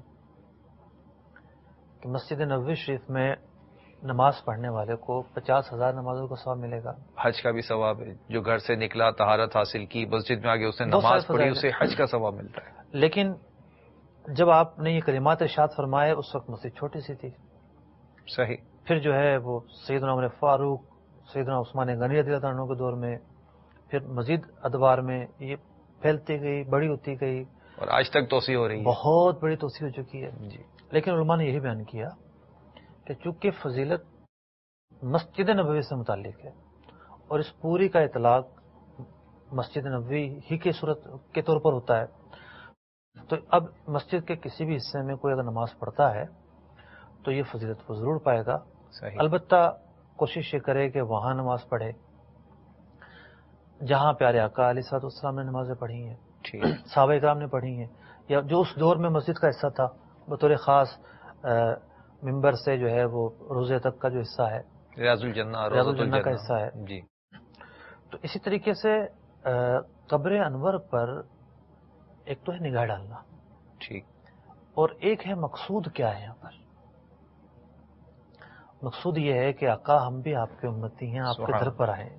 کہ مسجد نبوی شریف میں نماز پڑھنے والے کو 50,000 نمازوں کا ثواب ملے گا. حج کا بھی ثواب ہے، جو گھر سے نکلا، طہارت حاصل کی، مسجد میں آگے اس نے نماز پڑھی، اسے حج کا ثواب ملتا ہے. لیکن جب آپ نے یہ کلمات ارشاد فرمائے اس وقت مسجد چھوٹی سی تھی. صحیح. پھر جو ہے وہ سیدنا عمر فاروق، سیدنا عثمان غنی رضی اللہ عنہ کے دور میں، پھر مزید ادوار میں یہ پھیلتی گئی، بڑی ہوتی گئی، اور آج تک توسیع ہو رہی ہے، بہت بڑی توسیع ہو چکی ہے. جی. لیکن علماء نے یہی بیان کیا کہ چونکہ فضیلت مسجد نبوی سے متعلق ہے اور اس پوری کا اطلاق مسجد نبوی ہی کی صورت کے طور پر ہوتا ہے، تو اب مسجد کے کسی بھی حصے میں کوئی اگر نماز پڑھتا ہے تو یہ فضیلت کو ضرور پائے گا. صحیح. البتہ کوشش یہ کرے کہ وہاں نماز پڑھے جہاں پیارے آقا علیہ الصلوۃ والسلام نے نمازیں پڑھی ہیں، صحابہ کرام نے پڑھی ہیں، یا جو اس دور میں مسجد کا حصہ تھا، بطور خاص ممبر سے جو ہے وہ روزے تک کا جو حصہ ہے، ریاض الجنہ کا حصہ ہے. جی. تو اسی طریقے سے قبر انور پر ایک تو ہے نگاہ ڈالنا، ٹھیک، اور ایک ہے مقصود کیا ہے. یہاں پر مقصود یہ ہے کہ آقا ہم بھی آپ کے امتی ہیں، آپ کے گھر پر آئے.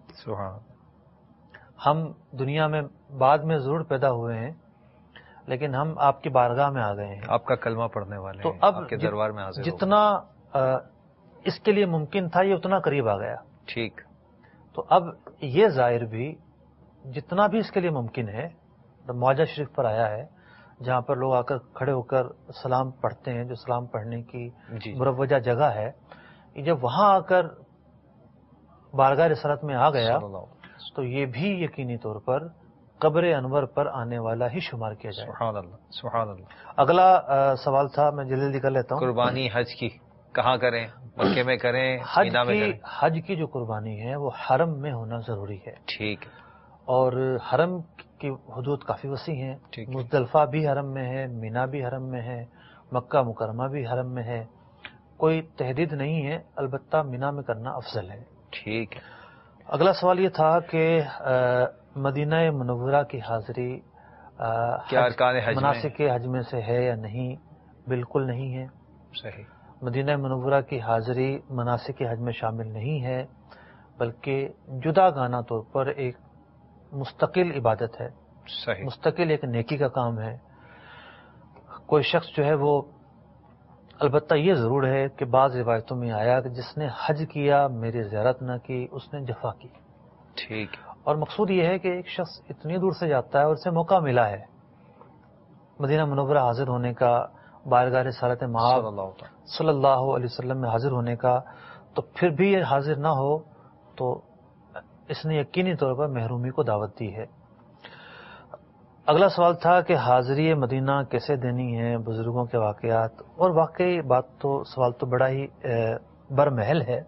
ہم دنیا میں بعد میں ضرور پیدا ہوئے ہیں، لیکن ہم آپ کی بارگاہ میں آ گئے ہیں، آپ کا کلمہ پڑھنے والے تو ہیں، اب آپ کے دربار میں حاضر جتنا اس کے لیے ممکن تھا یہ اتنا قریب آ گیا. ٹھیک. تو اب یہ ظاہر بھی جتنا بھی اس کے لیے ممکن ہے، معاہدہ شریف پر آیا ہے جہاں پر لوگ آ کر کھڑے ہو کر سلام پڑھتے ہیں، جو سلام پڑھنے کی مروجہ جگہ ہے، جب وہاں آ کر بارگاہ رسالت میں آ گیا تو یہ بھی یقینی طور پر قبر انور پر آنے والا ہی شمار کیا جائے. سبحان اللہ، سبحان اللہ. اگلا سوال تھا، میں جلدی کر لیتا ہوں. قربانی حج کی کہاں کریں؟ مکے میں کریں، مدینہ میں کریں؟ حج کی جو قربانی ہے وہ حرم میں ہونا ضروری ہے. ٹھیک. اور حرم کی حدود کافی وسیع ہیں. مزدلفہ بھی حرم میں ہے، مینا بھی حرم میں ہے، مکہ مکرمہ بھی حرم میں ہے. کوئی تحدید نہیں ہے، البتہ مینا میں کرنا افضل ہے. ٹھیک ہے. اگلا سوال یہ تھا کہ مدینہ منورہ کی حاضری کیا ارکان حج مناسک حج میں سے ہے یا نہیں؟ بالکل نہیں ہے. صحیح. مدینہ منورہ کی حاضری مناسک حج میں شامل نہیں ہے، بلکہ جدا گانا طور پر ایک مستقل عبادت ہے. صحیح، مستقل ایک نیکی کا کام ہے. کوئی شخص جو ہے وہ، البتہ یہ ضرور ہے کہ بعض روایتوں میں آیا کہ جس نے حج کیا میری زیارت نہ کی اس نے جفا کی. ٹھیک. اور مقصود یہ ہے کہ ایک شخص اتنی دور سے جاتا ہے اور اسے موقع ملا ہے مدینہ منورہ حاضر ہونے کا، بارگاہ رسالت مآب صلی اللہ علیہ وسلم میں حاضر ہونے کا، تو پھر بھی یہ حاضر نہ ہو تو اس نے یقینی طور پر محرومی کو دعوت دی ہے. اگلا سوال تھا کہ حاضری مدینہ کیسے دینی ہے، بزرگوں کے واقعات. اور واقعی سوال تو بڑا ہی برمحل ہے.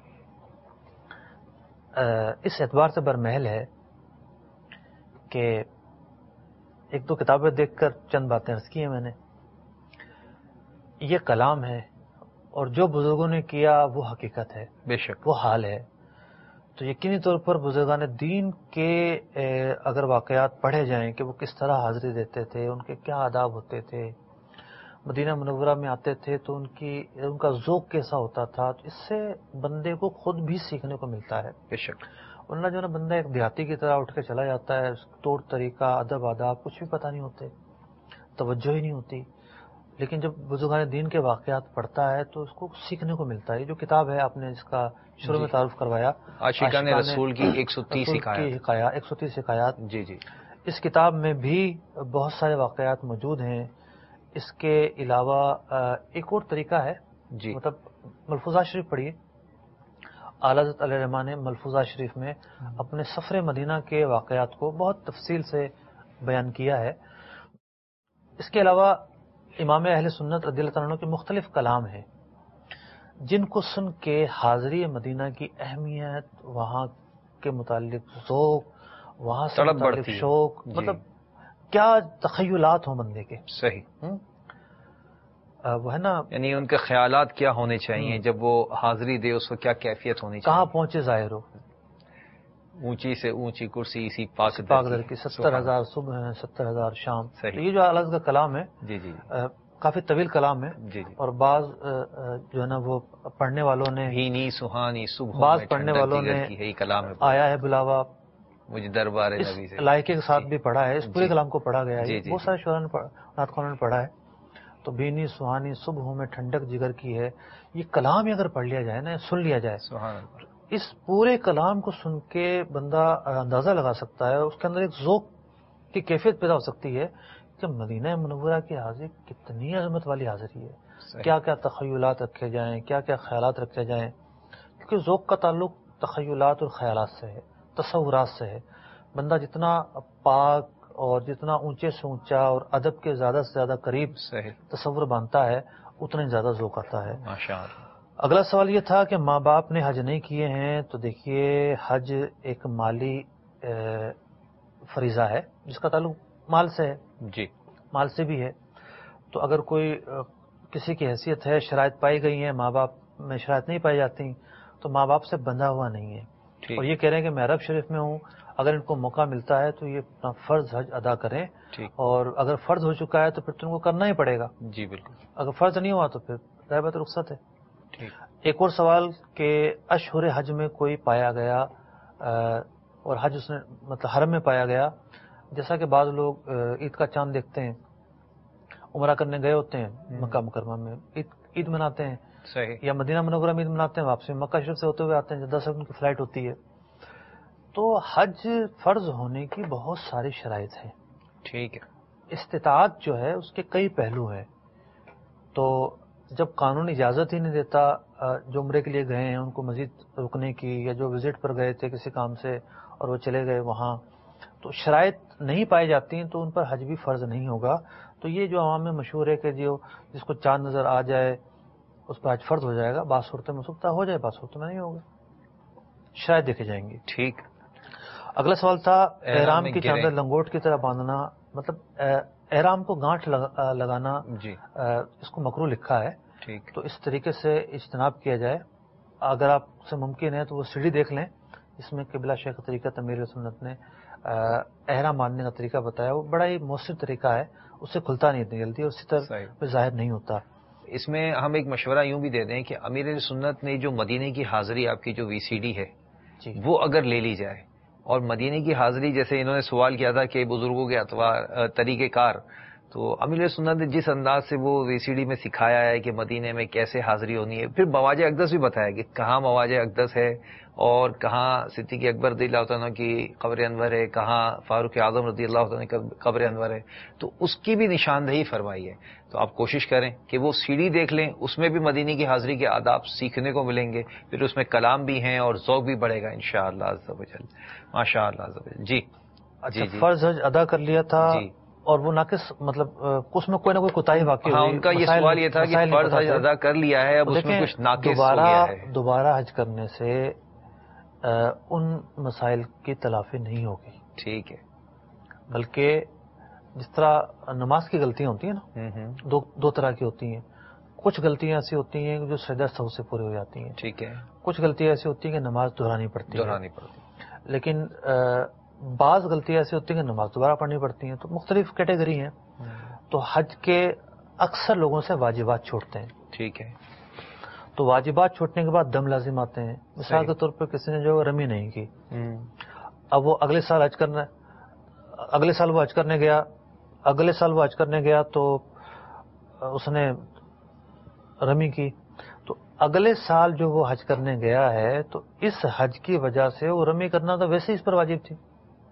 اس اعتبار سے برمحل ہے کہ ایک دو کتابیں دیکھ کر چند باتیں عرض کی ہیں میں نے. یہ کلام ہے اور جو بزرگوں نے کیا وہ حقیقت ہے، بے شک وہ حال ہے. تو یقینی طور پر بزرگان دین کے اگر واقعات پڑھے جائیں کہ وہ کس طرح حاضری دیتے تھے، ان کے کیا آداب ہوتے تھے، مدینہ منورہ میں آتے تھے تو ان کا ذوق کیسا ہوتا تھا، تو اس سے بندے کو خود بھی سیکھنے کو ملتا ہے. بے شک. ورنہ جو نا بندہ ایک دیہاتی کی طرح اٹھ کے چلا جاتا ہے، طور طریقہ، ادب آداب کچھ بھی پتہ نہیں ہوتے، توجہ ہی نہیں ہوتی. لیکن جب بزرگان دین کے واقعات پڑھتا ہے تو اس کو سیکھنے کو ملتا ہے. یہ جو کتاب ہے آپ نے اس کا شروع میں تعارف کروایا، عاشقان رسول کی 130 حکایات، جی جی، اس کتاب میں بھی بہت سارے واقعات موجود ہیں. اس کے علاوہ ایک اور طریقہ ہے، جی، مطلب ملفوظات شریف پڑھیے. اعلیٰ حضرت علیہ رحمٰن نے ملفوظات شریف میں اپنے سفر مدینہ کے واقعات کو بہت تفصیل سے بیان کیا ہے. اس کے علاوہ امام اہل سنت رضی اللہ عنہ کے مختلف کلام ہیں جن کو سن کے حاضری مدینہ کی اہمیت، وہاں کے متعلق ذوق، وہاں سے متعلق شوق، مطلب کیا تخیلات ہوں بندے کے. صحیح. وہ ہے نا، یعنی ان کے خیالات کیا ہونے چاہیے جب وہ حاضری دے، اس کو کیا کیفیت ہونی چاہیے. کہاں پہنچے ظاہر ہو، اونچی سے اونچی کرسی اسی پاک در کی 70,000 صبح ہیں 70,000 شام. یہ جو الگ کا کلام ہے، جی جی، کافی طویل کلام ہے. جی جی. اور بعض جو ہے نا وہ پڑھنے والوں نے، بھینی سہانی صبح، بعض پڑھنے والوں نے یہی کلام ہے، آیا ہے بلاوا مجھے دربار نبی سے، لائقے کے ساتھ بھی پڑھا ہے. اس پورے کلام کو پڑھا گیا ہے. جی بہت سارے شعراء نے، نعت خوانوں نے پڑھا ہے. تو بھینی سہانی صبحوں میں ٹھنڈک جگر کی ہے. یہ کلام ہی اگر پڑھ لیا جائے نا، سن لیا جائے، سبحان اللہ، اس پورے کلام کو سن کے بندہ اندازہ لگا سکتا ہے، اس کے اندر ایک ذوق کی کیفیت پیدا ہو سکتی ہے کہ مدینہ منورہ کی حاضری کتنی عظمت والی حاضری ہے. کیا کیا تخیلات رکھے جائیں، کیا کیا خیالات رکھے جائیں، کیونکہ ذوق کا تعلق تخیلات اور خیالات سے ہے، تصورات سے ہے. بندہ جتنا پاک اور جتنا اونچے سے اونچا اور ادب کے زیادہ سے زیادہ قریب تصور بنتا ہے، اتنا ہی زیادہ ذوق آتا ہے. ماشاءاللہ. اگلا سوال یہ تھا کہ ماں باپ نے حج نہیں کیے ہیں تو دیکھیے حج ایک مالی فریضہ ہے جس کا تعلق مال سے ہے. جی، مال سے بھی ہے. تو اگر کوئی کسی کی حیثیت ہے، شرائط پائی گئی ہیں، ماں باپ میں شرائط نہیں پائی جاتی تو ماں باپ سے بندھا ہوا نہیں ہے. اور یہ کہہ رہے ہیں کہ میں عرب شریف میں ہوں، اگر ان کو موقع ملتا ہے تو یہ اپنا فرض حج ادا کریں، اور اگر فرض ہو چکا ہے تو پھر تم کو کرنا ہی پڑے گا. جی بالکل. اگر فرض نہیں ہوا تو پھر ظاہر بات رخصت ہے. ایک اور سوال کہ اشہر حج میں کوئی پایا گیا اور حج اس نے مطلب حرم میں پایا گیا، جیسا کہ بعض لوگ عید کا چاند دیکھتے ہیں، عمرہ کرنے گئے ہوتے ہیں مکہ مکرمہ میں، عید مناتے ہیں. صحیح. یا مدینہ منورہ میں عید مناتے ہیں، واپسی مکہ شریف سے ہوتے ہوئے آتے ہیں، 10 گھنٹے کی فلائٹ ہوتی ہے. تو حج فرض ہونے کی بہت ساری شرائط ہیں. ٹھیک ہے. استطاعت جو ہے اس کے کئی پہلو ہیں. تو جب قانون اجازت ہی نہیں دیتا جو عمرے کے لیے گئے ہیں ان کو مزید رکنے کی، یا جو وزٹ پر گئے تھے کسی کام سے اور وہ چلے گئے وہاں، تو شرائط نہیں پائی جاتی ہیں تو ان پر حج بھی فرض نہیں ہوگا. تو یہ جو عوام میں مشہور ہے کہ جس کو چاند نظر آ جائے اس پر حج فرض ہو جائے گا، بعض صورتوں میں ہو سکتا ہو جائے، بعض صورتوں میں نہیں ہوگا، شرائط دیکھے جائیں گی. ٹھیک. اگلا سوال تھا احرام کی چادر لنگوٹ کی طرح باندھنا، مطلب احرام کو گانٹھ لگانا، اس کو مکروہ لکھا ہے. تو اس طریقے سے اجتناب کیا جائے. اگر آپ سے ممکن ہے تو وہ سیڑھی دیکھ لیں، اس میں قبلہ شیخ طریقہ امیر سنت نے احرام باندھنے کا طریقہ بتایا. وہ بڑا ہی مؤثر طریقہ ہے، اس سے کھلتا نہیں اتنی جلدی اور ستر پہ ظاہر نہیں ہوتا. اس میں ہم ایک مشورہ یوں بھی دے دیں کہ امیر سنت نے جو مدینے کی حاضری آپ کی جو VCD ہے وہ اگر لے لی جائے اور مدینے کی حاضری، جیسے انہوں نے سوال کیا تھا کہ بزرگوں کے طریقہ کار، تو امیر سنت نے جس انداز سے وہ VCD میں سکھایا ہے کہ مدینے میں کیسے حاضری ہونی ہے، پھر مواج اقدس بھی بتایا کہ کہاں مواج اقدس ہے اور کہاں صدیق اکبر رضی اللہ تعالیٰ کی قبر انور ہے، کہاں فاروق اعظم رضی اللہ تعالیٰ کی قبر انور ہے، تو اس کی بھی نشاندہی فرمائی ہے. تو آپ کوشش کریں کہ وہ CD دیکھ لیں، اس میں بھی مدینے کی حاضری کے آداب سیکھنے کو ملیں گے، پھر اس میں کلام بھی ہیں اور ذوق بھی بڑھے گا انشاءاللہ عز و جل. ماشاء اللہ عز و جل. جی اچھا، فرض حج ادا کر لیا تھا اور وہ ناقص، مطلب اس میں کوئی نہ کوئی کوتاہی واقع ہوئی. ہاں، ان کا یہ سوال یہ تھا کہ فرض حج ادا کر لیا ہے، اب اس میں کچھ ناقص ہو گیا ہے. دوبارہ حج کرنے سے ان مسائل کی تلافی نہیں ہوگی. ٹھیک ہے. بلکہ جس طرح نماز کی غلطیاں ہوتی ہیں نا، دو طرح کی ہوتی ہیں. کچھ غلطیاں ایسی ہوتی ہیں جو سجدہ سہو سے پوری ہو جاتی ہیں. ٹھیک ہے. کچھ غلطیاں ایسی ہوتی ہیں کہ نماز دہرانی پڑتی لیکن بعض غلطیاں ایسی ہوتی ہیں کہ نماز دوبارہ پڑھنی پڑتی ہیں. تو مختلف کیٹیگری ہیں. تو حج کے اکثر لوگوں سے واجبات چھوٹتے ہیں. ٹھیک ہے. تو واجبات چھوٹنے کے بعد دم لازم آتے ہیں. مثال کے طور پہ کسی نے جو رمی نہیں کی، اب وہ اگلے سال حج کرنا ہے، اگلے سال وہ حج کرنے گیا تو اس نے رمی کی، تو اگلے سال جو وہ حج کرنے گیا ہے تو اس حج کی وجہ سے وہ رمی کرنا تو ویسے ہی اس پر واجب تھی.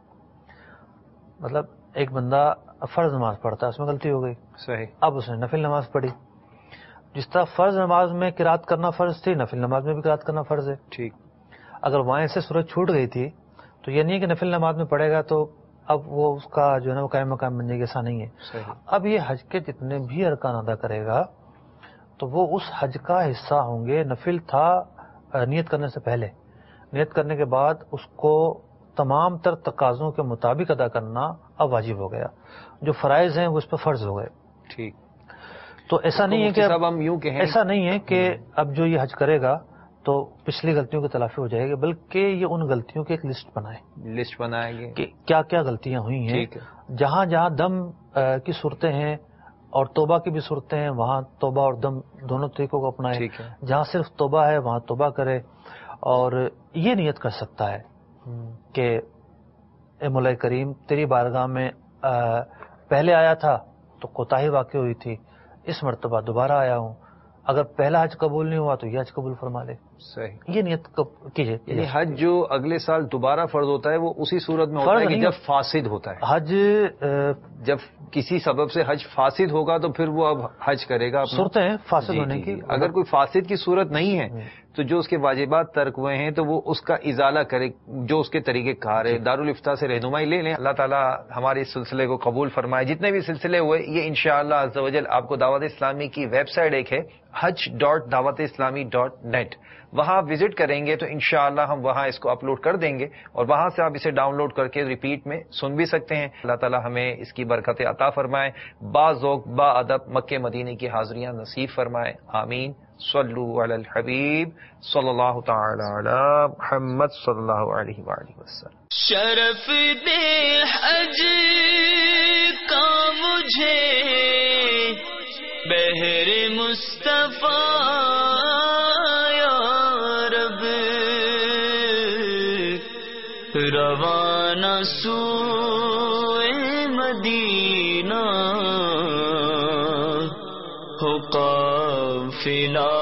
مطلب ایک بندہ فرض نماز پڑھتا ہے، اس میں غلطی ہو گئی، صحیح، اب اس نے نفل نماز پڑھی. جس طرح فرض نماز میں قرات کرنا فرض تھی، نفل نماز میں بھی قرات کرنا فرض ہے. ٹھیک. اگر وہاں سے سورج چھوٹ گئی تھی تو یہ نہیں ہے کہ نفل نماز میں پڑھے گا تو اب وہ اس کا جو ہے نا وہ قائم مقام بن جائے گا، ایسا نہیں ہے. اب یہ حج کے جتنے بھی ارکان ادا کرے گا تو وہ اس حج کا حصہ ہوں گے. نفل تھا نیت کرنے سے پہلے، نیت کرنے کے بعد اس کو تمام تر تقاضوں کے مطابق ادا کرنا اب واجب ہو گیا. جو فرائض ہیں وہ اس پر فرض ہو گئے. ٹھیک. تو ایسا نہیں ہے کہ ہم یوں کہیں، ایسا نہیں ہے کہ اب جو یہ حج کرے گا تو پچھلی غلطیوں کی تلافی ہو جائے گی، بلکہ یہ ان غلطیوں کی ایک لسٹ بنائیں گے کہ کیا کیا غلطیاں ہوئی ہیں. جہاں جہاں دم کی صورتیں ہیں اور توبہ کی بھی صورتیں ہیں، وہاں توبہ اور دم دونوں طریقوں کو اپنائے. جہاں صرف توبہ ہے وہاں توبہ کرے، اور یہ نیت کر سکتا ہے کہ اے مولا کریم تیری بارگاہ میں پہلے آیا تھا تو کوتاہی واقع ہوئی تھی، اس مرتبہ دوبارہ آیا ہوں، اگر پہلا حج قبول نہیں ہوا تو یہ حج قبول فرما لے. صحیح. یہ نیت کیجیے. یعنی حج جو اگلے سال دوبارہ فرض ہوتا ہے وہ اسی صورت میں ہوتا ہے کہ جب فاسد ہوتا ہے. حج جب کسی سبب سے حج فاسد ہوگا تو پھر وہ اب حج کرے گا. صورتیں ہیں فاسد ہونے کی. اگر کوئی فاسد کی صورت نہیں ہے تو جو اس کے واجبات ترک ہوئے ہیں تو وہ اس کا ازالہ کرے، جو اس کے طریقے کار ہے. دارالفتاء سے رہنمائی لے لیں. اللہ تعالیٰ ہمارے اس سلسلے کو قبول فرمائے. جتنے بھی سلسلے ہوئے یہ انشاءاللہ عز و جل آپ کو دعوت اسلامی کی ویب سائٹ ایک ہے hajj.dawat-islami.net، وہاں وزٹ کریں گے تو انشاءاللہ ہم وہاں اس کو اپلوڈ کر دیں گے اور وہاں سے آپ اسے ڈاؤن لوڈ کر کے ریپیٹ میں سن بھی سکتے ہیں. اللہ تعالیٰ ہمیں اس کی برکتیں عطا فرمائے، با ذوق با ادب مکہ مدینے کی حاضریاں نصیب فرمائے. آمین. صلو علی الحبیب صلی اللہ تعالی علی محمد صلی اللہ علیہ وآلہ وسلم. شرف دے حج کا مجھے بہر مصطفیٰ یا رب، روانہ سوئے مدینہ ہو قافلہ